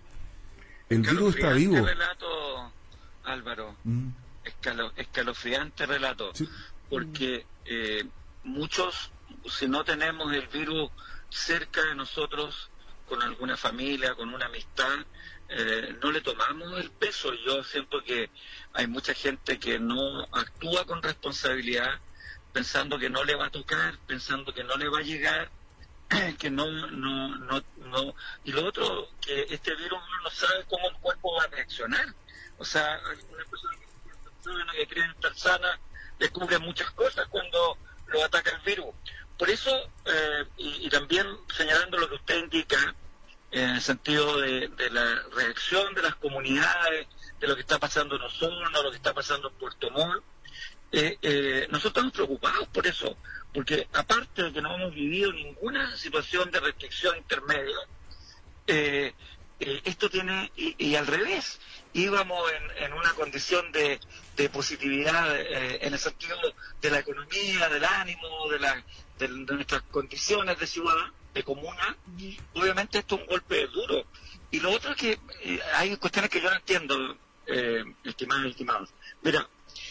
El virus está vivo. Relato, Álvaro, mm. Escalo, escalofriante relato, sí. Porque eh, muchos, si no tenemos el virus cerca de nosotros, con alguna familia, con una amistad, eh, no le tomamos el peso. Yo siento que hay mucha gente que no actúa con responsabilidad, pensando que no le va a tocar, pensando que no le va a llegar, que no, no, no, no. Y lo otro, que este virus uno no sabe cómo el cuerpo va a reaccionar. O sea, algunas personas que creen estar sanas descubren muchas cosas cuando lo ataca el virus. Por eso, eh, y, y también señalando lo que usted indica, en el sentido de, de la reacción de las comunidades, de lo que está pasando en Osorno, lo que está pasando en Puerto Montt, eh, eh, nosotros estamos preocupados por eso, porque aparte de que no hemos vivido ninguna situación de restricción intermedia, eh, eh, esto tiene, y, y al revés, íbamos en, en una condición de, de positividad eh, en el sentido de la economía, del ánimo, de, la, de, de nuestras condiciones de ciudad, de comuna. Obviamente esto es un golpe duro. Y lo otro es que eh, hay cuestiones que yo no entiendo, eh, estimados y estimados. Mira,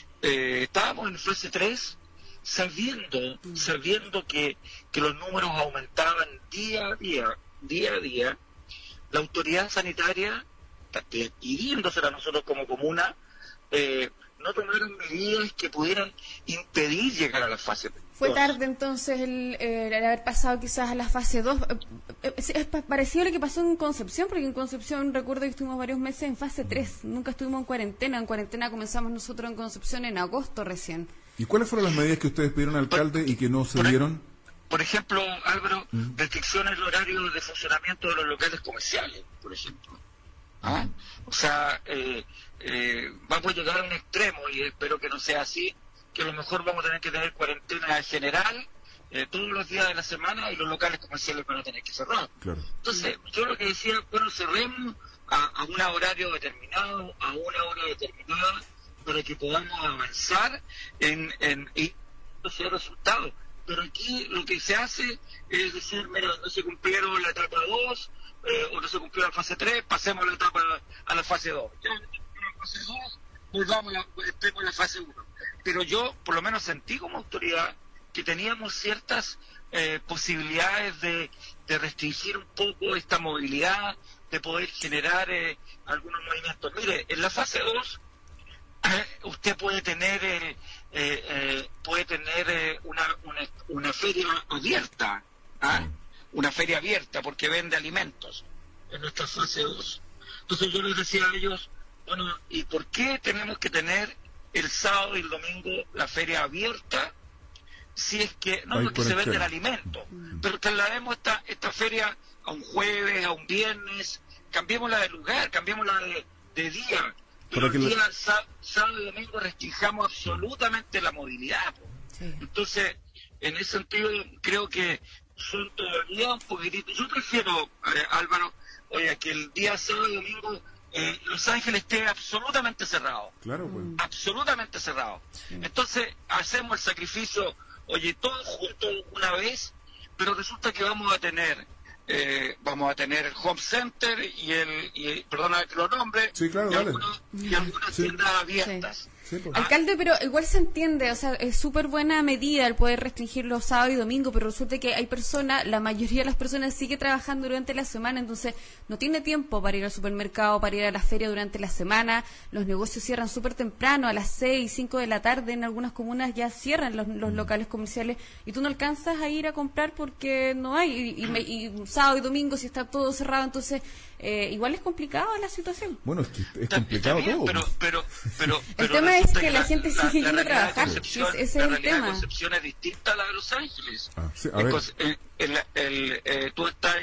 eh, estábamos en fase tres sabiendo, sabiendo que, que los números aumentaban día a día, día a día. La autoridad sanitaria, pidiéndosela a nosotros como comuna, eh, no tomaron medidas que pudieran impedir llegar a la fase dos. Fue tarde entonces el, eh, el haber pasado quizás a la fase dos. Eh, es, es parecido a lo que pasó en Concepción, porque en Concepción recuerdo que estuvimos varios meses en fase tres, nunca estuvimos en cuarentena. En cuarentena comenzamos nosotros en Concepción en agosto recién. ¿Y cuáles fueron las medidas que ustedes pidieron al alcalde por, y que no se por, dieron? Por ejemplo, Álvaro, ¿Mm? restricciones del horario de funcionamiento de los locales comerciales, por ejemplo. ¿Ah? O sea, eh, eh, vamos a llegar a un extremo, y espero que no sea así, que a lo mejor vamos a tener que tener cuarentena general eh, todos los días de la semana y los locales comerciales van a tener que cerrar. Claro. Entonces, yo lo que decía, bueno, cerremos a, a un horario determinado, a una hora determinada, para que podamos avanzar en, en y sea resultados. Pero aquí lo que se hace es decir, mira, no se cumplieron la etapa dos, eh, o no se cumplió la fase tres, pasemos a la etapa a la fase dos. Ya no se cumplió la fase dos, volvamos a la, estemos en la fase uno. Pero yo, por lo menos, sentí como autoridad que teníamos ciertas eh, posibilidades de, de restringir un poco esta movilidad, de poder generar eh, algunos movimientos. Mire, en la fase dos, eh, usted puede tener eh, eh, eh, puede tener eh, una, una, una feria abierta, ¿ah? Una feria abierta, porque vende alimentos en nuestra fase dos. Entonces yo les decía a ellos, bueno, ¿y por qué tenemos que tener el sábado y el domingo la feria abierta si es que no porque se venden alimentos? Pero traslademos esta, esta feria a un jueves, a un viernes, cambiémosla de lugar, cambiémosla de, de día. Pero el día lo... sábado y domingo restringamos absolutamente la movilidad. Sí. Entonces, en ese sentido, creo que son todavía un poquitito. Yo prefiero, eh, Álvaro, oye, que el día sábado y domingo Eh, Los Ángeles esté absolutamente cerrado. Claro, pues. Absolutamente cerrado. Sí. Entonces hacemos el sacrificio, oye, todos juntos una vez, pero resulta que vamos a tener eh, vamos a tener el Home Center y el, y, perdona que lo nombre, sí, claro, y, vale. algunos, y algunas sí. tiendas abiertas. Sí. Sí, pues. Alcalde, pero igual se entiende, o sea, es súper buena medida el poder restringir los sábados y domingos, pero resulta que hay personas, la mayoría de las personas sigue trabajando durante la semana, entonces no tiene tiempo para ir al supermercado, para ir a la feria durante la semana, los negocios cierran súper temprano, a las seis, cinco de la tarde, en algunas comunas ya cierran los, los locales comerciales, y tú no alcanzas a ir a comprar porque no hay, y, y, me- y sábado y domingo si está todo cerrado, entonces eh, igual es complicado la situación. Bueno, es que es complicado Está bien, todo. pero, pero, pero, El pero tema es resulta que la gente sigue yendo a realidad de trabajar, Concepción- ese- ese es la el realidad de tema. Concepción es distinta a la de Los Ángeles. Ah, sí, a En ver. Conce- en- en la- el, eh, tú estás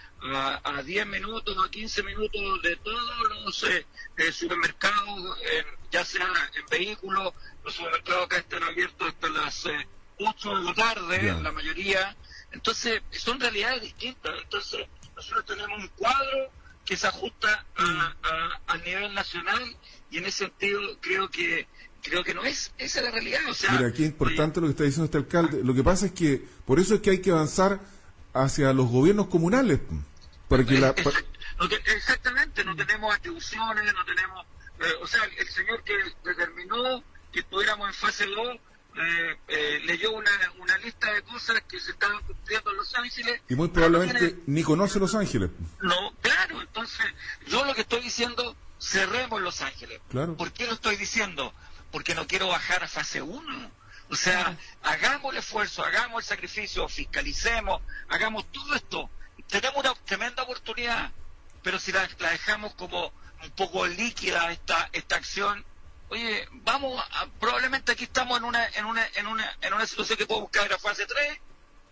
a, a, a diez minutos o a quince minutos de todos los eh, eh, supermercados, en- ya sea en vehículos, los supermercados acá están abiertos hasta las eh, ocho de la tarde, Ya. la mayoría. Entonces, son realidades distintas. Entonces, nosotros tenemos un cuadro que se ajusta a, a- al nivel nacional y en ese sentido creo que creo que no es esa es la realidad. O sea, Mira, aquí es importante lo que está diciendo este alcalde. Lo que pasa es que, por eso es que hay que avanzar hacia los gobiernos comunales. Para que la, pa- no te- exactamente, no tenemos atribuciones, no tenemos... eh, o sea, el señor que determinó que estuviéramos en fase dos eh, eh, leyó una, una lista de cosas que se estaban cumpliendo en Los Ángeles. y muy pero no probablemente tiene- ni conoce Los Ángeles. No, claro, entonces yo lo que estoy diciendo, cerremos Los Ángeles. Claro. ¿Por qué lo estoy diciendo? Porque no quiero bajar a fase uno. O sea, hagamos el esfuerzo, hagamos el sacrificio, fiscalicemos, hagamos todo esto. Tenemos una tremenda oportunidad, pero si la, la dejamos como un poco líquida esta esta acción, oye, vamos, a- probablemente aquí estamos en una en una en una en una situación que puede buscar a fase tres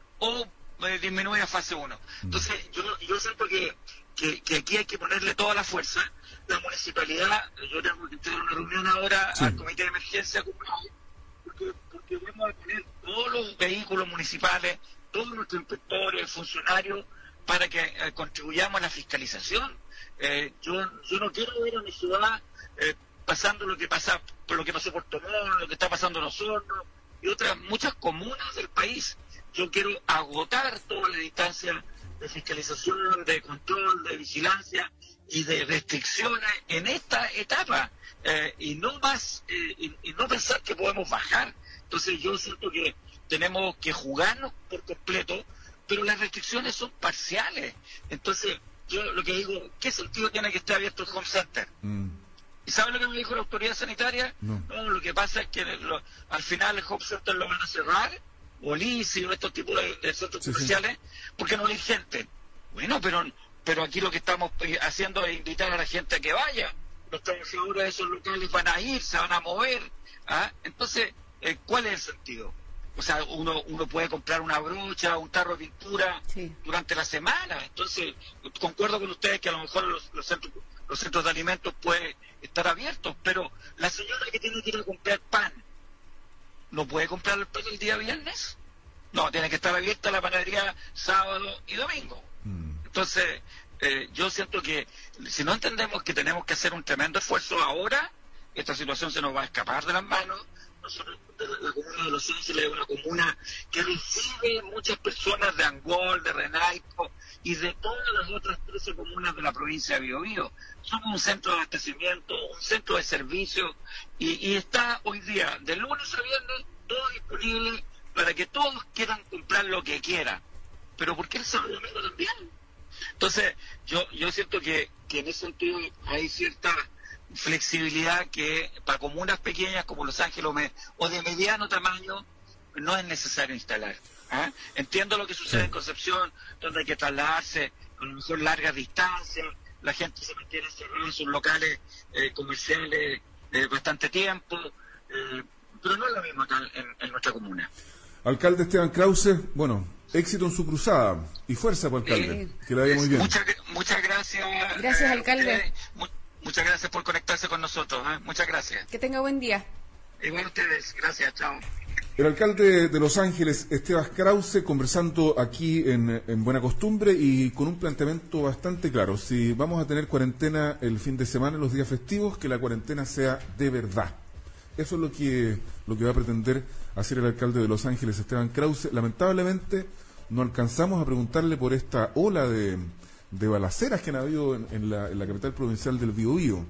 o eh, disminuir a fase uno. Entonces, yo yo siento que, que que aquí hay que ponerle toda la fuerza. La municipalidad, yo tengo que tener una reunión ahora Sí. al comité de emergencia comunal, porque, porque vamos a poner todos los vehículos municipales, todos nuestros inspectores, funcionarios, para que eh, contribuyamos a la fiscalización. Eh, yo, yo no quiero ver a mi ciudad eh, pasando lo que pasa, por lo que pasó por Tomón, lo que está pasando en Osorno y otras muchas comunas del país. Yo quiero agotar todas las distancias de fiscalización, de control, de vigilancia y de restricciones en esta etapa eh, y no más eh, y, y no pensar que podemos bajar. Entonces yo siento que tenemos que jugarnos por completo, pero las restricciones son parciales. Entonces yo lo que digo, ¿qué sentido tiene que esté abierto el home center? Mm, ¿Y sabe lo que me dijo la autoridad sanitaria? No. No, lo que pasa es que lo- al final el home center lo van a cerrar, o el I C I o estos tipos de, de centros Sí, sí. comerciales, porque no hay gente. Bueno, pero pero aquí lo que estamos eh, haciendo es invitar a la gente a que vaya. Los trabajadores de esos locales van a ir, se van a mover. ¿Ah? Entonces, eh, ¿cuál es el sentido? O sea, uno uno puede comprar una brocha, un tarro de pintura Sí. durante la semana. Entonces, concuerdo con ustedes que a lo mejor los, los centros los centros de alimentos pueden estar abiertos, pero la señora que tiene que ir a comprar pan, ¿no puede comprar el pan el día viernes? No, tiene que estar abierta la panadería sábado y domingo. Entonces, eh, yo siento que si no entendemos que tenemos que hacer un tremendo esfuerzo ahora, esta situación se nos va a escapar de las manos. Nosotros, la comuna de Los Ángeles es una comuna que recibe muchas personas de Angol, de Renaico y de todas las otras trece comunas de la provincia de Biobío. Somos un centro de abastecimiento, un centro de servicios y, y está hoy día, de lunes a viernes, todo disponible para que todos quieran comprar lo que quieran. Pero ¿por qué el sábado y domingo también? Entonces, yo yo siento que, que en ese sentido hay cierta flexibilidad que para comunas pequeñas como Los Ángeles o, me- o de mediano tamaño no es necesario instalar. ¿Ah? Entiendo lo que sucede en Concepción, donde hay que trasladarse a lo mejor largas distancias, la gente se mantiene encerrada en sus locales eh, comerciales eh, bastante tiempo, eh, pero no es lo mismo acá en, en nuestra comuna. Alcalde Esteban Krause, bueno, éxito en su cruzada y fuerza, pues, alcalde. Eh, que le vaya muy bien. Muchas, muchas gracias. Gracias, eh, alcalde. ustedes. Mu- muchas gracias por conectarse con nosotros. ¿eh? Muchas gracias. Que tenga buen día. Igual a ustedes. Gracias. Chao. El alcalde de Los Ángeles, Esteban Krause, conversando aquí en, en Buena Costumbre y con un planteamiento bastante claro. Si vamos a tener cuarentena el fin de semana, los días festivos, que la cuarentena sea de verdad. Eso es lo que, lo que va a pretender hacer el alcalde de Los Ángeles, Esteban Krause. Lamentablemente no alcanzamos a preguntarle por esta ola de, de balaceras que han habido en, en, la, en la capital provincial del Biobío.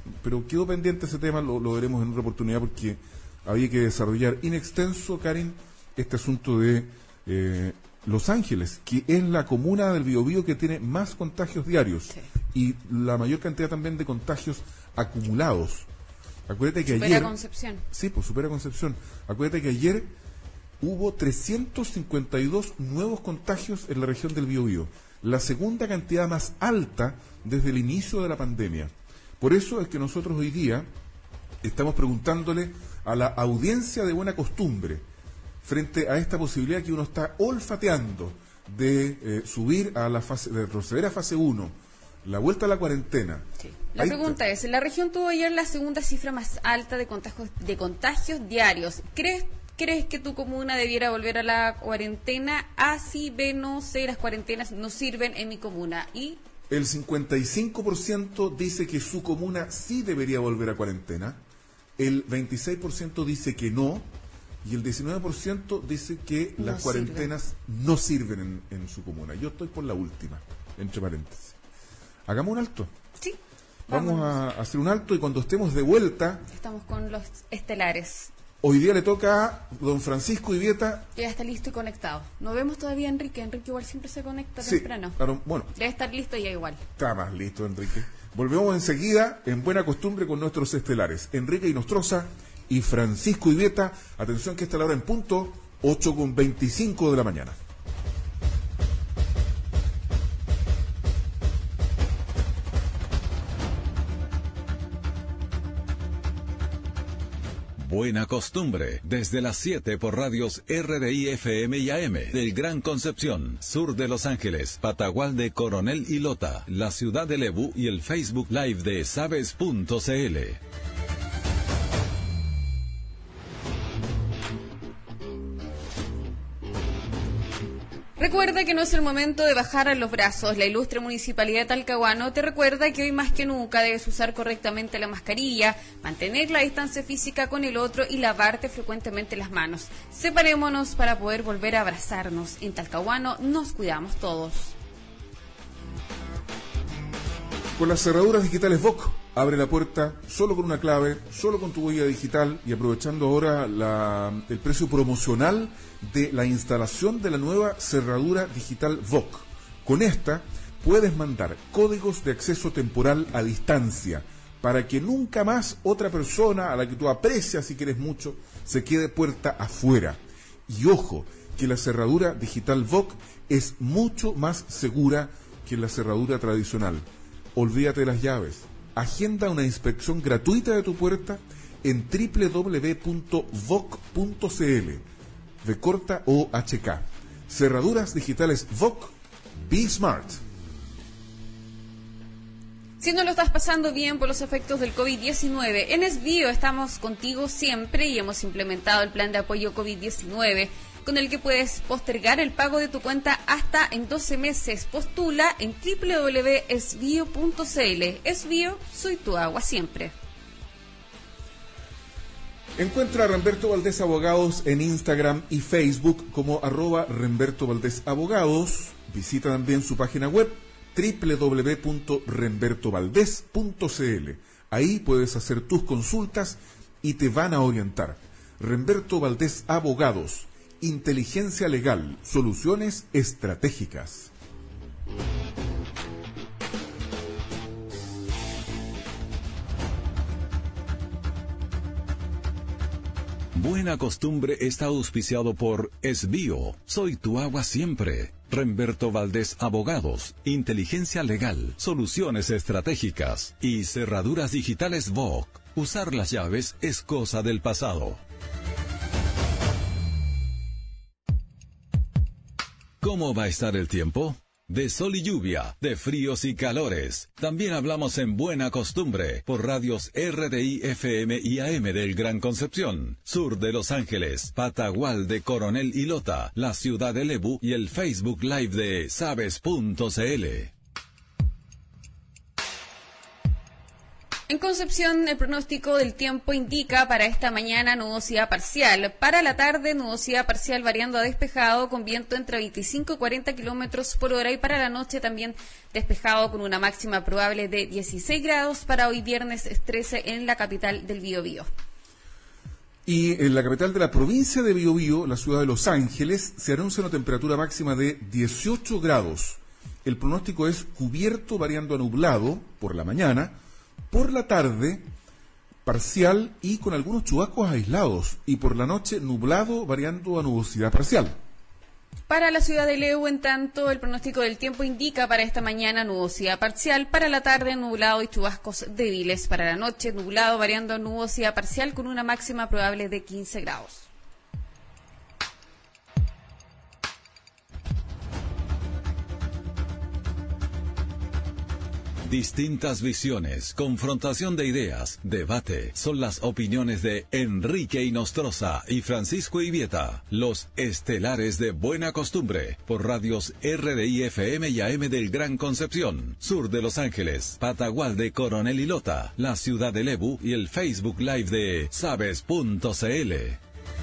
pero quedó pendiente ese tema, lo, lo veremos en otra oportunidad porque había que desarrollar in extenso, Karin, este asunto de eh, Los Ángeles, que es la comuna del Biobío que tiene más contagios diarios sí. y la mayor cantidad también de contagios acumulados. Acuérdate que supera ayer... Concepción. Sí, pues supera Concepción. Acuérdate que ayer hubo trescientos cincuenta y dos nuevos contagios en la región del Biobío, la segunda cantidad más alta desde el inicio de la pandemia. Por eso es que nosotros hoy día estamos preguntándole a la audiencia de buena costumbre, frente a esta posibilidad que uno está olfateando de eh, subir a la fase, de proceder a fase uno, la vuelta a la cuarentena. Sí. La Ahí pregunta está. es, la región tuvo ayer la segunda cifra más alta de contagios, de contagios diarios. ¿Crees, ¿Crees que tu comuna debiera volver a la cuarentena? A, sí, B, no, C, las cuarentenas no sirven en mi comuna. Y el cincuenta y cinco por ciento dice que su comuna sí debería volver a cuarentena, el veintiséis por ciento dice que no, y el diecinueve por ciento dice que no las cuarentenas sirven. no sirven en, en su comuna. Yo estoy por la última, entre paréntesis. Hagamos un alto. Sí. Vamos a hacer un alto y cuando estemos de vuelta... Estamos con los estelares. Hoy día le toca a don Francisco Ivieta. Ya está listo y conectado. No vemos todavía a Enrique. Enrique igual siempre se conecta sí, temprano. Claro, bueno. Debe estar listo ya igual. Está más listo, Enrique. Volvemos enseguida, en buena costumbre, con nuestros estelares. Enrique Inostroza y Francisco Ivieta. Atención que está la hora en punto, ocho con veinticinco de la mañana. Buena costumbre, desde las siete por radios R D I F M y A M del Gran Concepción, sur de Los Ángeles, Patagual de Coronel y Lota, la ciudad de Lebu y el Facebook Live de sabes punto c l. Recuerda que no es el momento de bajar a los brazos. La ilustre Municipalidad de Talcahuano te recuerda que hoy más que nunca debes usar correctamente la mascarilla, mantener la distancia física con el otro y lavarte frecuentemente las manos. Separémonos para poder volver a abrazarnos. En Talcahuano nos cuidamos todos. Con las cerraduras digitales V O C, abre la puerta solo con una clave, solo con tu huella digital y aprovechando ahora la, el precio promocional de la instalación de la nueva cerradura digital V O C. Con esta puedes mandar códigos de acceso temporal a distancia para que nunca más otra persona a la que tú aprecias y quieres mucho se quede puerta afuera. Y ojo, que la cerradura digital V O C es mucho más segura que la cerradura tradicional. Olvídate de las llaves. Agenda una inspección gratuita de tu puerta en doble u doble u doble u punto voc punto c l. V corta O H K. Cerraduras digitales V O C. Be Smart. Si no lo estás pasando bien por los efectos del COVID diecinueve, en Esbio estamos contigo siempre y hemos implementado el plan de apoyo COVID diecinueve con el que puedes postergar el pago de tu cuenta hasta en doce meses. Postula en doble u doble u doble u punto esbio punto c l. Esbio, soy tu agua siempre. Encuentra a Remberto Valdés Abogados en Instagram y Facebook como arroba Remberto Valdés Abogados. Visita también su página web doble u doble u doble u punto remberto valdés punto c l. Ahí puedes hacer tus consultas y te van a orientar. Remberto Valdés Abogados. Inteligencia legal, soluciones estratégicas. Buena costumbre está auspiciado por Esbio, soy tu agua siempre. Remberto Valdés Abogados, Inteligencia Legal, Soluciones Estratégicas y Cerraduras Digitales V O C. Usar las llaves es cosa del pasado. ¿Cómo va a estar el tiempo? De sol y lluvia, de fríos y calores. También hablamos en Buena Costumbre por radios R D I F M y A M del Gran Concepción, sur de Los Ángeles, Patagual de Coronel y Lota, la ciudad de Lebu y el Facebook Live de sabes punto c l. En Concepción, el pronóstico del tiempo indica para esta mañana nubosidad parcial. Para la tarde, nubosidad parcial variando a despejado con viento entre veinticinco y cuarenta kilómetros por hora. Y para la noche también despejado con una máxima probable de dieciséis grados para hoy viernes trece en la capital del Biobío. Y en la capital de la provincia de Biobío, la ciudad de Los Ángeles, se anuncia una temperatura máxima de dieciocho grados. El pronóstico es cubierto variando a nublado por la mañana. Por la tarde, parcial y con algunos chubascos aislados. Y por la noche, nublado, variando a nubosidad parcial. Para la ciudad de Leu, en tanto, el pronóstico del tiempo indica para esta mañana nubosidad parcial. Para la tarde, nublado y chubascos débiles. Para la noche, nublado, variando a nubosidad parcial con una máxima probable de quince grados. Distintas visiones, confrontación de ideas, debate, son las opiniones de Enrique Inostroza y Francisco Ivieta, los estelares de Buena Costumbre, por radios R D I F M y A M del Gran Concepción, sur de Los Ángeles, Patagual de Coronel y Lota, la ciudad de Lebu y el Facebook Live de sabes punto c l.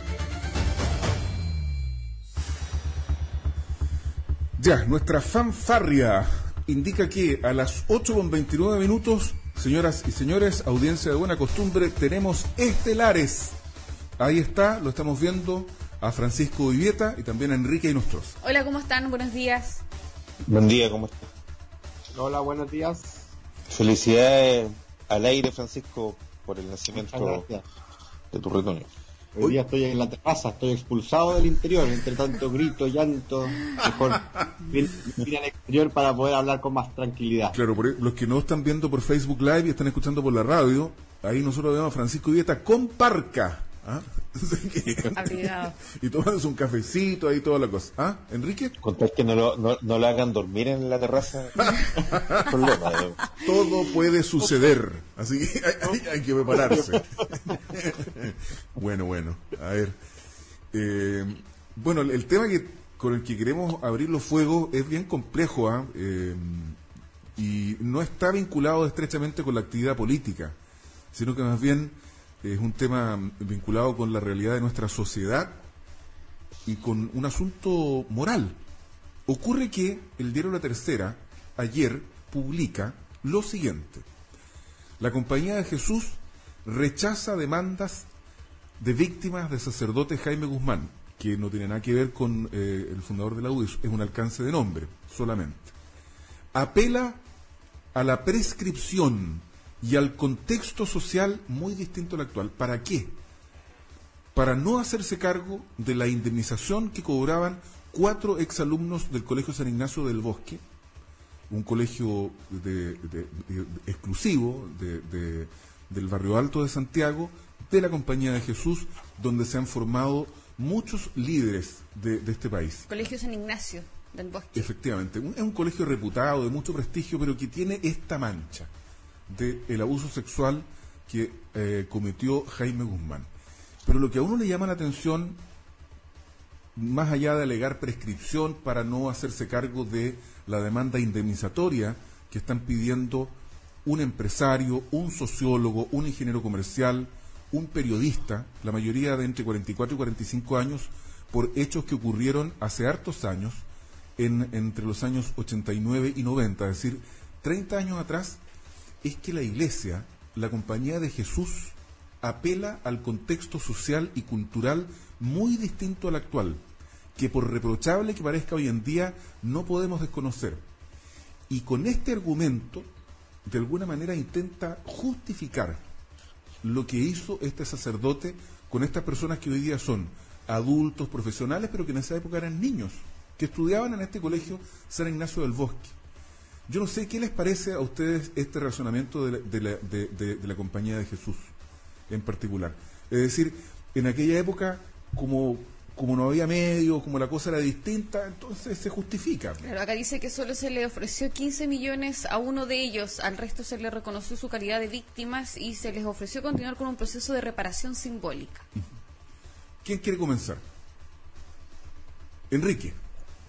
Ya, nuestra fanfarria indica que a las ocho con veintinueve minutos, señoras y señores, audiencia de Buena Costumbre, tenemos estelares. Ahí está, lo estamos viendo a Francisco Ivieta y también a Enrique Inostroza. Hola, ¿cómo están? Buenos días. Buen día, ¿cómo estás? Hola, buenos días. Felicidades al aire, Francisco, por el nacimiento de tu retoño. Hoy día estoy en la terraza, estoy expulsado del interior, entre tanto grito, llanto, mejor vine al exterior para poder hablar con más tranquilidad. Claro, por los que no están viendo por Facebook Live y están escuchando por la radio, ahí nosotros vemos a Francisco Ivieta con parca. ¿Ah? Y tomándose un cafecito ahí, toda la cosa. ¿Ah, Enrique? Contar que no lo, no, no lo hagan dormir en la terraza. Todo puede suceder, así que hay, hay, hay que prepararse. Bueno, bueno, a ver. Eh, bueno, el tema que con el que queremos abrir los fuegos es bien complejo, ¿eh? Eh, y no está vinculado estrechamente con la actividad política, sino que más bien es un tema vinculado con la realidad de nuestra sociedad y con un asunto moral. Ocurre que el diario La Tercera ayer publica lo siguiente: la Compañía de Jesús rechaza demandas de víctimas del sacerdote Jaime Guzmán, que no tiene nada que ver con eh, el fundador de la U D I, es un alcance de nombre solamente. Apela a la prescripción y al contexto social muy distinto al actual. ¿Para qué? Para no hacerse cargo de la indemnización que cobraban cuatro exalumnos del Colegio San Ignacio del Bosque, un colegio de, de, de, de, exclusivo de, de, del barrio Alto de Santiago, de la Compañía de Jesús, donde se han formado muchos líderes de, de este país. Colegio San Ignacio del Bosque. Efectivamente, es un colegio reputado, de mucho prestigio, pero que tiene esta mancha del abuso sexual que eh, cometió Jaime Guzmán. Pero lo que a uno le llama la atención, más allá de alegar prescripción para no hacerse cargo de la demanda indemnizatoria que están pidiendo un empresario, un sociólogo, un ingeniero comercial, un periodista, la mayoría de entre cuarenta y cuatro y cuarenta y cinco años, por hechos que ocurrieron hace hartos años, en, entre los años ochenta y nueve y noventa, es decir, treinta años atrás, es que la Iglesia, la Compañía de Jesús, apela al contexto social y cultural muy distinto al actual, que por reprochable que parezca hoy en día, no podemos desconocer. Y con este argumento, de alguna manera intenta justificar lo que hizo este sacerdote con estas personas que hoy día son adultos, profesionales, pero que en esa época eran niños, que estudiaban en este colegio San Ignacio del Bosque. Yo no sé qué les parece a ustedes este razonamiento de la, de la, de, de, de la Compañía de Jesús en particular. Es decir, en aquella época, como, como no había medios, como la cosa era distinta, entonces se justifica. Claro, acá dice que solo se le ofreció quince millones a uno de ellos, al resto se le reconoció su calidad de víctimas y se les ofreció continuar con un proceso de reparación simbólica. ¿Quién quiere comenzar? Enrique.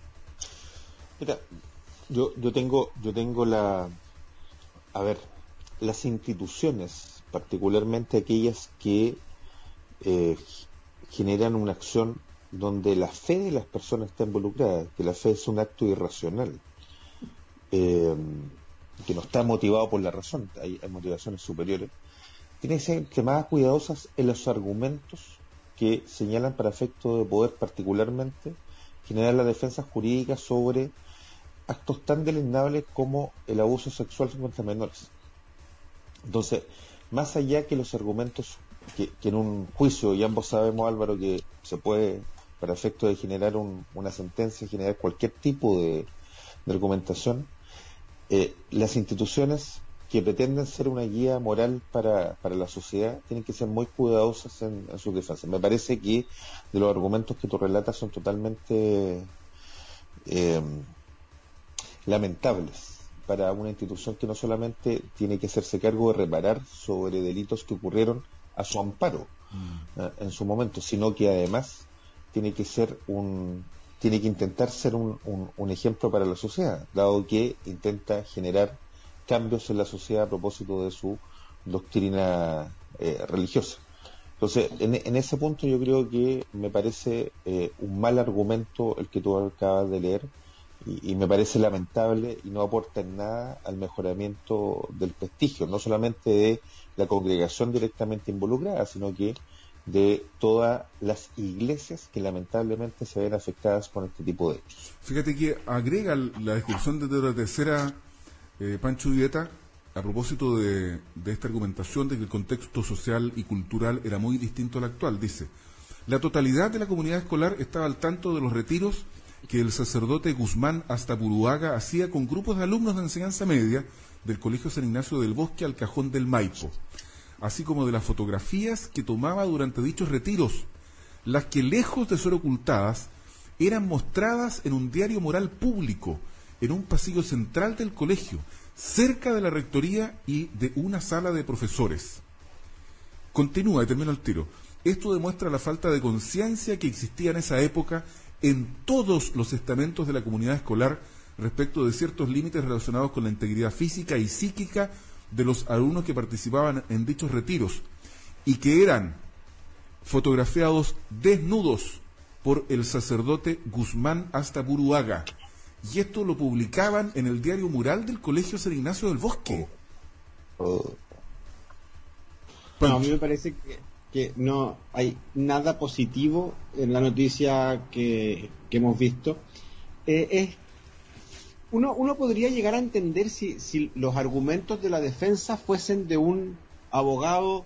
Mira, Yo, yo tengo, yo tengo la, a ver, las instituciones, particularmente aquellas que eh, generan una acción donde la fe de las personas está involucrada, que la fe es un acto irracional, eh, que no está motivado por la razón, hay, hay motivaciones superiores, tienen que ser extremadamente cuidadosas en los argumentos que señalan para efecto de poder particularmente generar la defensa jurídica sobre actos tan deleznables como el abuso sexual contra menores. Entonces, más allá que los argumentos que, que en un juicio, y ambos sabemos, Álvaro, que se puede, para efecto de generar un, una sentencia, generar cualquier tipo de, de argumentación, eh, las instituciones que pretenden ser una guía moral para, para la sociedad tienen que ser muy cuidadosas en, en sus defensas. Me parece que de los argumentos que tú relatas son totalmente eh, lamentables para una institución que no solamente tiene que hacerse cargo de reparar sobre delitos que ocurrieron a su amparo mm. eh, en su momento, sino que además tiene que ser un tiene que intentar ser un, un, un ejemplo para la sociedad, dado que intenta generar cambios en la sociedad a propósito de su doctrina eh, religiosa. Entonces, en, en ese punto yo creo que me parece eh, un mal argumento el que tú acabas de leer, y, y me parece lamentable y no aporta en nada al mejoramiento del prestigio, no solamente de la congregación directamente involucrada, sino que de todas las iglesias que lamentablemente se ven afectadas por este tipo de hechos. Fíjate que agrega la descripción de la tercera Eh, Pancho Vieta, a propósito de, de esta argumentación de que el contexto social y cultural era muy distinto al actual, dice: la totalidad de la comunidad escolar estaba al tanto de los retiros que el sacerdote Guzmán Astaburuaga hacía con grupos de alumnos de enseñanza media del Colegio San Ignacio del Bosque al Cajón del Maipo, así como de las fotografías que tomaba durante dichos retiros, las que, lejos de ser ocultadas, eran mostradas en un diario moral público, en un pasillo central del colegio, cerca de la rectoría y de una sala de profesores. Continúa y termino el tiro. Esto demuestra la falta de conciencia que existía en esa época en todos los estamentos de la comunidad escolar respecto de ciertos límites relacionados con la integridad física y psíquica de los alumnos que participaban en dichos retiros, y que eran fotografiados desnudos por el sacerdote Guzmán Astaburuaga. Y esto lo publicaban en el diario mural del Colegio San Ignacio del Bosque. Oh. Bueno, a mí me parece que, que no hay nada positivo en la noticia que, que hemos visto. Eh, es uno, uno podría llegar a entender si, si los argumentos de la defensa fuesen de un abogado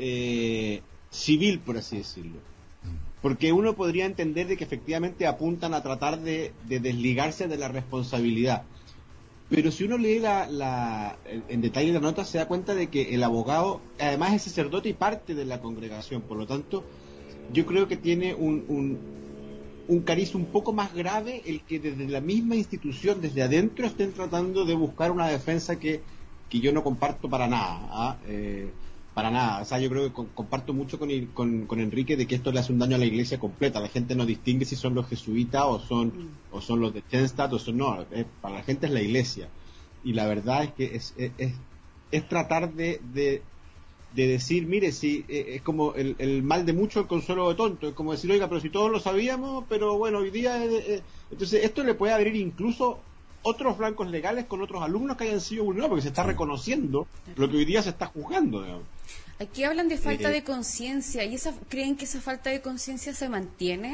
eh, civil, por así decirlo. Porque uno podría entender de que efectivamente apuntan a tratar de, de desligarse de la responsabilidad. Pero si uno lee la, la, en detalle la nota, se da cuenta de que el abogado, además es sacerdote y parte de la congregación. Por lo tanto, yo creo que tiene un, un, un cariz un poco más grave el que desde la misma institución, desde adentro, estén tratando de buscar una defensa que, que yo no comparto para nada. ¿ah? Eh, Para nada, o sea, yo creo que comparto mucho con, con, con Enrique de que esto le hace un daño a la iglesia completa. La gente no distingue si son los jesuitas o son mm. o son los de Schoenstatt o son, no, es, para la gente es la iglesia. Y la verdad es que es, es, es, es tratar de, de, de decir, mire, si es como el, el mal de mucho, el consuelo de tonto. Es como decir, oiga, pero si todos lo sabíamos, pero bueno, hoy día... Eh, eh. Entonces, esto le puede abrir incluso otros flancos legales con otros alumnos que hayan sido vulnerados, porque se está reconociendo lo que hoy día se está juzgando, digamos. Aquí hablan de falta Eh, de conciencia, ¿y esa creen que esa falta de conciencia se mantiene?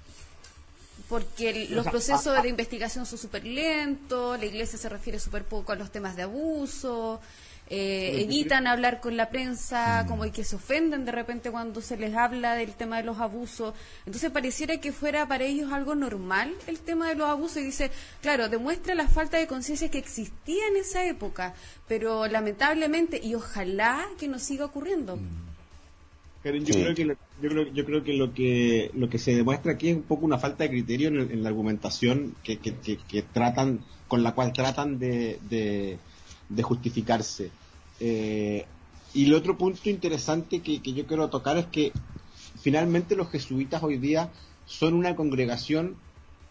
Porque el- los O sea, procesos ah, ah. de investigación son súper lentos, la iglesia se refiere súper poco a los temas de abuso, eh, Pero yo evitan hablar con la prensa, como y que se ofenden de repente cuando se les habla del tema de los abusos. Entonces pareciera que fuera para ellos algo normal el tema de los abusos, y dice, claro, demuestra la falta de conciencia que existía en esa época, pero lamentablemente, y ojalá que no siga ocurriendo. Karen, yo Sí. creo que lo, yo creo, yo creo que lo que lo que se demuestra aquí es un poco una falta de criterio en, el- en la argumentación que, que, que, que tratan con la cual tratan de, de, de justificarse. Eh, y el otro punto interesante que, que yo quiero tocar es que finalmente los jesuitas hoy día son una congregación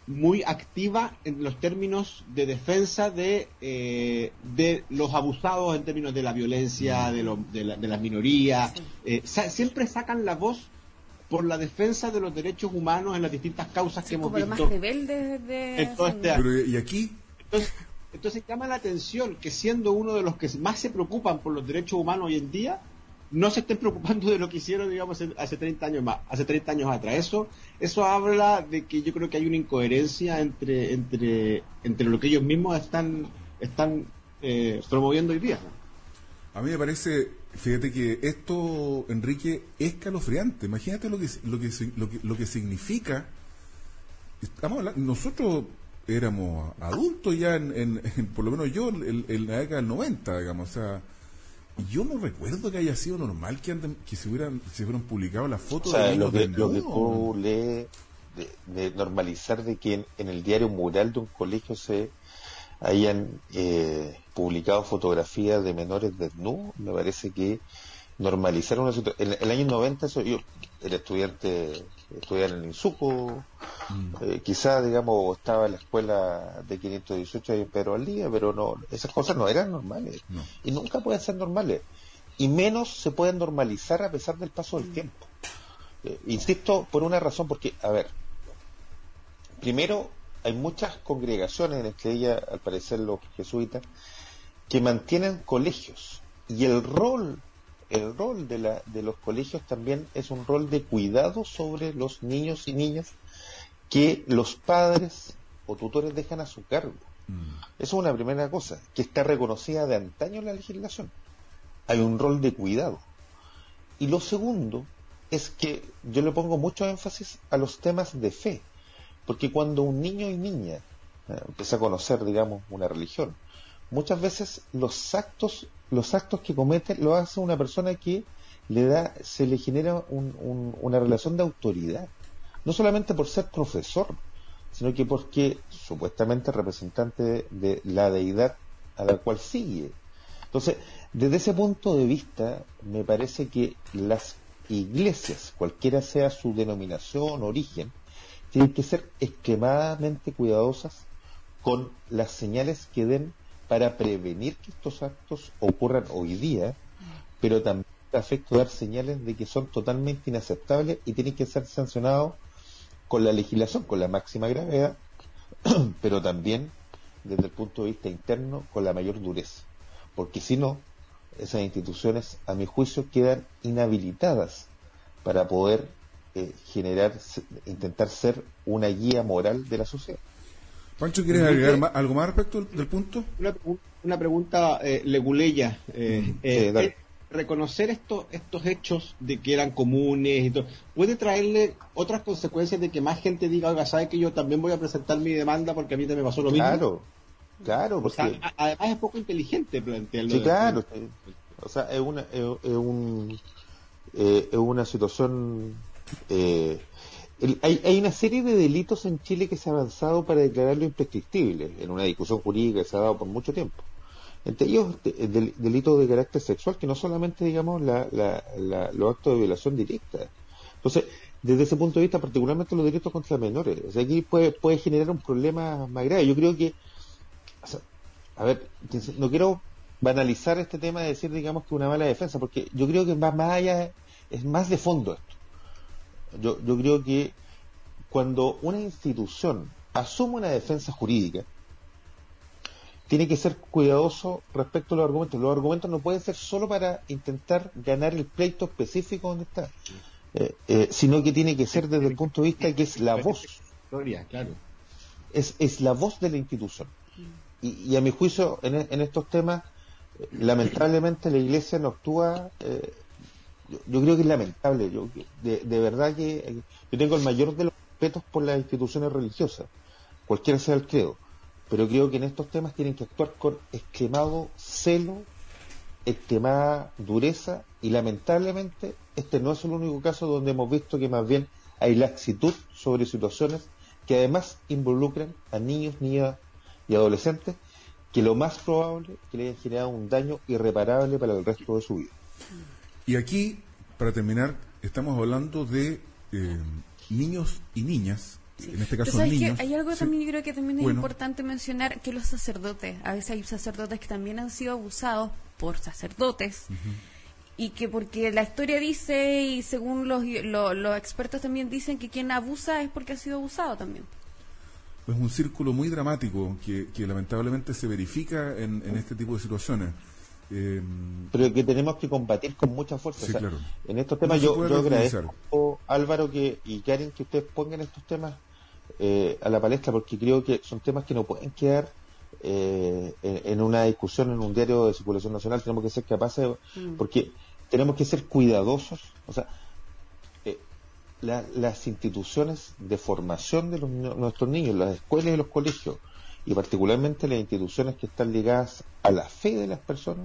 muy activa en los términos de defensa de eh, de los abusados, en términos de la violencia, de, lo, de, la, de las minorías. Eh, sa- siempre sacan la voz por la defensa de los derechos humanos en las distintas causas Sí, que hemos como lo visto. más rebelde de... en todo este Pero, ¿y aquí? Entonces, entonces llama la atención que, siendo uno de los que más se preocupan por los derechos humanos hoy en día, no se estén preocupando de lo que hicieron, digamos, hace treinta años más, hace treinta años atrás. Eso eso habla de que yo creo que hay una incoherencia entre entre entre lo que ellos mismos están están eh, promoviendo hoy día. A mí me parece, fíjate que esto, Enrique, es escalofriante. Imagínate lo que lo que lo que, lo que significa. Estamos hablando, nosotros éramos adultos ya, en, en, en por lo menos yo, en, en la década del noventa, digamos, o sea, yo no recuerdo que haya sido normal que anden, que se hubieran se hubieran publicado las fotos o sea, de lo que, niños lo que desnudos. tú lees de, de normalizar de que en, en el diario mural de un colegio se hayan eh, publicado fotografías de menores desnudos, me parece que normalizar una situación. En el año noventa, eso, yo era estudiante, estudiaba en el INSUCO, mm. eh, quizás, digamos, estaba en la escuela de quinientos dieciocho en Pedro Valdivia, pero no, esas cosas no eran normales, no. Y nunca pueden ser normales, y menos se pueden normalizar a pesar del paso del tiempo. Eh, insisto, por una razón, porque, a ver, primero, hay muchas congregaciones, entre ellas, al parecer, los jesuitas, que mantienen colegios, y el rol el rol de la de los colegios también es un rol de cuidado sobre los niños y niñas que los padres o tutores dejan a su cargo. Mm. Eso es una primera cosa, que está reconocida de antaño en la legislación. Hay un rol de cuidado. Y lo segundo es que yo le pongo mucho énfasis a los temas de fe, porque cuando un niño y niña eh, empieza a conocer, digamos, una religión, muchas veces los actos los actos que comete lo hace una persona que le da se le genera un, un, una relación de autoridad, no solamente por ser profesor, sino que porque supuestamente es representante de, de la deidad a la cual sigue. Entonces, desde ese punto de vista, me parece que las iglesias, cualquiera sea su denominación, origen, tienen que ser extremadamente cuidadosas con las señales que den para prevenir que estos actos ocurran hoy día, pero también a efecto de dar señales de que son totalmente inaceptables y tienen que ser sancionados con la legislación, con la máxima gravedad, pero también desde el punto de vista interno con la mayor dureza, porque si no, esas instituciones, a mi juicio, quedan inhabilitadas para poder eh, generar, intentar ser una guía moral de la sociedad. Pancho, ¿quieres agregar más, algo más respecto del, del punto? Una, una pregunta eh, leguleya. Eh, mm, eh, eh, reconocer estos estos hechos de que eran comunes y todo, ¿puede traerle otras consecuencias de que más gente diga, oiga, ¿sabe que yo también voy a presentar mi demanda porque a mí también me pasó lo mismo? Claro, claro. Porque... O sea, a, además es poco inteligente plantearlo. Sí, claro. De... O sea, es una, es, es un, eh, es una situación... Eh, El, hay, hay una serie de delitos en Chile que se ha avanzado para declararlo imprescriptible en una discusión jurídica que se ha dado por mucho tiempo. Entre ellos, el del, delitos de carácter sexual, que no solamente, digamos, la, la, la, los actos de violación directa. Entonces, desde ese punto de vista, particularmente los delitos contra menores, o sea, aquí puede, puede generar un problema más grave. Yo creo que, o sea, a ver, no quiero banalizar este tema de decir, digamos, que una mala defensa, porque yo creo que más, más allá, es más de fondo esto. Yo, yo creo que cuando una institución asume una defensa jurídica, tiene que ser cuidadoso respecto a los argumentos. Los argumentos no pueden ser solo para intentar ganar el pleito específico donde está, eh, eh, sino que tiene que ser desde el punto de vista que es la voz. Claro. Es, es la voz de la institución. Y, y a mi juicio, en, en estos temas, eh, lamentablemente la Iglesia no actúa... Eh, Yo, yo creo que es lamentable. Yo de, de verdad que eh, yo tengo el mayor de los respetos por las instituciones religiosas, cualquiera sea el credo, pero creo que en estos temas tienen que actuar con extremado celo, extremada dureza, y lamentablemente este no es el único caso donde hemos visto que más bien hay laxitud sobre situaciones que además involucran a niños, niñas y adolescentes, que lo más probable es que le hayan generado un daño irreparable para el resto de su vida. Y aquí, para terminar, estamos hablando de eh, niños y niñas Sí. En este caso ¿sabes niños. Que hay algo sí. también, yo creo que también es bueno. importante mencionar, que los sacerdotes, a veces hay sacerdotes que también han sido abusados por sacerdotes, uh-huh. y que porque la historia dice, y según los, lo, los expertos también dicen, que quien abusa es porque ha sido abusado también. Es un círculo muy dramático que, que lamentablemente se verifica en, en este tipo de situaciones. Eh, pero que tenemos que combatir con mucha fuerza. Sí, o sea, claro. En estos temas no yo, yo agradezco, Álvaro que, y Karen, que ustedes pongan estos temas eh, a la palestra, porque creo que son temas que no pueden quedar eh, en, en una discusión en un diario de circulación nacional. Tenemos que ser capaces, mm. porque tenemos que ser cuidadosos. O sea, eh, la, las instituciones de formación de los, nuestros niños, las escuelas y los colegios, y particularmente las instituciones que están ligadas a la fe de las personas,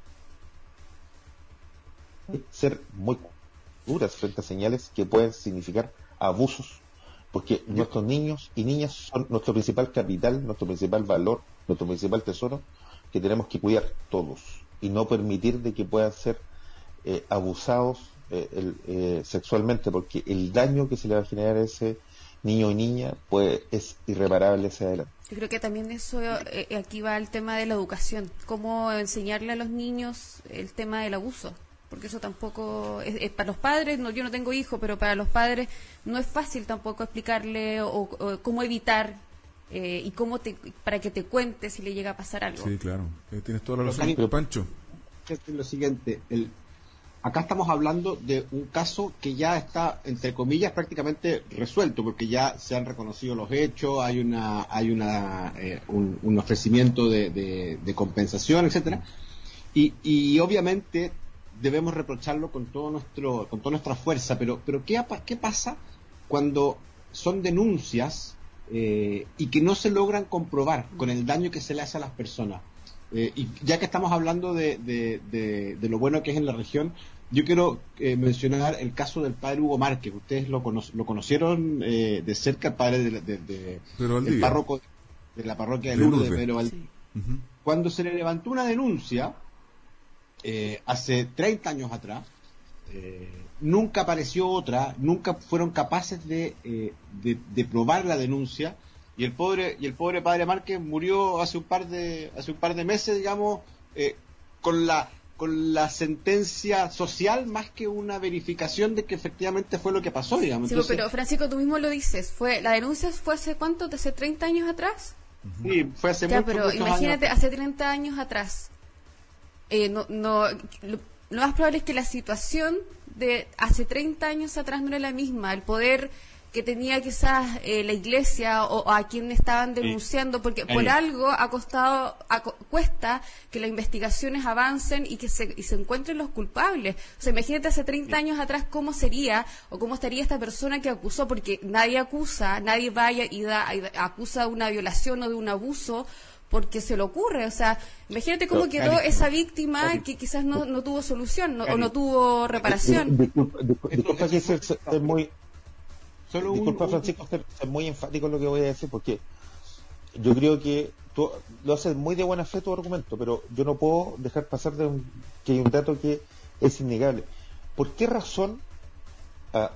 ser muy duras frente a señales que pueden significar abusos, porque Yo. nuestros niños y niñas son nuestro principal capital, nuestro principal valor, nuestro principal tesoro, que tenemos que cuidar todos y no permitir de que puedan ser eh, abusados eh, el, eh, sexualmente, porque el daño que se le va a generar a ese niño y niña pues es irreparable hacia adelante. Yo creo que también eso eh, aquí va el tema de la educación, cómo enseñarle a los niños el tema del abuso, porque eso tampoco es, es para los padres. No, yo no tengo hijos, pero para los padres no es fácil tampoco explicarle o, o cómo evitar eh, y cómo te, para que te cuente si le llega a pasar algo. Sí, claro, eh, tienes toda la razón. Pero Pancho, es lo siguiente, el acá estamos hablando de un caso que ya está, entre comillas, prácticamente resuelto, porque ya se han reconocido los hechos, hay una hay una eh, un, un ofrecimiento de, de, de compensación, etcétera, y, y obviamente debemos reprocharlo con todo nuestro con toda nuestra fuerza, pero pero qué qué pasa cuando son denuncias eh, y que no se logran comprobar con el daño que se le hace a las personas. Eh, y ya que estamos hablando de, de, de, de lo bueno que es en la región, yo quiero eh, mencionar el caso del padre Hugo Márquez. Ustedes lo, cono lo conocieron eh, de cerca, el padre de, de, de, del párroco de la parroquia de Lourdes, de Pedro Valdivia. Sí. Uh-huh. Cuando se le levantó una denuncia eh, hace treinta años atrás, eh, nunca apareció otra, nunca fueron capaces de, eh, de, de probar la denuncia. Y el pobre y el pobre padre Márquez murió hace un par de hace un par de meses, digamos, eh, con la con la sentencia social más que una verificación de que efectivamente fue lo que pasó, digamos. Sí, Entonces, pero Francisco, tú mismo lo dices, fue la denuncia fue hace cuánto, hace treinta años atrás. Sí, fue hace ya, mucho, pero imagínate, años. hace treinta años atrás. Eh, no, no, lo, lo más probable es que la situación de hace treinta años atrás no era la misma, el poder que tenía quizás eh, la iglesia o, o a quien estaban denunciando, porque por Ahí. algo ha costado, ha, cuesta que las investigaciones avancen y que se, y se encuentren los culpables. O sea, imagínate hace treinta años atrás cómo sería o cómo estaría esta persona que acusó, porque nadie acusa, nadie vaya y da, y da, acusa de una violación o de un abuso porque se le ocurre. O sea, imagínate cómo no, quedó Cari, esa víctima Cari, que quizás no, no tuvo solución no, o no tuvo reparación. Disculpa, disculpa, disculpa que es, es muy... Solo Disculpa, un, Francisco, un... ser muy enfático en lo que voy a decir, porque yo creo que tú lo haces muy de buena fe tu argumento, pero yo no puedo dejar pasar de un, que hay un dato que es innegable. ¿Por qué razón, ah,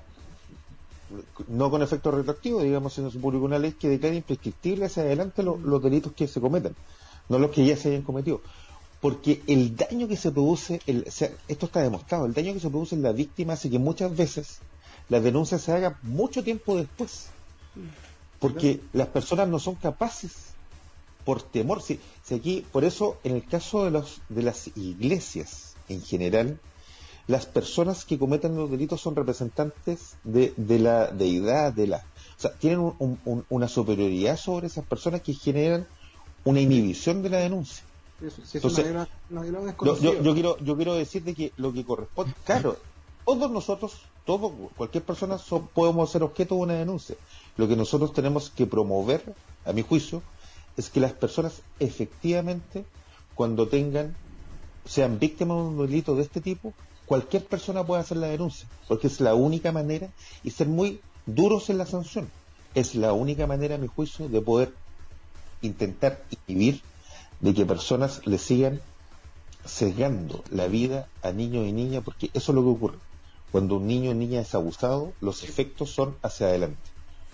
no con efecto retroactivo, digamos, si no se publicó una ley que declara imprescriptible hacia adelante los, los delitos que se cometan, no los que ya se hayan cometido? Porque el daño que se produce, el, o sea, esto está demostrado, el daño que se produce en la víctima hace que muchas veces la denuncia se haga mucho tiempo después, porque las personas no son capaces por temor. Si, si aquí, por eso, en el caso de los de las iglesias en general, las personas que cometen los delitos son representantes de, de la deidad, de la, o sea, tienen un, un, una superioridad sobre esas personas que generan una inhibición de la denuncia. Eso, si eso Entonces, no era, no era yo, yo, yo quiero yo quiero decir de que lo que corresponde, claro, todos nosotros, todo, cualquier persona son, podemos ser objeto de una denuncia. Lo que nosotros tenemos que promover, a mi juicio, es que las personas efectivamente, cuando tengan, sean víctimas de un delito de este tipo, cualquier persona puede hacer la denuncia, porque es la única manera, y ser muy duros en la sanción, es la única manera, a mi juicio, de poder intentar inhibir de que personas le sigan sesgando la vida a niños y niñas, porque eso es lo que ocurre. Cuando un niño o niña es abusado, los efectos son hacia adelante.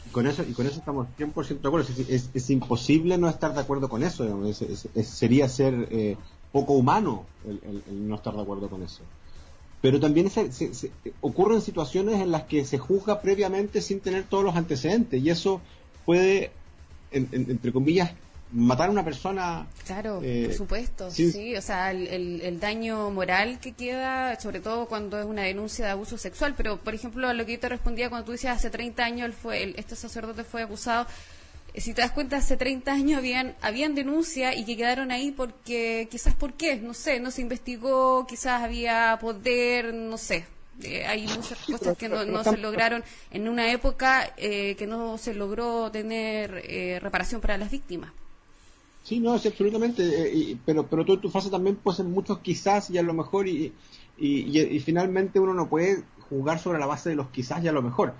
Con eso, y con eso estamos cien por ciento de acuerdo. Es, es, es imposible no estar de acuerdo con eso. Es, es, es, sería ser eh, poco humano el, el, el no estar de acuerdo con eso. Pero también se, se, se, ocurren situaciones en las que se juzga previamente sin tener todos los antecedentes, y eso puede, en, en, entre comillas, matar a una persona. Claro, eh, por supuesto, sí. sí, o sea, el, el, el daño moral que queda, sobre todo cuando es una denuncia de abuso sexual. Pero, por ejemplo, a lo que yo te respondía cuando tú decías hace treinta años él fue, el, este sacerdote fue acusado, si te das cuenta, hace treinta años habían habían denuncias y que quedaron ahí porque, quizás por qué, no sé, no se investigó, quizás había poder, no sé. Eh, hay muchas cosas que no, no se lograron en una época eh, que no se logró tener eh, reparación para las víctimas. Sí, no, sí, absolutamente, eh, y, pero pero tú en tu fase también puede ser muchos quizás y a lo mejor, y, y, y, y finalmente uno no puede jugar sobre la base de los quizás y a lo mejor.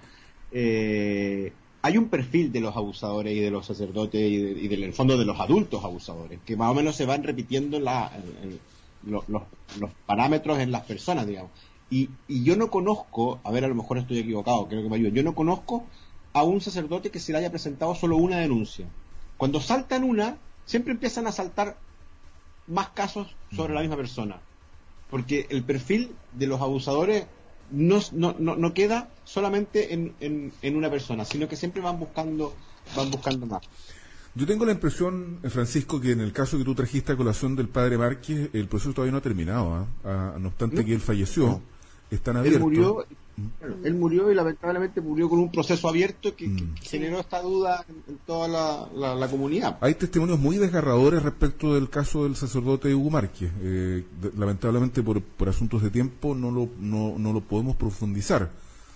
Eh, hay un perfil de los abusadores y de los sacerdotes y, de, y del en el fondo de los adultos abusadores, que más o menos se van repitiendo en la, en, en, los, los, los parámetros en las personas, digamos. Y, y yo no conozco, a ver, a lo mejor estoy equivocado, creo que me ayuda, yo no conozco a un sacerdote que se le haya presentado solo una denuncia. Cuando saltan una, siempre empiezan a saltar más casos sobre la misma persona, porque el perfil de los abusadores no, no, no, no queda solamente en, en, en una persona, sino que siempre van buscando van buscando más. Yo tengo la impresión, Francisco, que en el caso que tú trajiste a colación del padre Márquez, el proceso todavía no ha terminado, ¿eh? ah, no obstante no, que él falleció, no. están abiertos. Él murió, Bueno, él murió y lamentablemente murió con un proceso abierto que, mm. que generó esta duda en, en toda la, la, la comunidad. Hay testimonios muy desgarradores respecto del caso del sacerdote Hugo Márquez. Eh, de, lamentablemente por, por asuntos de tiempo no lo, no, no lo podemos profundizar,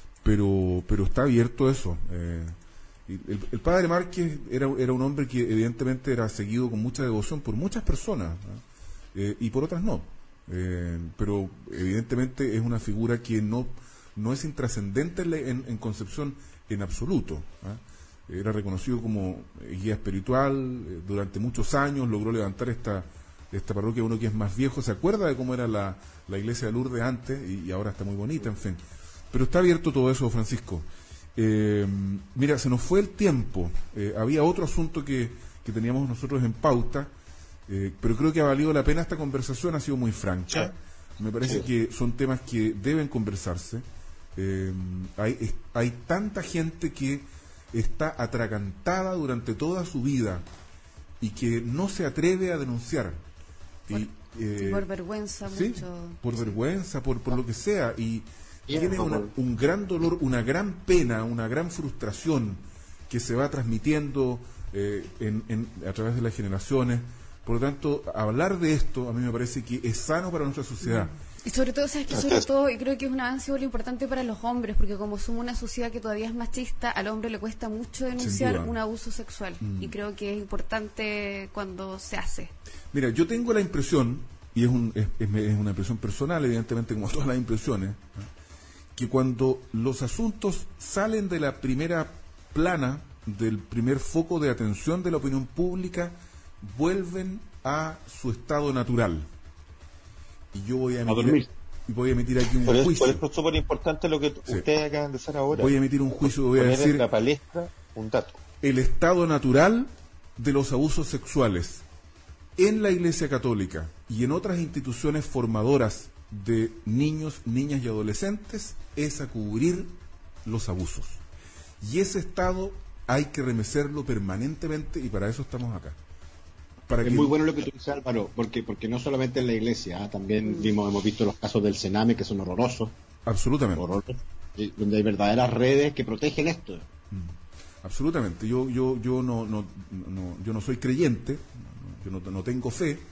pero, pero está abierto eso. Eh, el, el padre Márquez era, era un hombre que evidentemente era seguido con mucha devoción por muchas personas, ¿eh? Eh, y por otras no. Eh, pero evidentemente es una figura que no no es intrascendente en, en Concepción en absoluto, ¿eh? Era reconocido como guía espiritual eh, durante muchos años, logró levantar esta esta parroquia. Uno que es más viejo se acuerda de cómo era la, la iglesia de Lourdes antes y, y ahora está muy bonita, en fin. Pero está abierto todo eso, Francisco. Eh, mira, se nos fue el tiempo. Eh, había otro asunto que, que teníamos nosotros en pauta, eh, pero creo que ha valido la pena esta conversación, ha sido muy franca. Sí. Me parece sí. que son temas que deben conversarse. Eh, hay, es, hay tanta gente que está atragantada durante toda su vida y que no se atreve a denunciar. Por, y, eh, por vergüenza, ¿sí? mucho. Por vergüenza, por, por lo que sea. Y tiene una, un gran dolor, una gran pena, una gran frustración que se va transmitiendo eh, en, en, a través de las generaciones. Por lo tanto, hablar de esto a mí me parece que es sano para nuestra sociedad. Y sobre todo, ¿sabes qué? Sobre todo, y creo que es un avance muy importante para los hombres, porque como somos una sociedad que todavía es machista, al hombre le cuesta mucho denunciar un abuso sexual. Mm. Y creo que es importante cuando se hace. Mira, yo tengo la impresión, y es, un, es, es una impresión personal, evidentemente, como todas las impresiones, ¿eh? que cuando los asuntos salen de la primera plana, del primer foco de atención de la opinión pública, vuelven a su estado natural. Y yo voy a emitir, a voy a emitir aquí un por eso, juicio. Por eso es súper importante lo que sí. ustedes acaban de hacer ahora. Voy a emitir un juicio, voy a Poner decir en la palestra un dato. El estado natural de los abusos sexuales en la Iglesia Católica y en otras instituciones formadoras de niños, niñas y adolescentes es a cubrir los abusos. Y ese estado hay que remecerlo permanentemente y para eso estamos acá. Para es que... muy bueno lo que tú dices, Álvaro, porque porque no solamente en la iglesia, ¿eh? también mm. vimos, hemos visto los casos del Sename que son horrorosos. Absolutamente. Horrorosos, donde hay verdaderas redes que protegen esto. Mm. Absolutamente. Yo yo yo no no, no yo no soy creyente, yo no, no tengo fe, eh,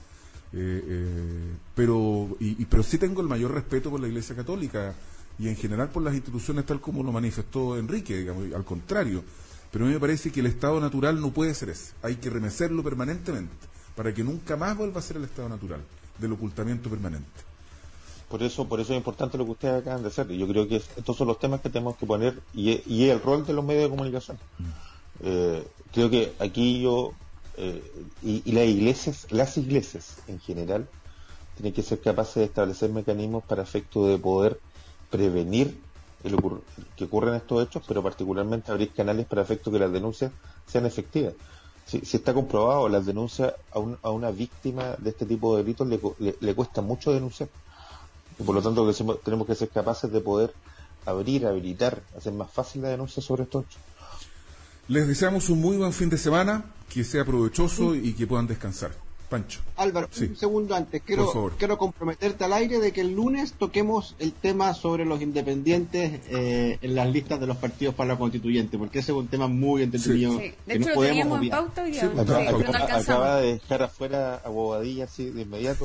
eh, pero y, y pero sí tengo el mayor respeto por la Iglesia Católica y en general por las instituciones tal como lo manifestó Enrique, digamos, al contrario. Pero a mí me parece que el estado natural no puede ser ese. Hay que remecerlo permanentemente para que nunca más vuelva a ser el estado natural del ocultamiento permanente. Por eso por eso es importante lo que ustedes acaban de hacer. Y yo creo que estos son los temas que tenemos que poner y, y el rol de los medios de comunicación. Mm. Eh, creo que aquí yo eh, y, y las iglesias, las iglesias en general tienen que ser capaces de establecer mecanismos para efecto de poder prevenir el ocurre, que ocurren estos hechos, pero particularmente abrir canales para efecto que las denuncias sean efectivas. Si, si está comprobado, las denuncias a, un, a una víctima de este tipo de delitos le, le, le cuesta mucho denunciar. Y por lo tanto que se, tenemos que ser capaces de poder abrir, habilitar, hacer más fácil la denuncia sobre estos hechos. Les deseamos un muy buen fin de semana, que sea provechoso y que puedan descansar. Pancho. Álvaro, sí. un segundo antes. Quiero, quiero comprometerte al aire de que el lunes toquemos el tema sobre los independientes eh, en las listas de los partidos para la constituyente, porque ese es un tema muy entretenido. Sí. Sí. De hecho, no lo teníamos obviar. En pauta hoy día. Sí, acaba, sí, acaba, no acaba de dejar afuera a Bobadilla así de inmediato.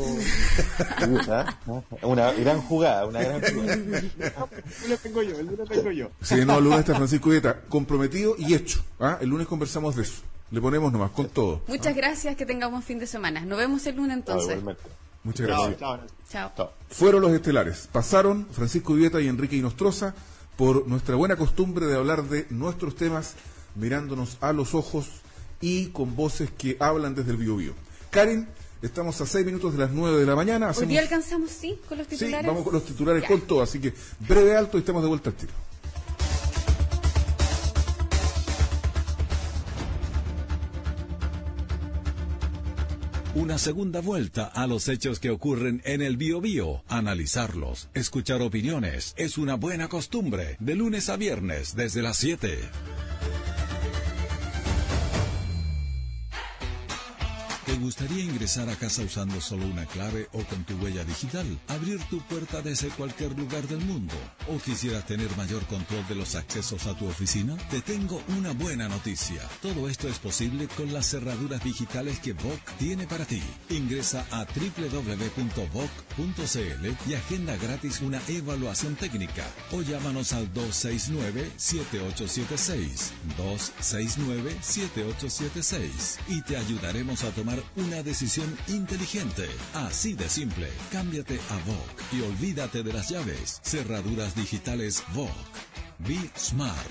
Una gran jugada, una gran jugada. El lunes tengo yo, el lunes tengo yo. Sí, no, el lunes está Francisco Vieta, comprometido y hecho. ¿Ah? El lunes conversamos de eso. Le ponemos nomás con todo. Muchas ¿ah? gracias, que tengamos fin de semana. Nos vemos el lunes entonces. Ah, muchas gracias. Chao. Chao. Chao. Fueron los estelares. Pasaron Francisco Vieta y Enrique Inostroza por nuestra buena costumbre de hablar de nuestros temas mirándonos a los ojos y con voces que hablan desde el Biobío. Karen, estamos a seis minutos de las nueve de la mañana. Hacemos... Hoy día alcanzamos, sí, con los titulares. Sí, vamos con los titulares ya. Con todo, así que breve alto y estamos de vuelta al tiro. Una segunda vuelta a los hechos que ocurren en el Biobío, analizarlos, escuchar opiniones, es una buena costumbre, de lunes a viernes desde las siete. ¿Te gustaría ingresar a casa usando solo una clave o con tu huella digital? ¿Abrir tu puerta desde cualquier lugar del mundo? ¿O quisieras tener mayor control de los accesos a tu oficina? Te tengo una buena noticia. Todo esto es posible con las cerraduras digitales que V O C tiene para ti. Ingresa a doble u doble u doble u punto v o c punto c l y agenda gratis una evaluación técnica. O llámanos al dos seis nueve, siete ocho siete seis. dos seis nueve, siete ocho siete seis. Y te ayudaremos a tomar una decisión inteligente. Así de simple. Cámbiate a V O C y olvídate de las llaves. Cerraduras digitales V O C. Be Smart.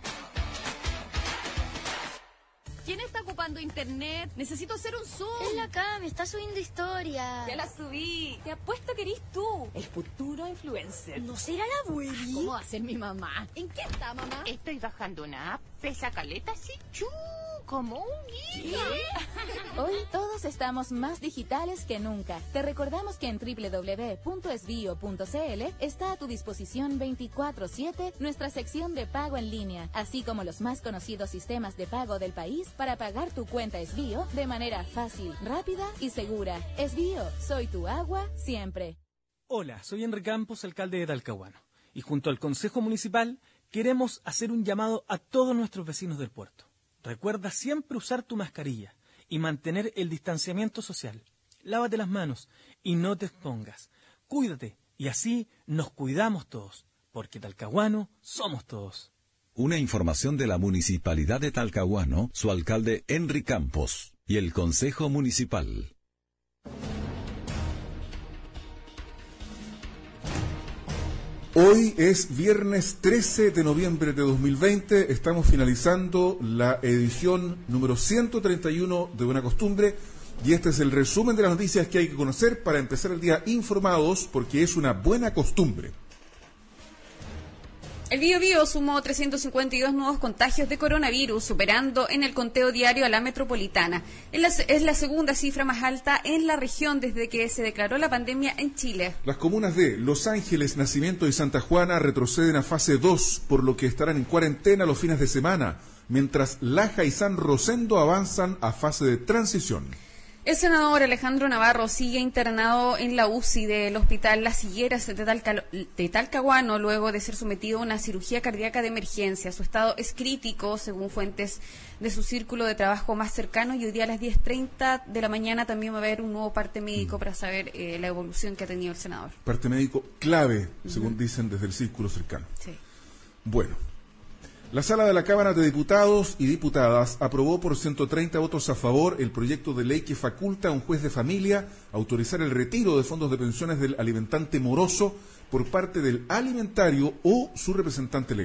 ¿Quién está ocupando internet? Necesito hacer un zoom. Es la Cami, está subiendo historia. Ya la subí. Te apuesto que eres tú, el futuro influencer. ¿No será la abueli? ¿Cómo va a ser mi mamá? ¿En qué está, mamá? Estoy bajando una app. Pesa caleta así, chu, como un guía. Hoy todos estamos más digitales que nunca. Te recordamos que en doble u doble u doble u punto esbio punto c l está a tu disposición veinticuatro siete nuestra sección de pago en línea, así como los más conocidos sistemas de pago del país para pagar tu cuenta Esbio de manera fácil, rápida y segura. Esbio, soy tu agua siempre. Hola, soy Enrique Campos, alcalde de Talcahuano, y junto al Consejo Municipal queremos hacer un llamado a todos nuestros vecinos del puerto. Recuerda siempre usar tu mascarilla y mantener el distanciamiento social. Lávate las manos y no te expongas. Cuídate y así nos cuidamos todos, porque Talcahuano somos todos. Una información de la Municipalidad de Talcahuano, su alcalde Enrique Campos y el Consejo Municipal. Hoy es viernes trece de noviembre de dos mil veinte, estamos finalizando la edición número ciento treinta y uno de Buena Costumbre y este es el resumen de las noticias que hay que conocer para empezar el día informados porque es una buena costumbre. El Biobío sumó trescientos cincuenta y dos nuevos contagios de coronavirus, superando en el conteo diario a la metropolitana. Es la, es la segunda cifra más alta en la región desde que se declaró la pandemia en Chile. Las comunas de Los Ángeles, Nacimiento y Santa Juana retroceden a fase dos, por lo que estarán en cuarentena los fines de semana, mientras Laja y San Rosendo avanzan a fase de transición. El senador Alejandro Navarro sigue internado en la U C I del Hospital Las Higueras de, Talca, de Talcahuano luego de ser sometido a una cirugía cardíaca de emergencia. Su estado es crítico, según fuentes de su círculo de trabajo más cercano, y hoy día a las diez treinta de la mañana también va a haber un nuevo parte médico para saber eh, la evolución que ha tenido el senador. Parte médico clave, uh-huh. según dicen desde el círculo cercano. Sí. Bueno. La Sala de la Cámara de Diputados y Diputadas aprobó por ciento treinta votos a favor el proyecto de ley que faculta a un juez de familia autorizar el retiro de fondos de pensiones del alimentante moroso por parte del alimentario o su representante legal.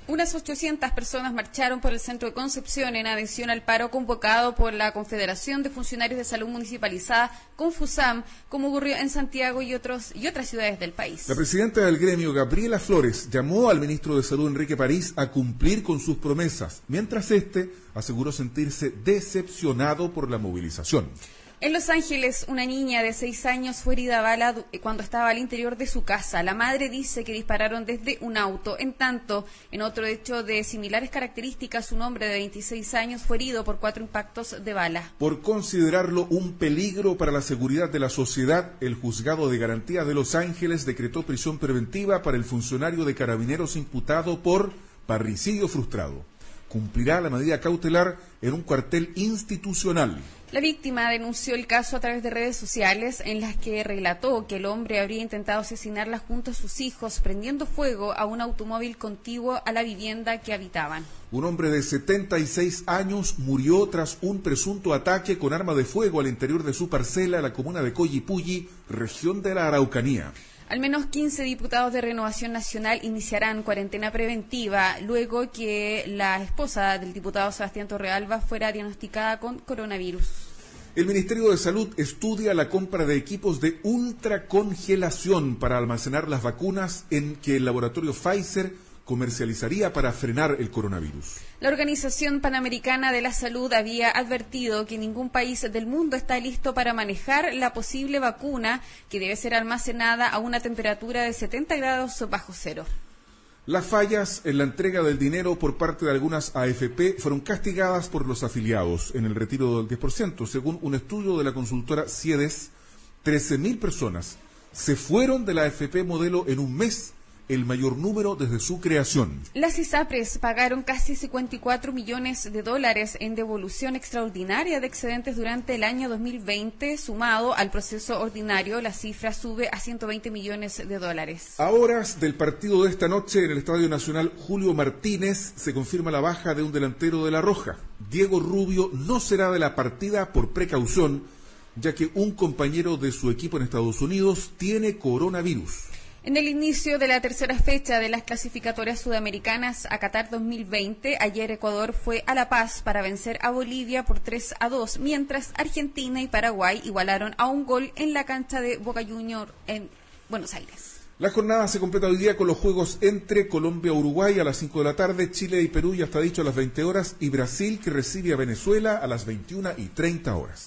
Unas ochocientas personas marcharon por el centro de Concepción en adhesión al paro convocado por la Confederación de Funcionarios de Salud Municipalizada, Confusam, como ocurrió en Santiago y, otros, y otras ciudades del país. La presidenta del gremio, Gabriela Flores, llamó al ministro de Salud, Enrique París, a cumplir con sus promesas, mientras este aseguró sentirse decepcionado por la movilización. En Los Ángeles, una niña de seis años fue herida a bala cuando estaba al interior de su casa. La madre dice que dispararon desde un auto. En tanto, en otro hecho de similares características, un hombre de veintiséis años fue herido por cuatro impactos de bala. Por considerarlo un peligro para la seguridad de la sociedad, el Juzgado de Garantía de Los Ángeles decretó prisión preventiva para el funcionario de Carabineros imputado por parricidio frustrado. Cumplirá la medida cautelar en un cuartel institucional. La víctima denunció el caso a través de redes sociales en las que relató que el hombre habría intentado asesinarla junto a sus hijos, prendiendo fuego a un automóvil contiguo a la vivienda que habitaban. Un hombre de setenta y seis años murió tras un presunto ataque con arma de fuego al interior de su parcela en la comuna de Collipulli, región de la Araucanía. Al menos quince diputados de Renovación Nacional iniciarán cuarentena preventiva luego que la esposa del diputado Sebastián Torrealba fuera diagnosticada con coronavirus. El Ministerio de Salud estudia la compra de equipos de ultracongelación para almacenar las vacunas en que el laboratorio Pfizer comercializaría para frenar el coronavirus. La Organización Panamericana de la Salud había advertido que ningún país del mundo está listo para manejar la posible vacuna que debe ser almacenada a una temperatura de setenta grados bajo cero. Las fallas en la entrega del dinero por parte de algunas A F P fueron castigadas por los afiliados en el retiro del diez por ciento. Según un estudio de la consultora CIEDES, trece mil personas se fueron de la A F P modelo en un mes, el mayor número desde su creación. Las ISAPRES pagaron casi cincuenta y cuatro millones de dólares en devolución extraordinaria de excedentes durante el año dos mil veinte. Sumado al proceso ordinario, la cifra sube a ciento veinte millones de dólares. A horas del partido de esta noche en el Estadio Nacional Julio Martínez se confirma la baja de un delantero de La Roja. Diego Rubio no será de la partida por precaución, ya que un compañero de su equipo en Estados Unidos tiene coronavirus. En el inicio de la tercera fecha de las clasificatorias sudamericanas a Qatar dos mil veinte, ayer Ecuador fue a La Paz para vencer a Bolivia por tres a dos, mientras Argentina y Paraguay igualaron a un gol en la cancha de Boca Juniors en Buenos Aires. La jornada se completa hoy día con los juegos entre Colombia e Uruguay a las cinco de la tarde, Chile y Perú ya está dicho a las veinte horas, y Brasil que recibe a Venezuela a las veintiuna y treinta horas.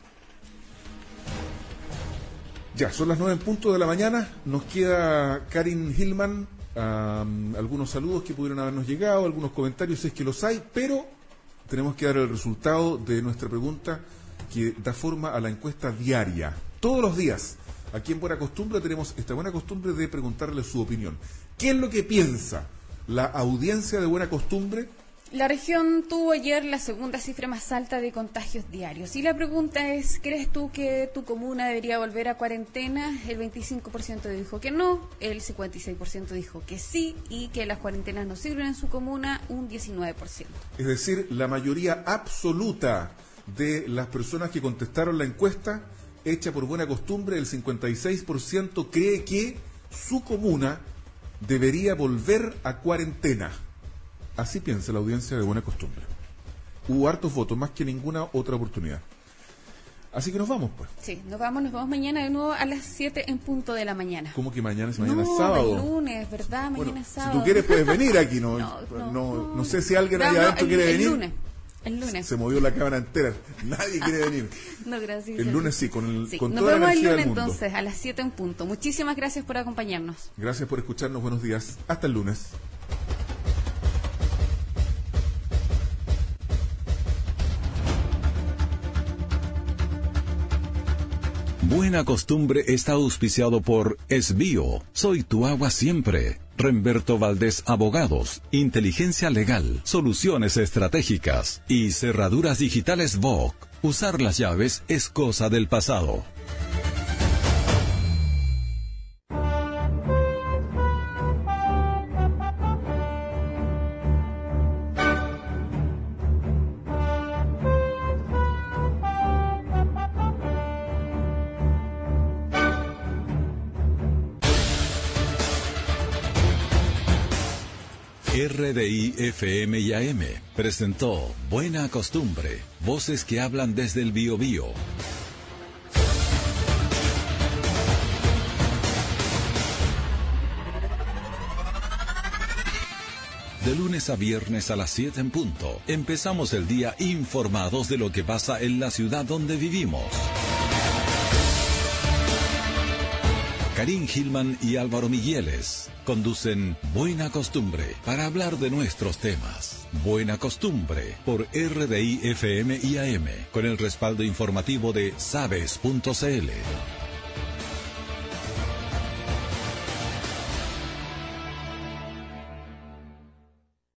Ya, son las nueve en punto de la mañana, nos queda Karin Hillman, um, algunos saludos que pudieron habernos llegado, algunos comentarios si es que los hay, pero tenemos que dar el resultado de nuestra pregunta que da forma a la encuesta diaria. Todos los días, aquí en Buena Costumbre tenemos esta buena costumbre de preguntarle su opinión. ¿Qué es lo que piensa la audiencia de Buena Costumbre? La región tuvo ayer la segunda cifra más alta de contagios diarios. Y la pregunta es, ¿crees tú que tu comuna debería volver a cuarentena? El veinticinco por ciento dijo que no, el cincuenta y seis por ciento dijo que sí, y que las cuarentenas no sirven en su comuna, un diecinueve por ciento. Es decir, la mayoría absoluta de las personas que contestaron la encuesta, hecha por Buena Costumbre, el cincuenta y seis por ciento cree que su comuna debería volver a cuarentena. Así piensa la audiencia de Buena Costumbre. Hubo hartos votos, más que ninguna otra oportunidad. Así que nos vamos, pues. Sí, nos vamos, nos vamos mañana de nuevo a las siete en punto de la mañana. ¿Cómo que mañana? Si mañana no, es sábado. el lunes, ¿verdad? Mañana bueno, es sábado. Si tú quieres, puedes venir aquí. No, no, no, no, no, no sé si alguien no, allá no, adentro el, quiere el venir. Lunes. El lunes. Se movió la cámara entera. Nadie quiere venir. No, gracias. El lunes sí, con, el, sí. con Nos toda vemos la energía el lunes del mundo. entonces, a las siete en punto. Muchísimas gracias por acompañarnos. Gracias por escucharnos. Buenos días. Hasta el lunes. Buena Costumbre está auspiciado por Esbío, Soy tu agua siempre. Remberto Valdés Abogados, Inteligencia Legal, Soluciones Estratégicas y Cerraduras Digitales V O C. Usar las llaves es cosa del pasado. R D I F M y A M presentó Buena Costumbre, voces que hablan desde el Biobío. De lunes a viernes a las siete en punto, empezamos el día informados de lo que pasa en la ciudad donde vivimos. Karin Gilman y Álvaro Migueles conducen Buena Costumbre para hablar de nuestros temas. Buena Costumbre por R D I F M y A M con el respaldo informativo de sabes punto c l.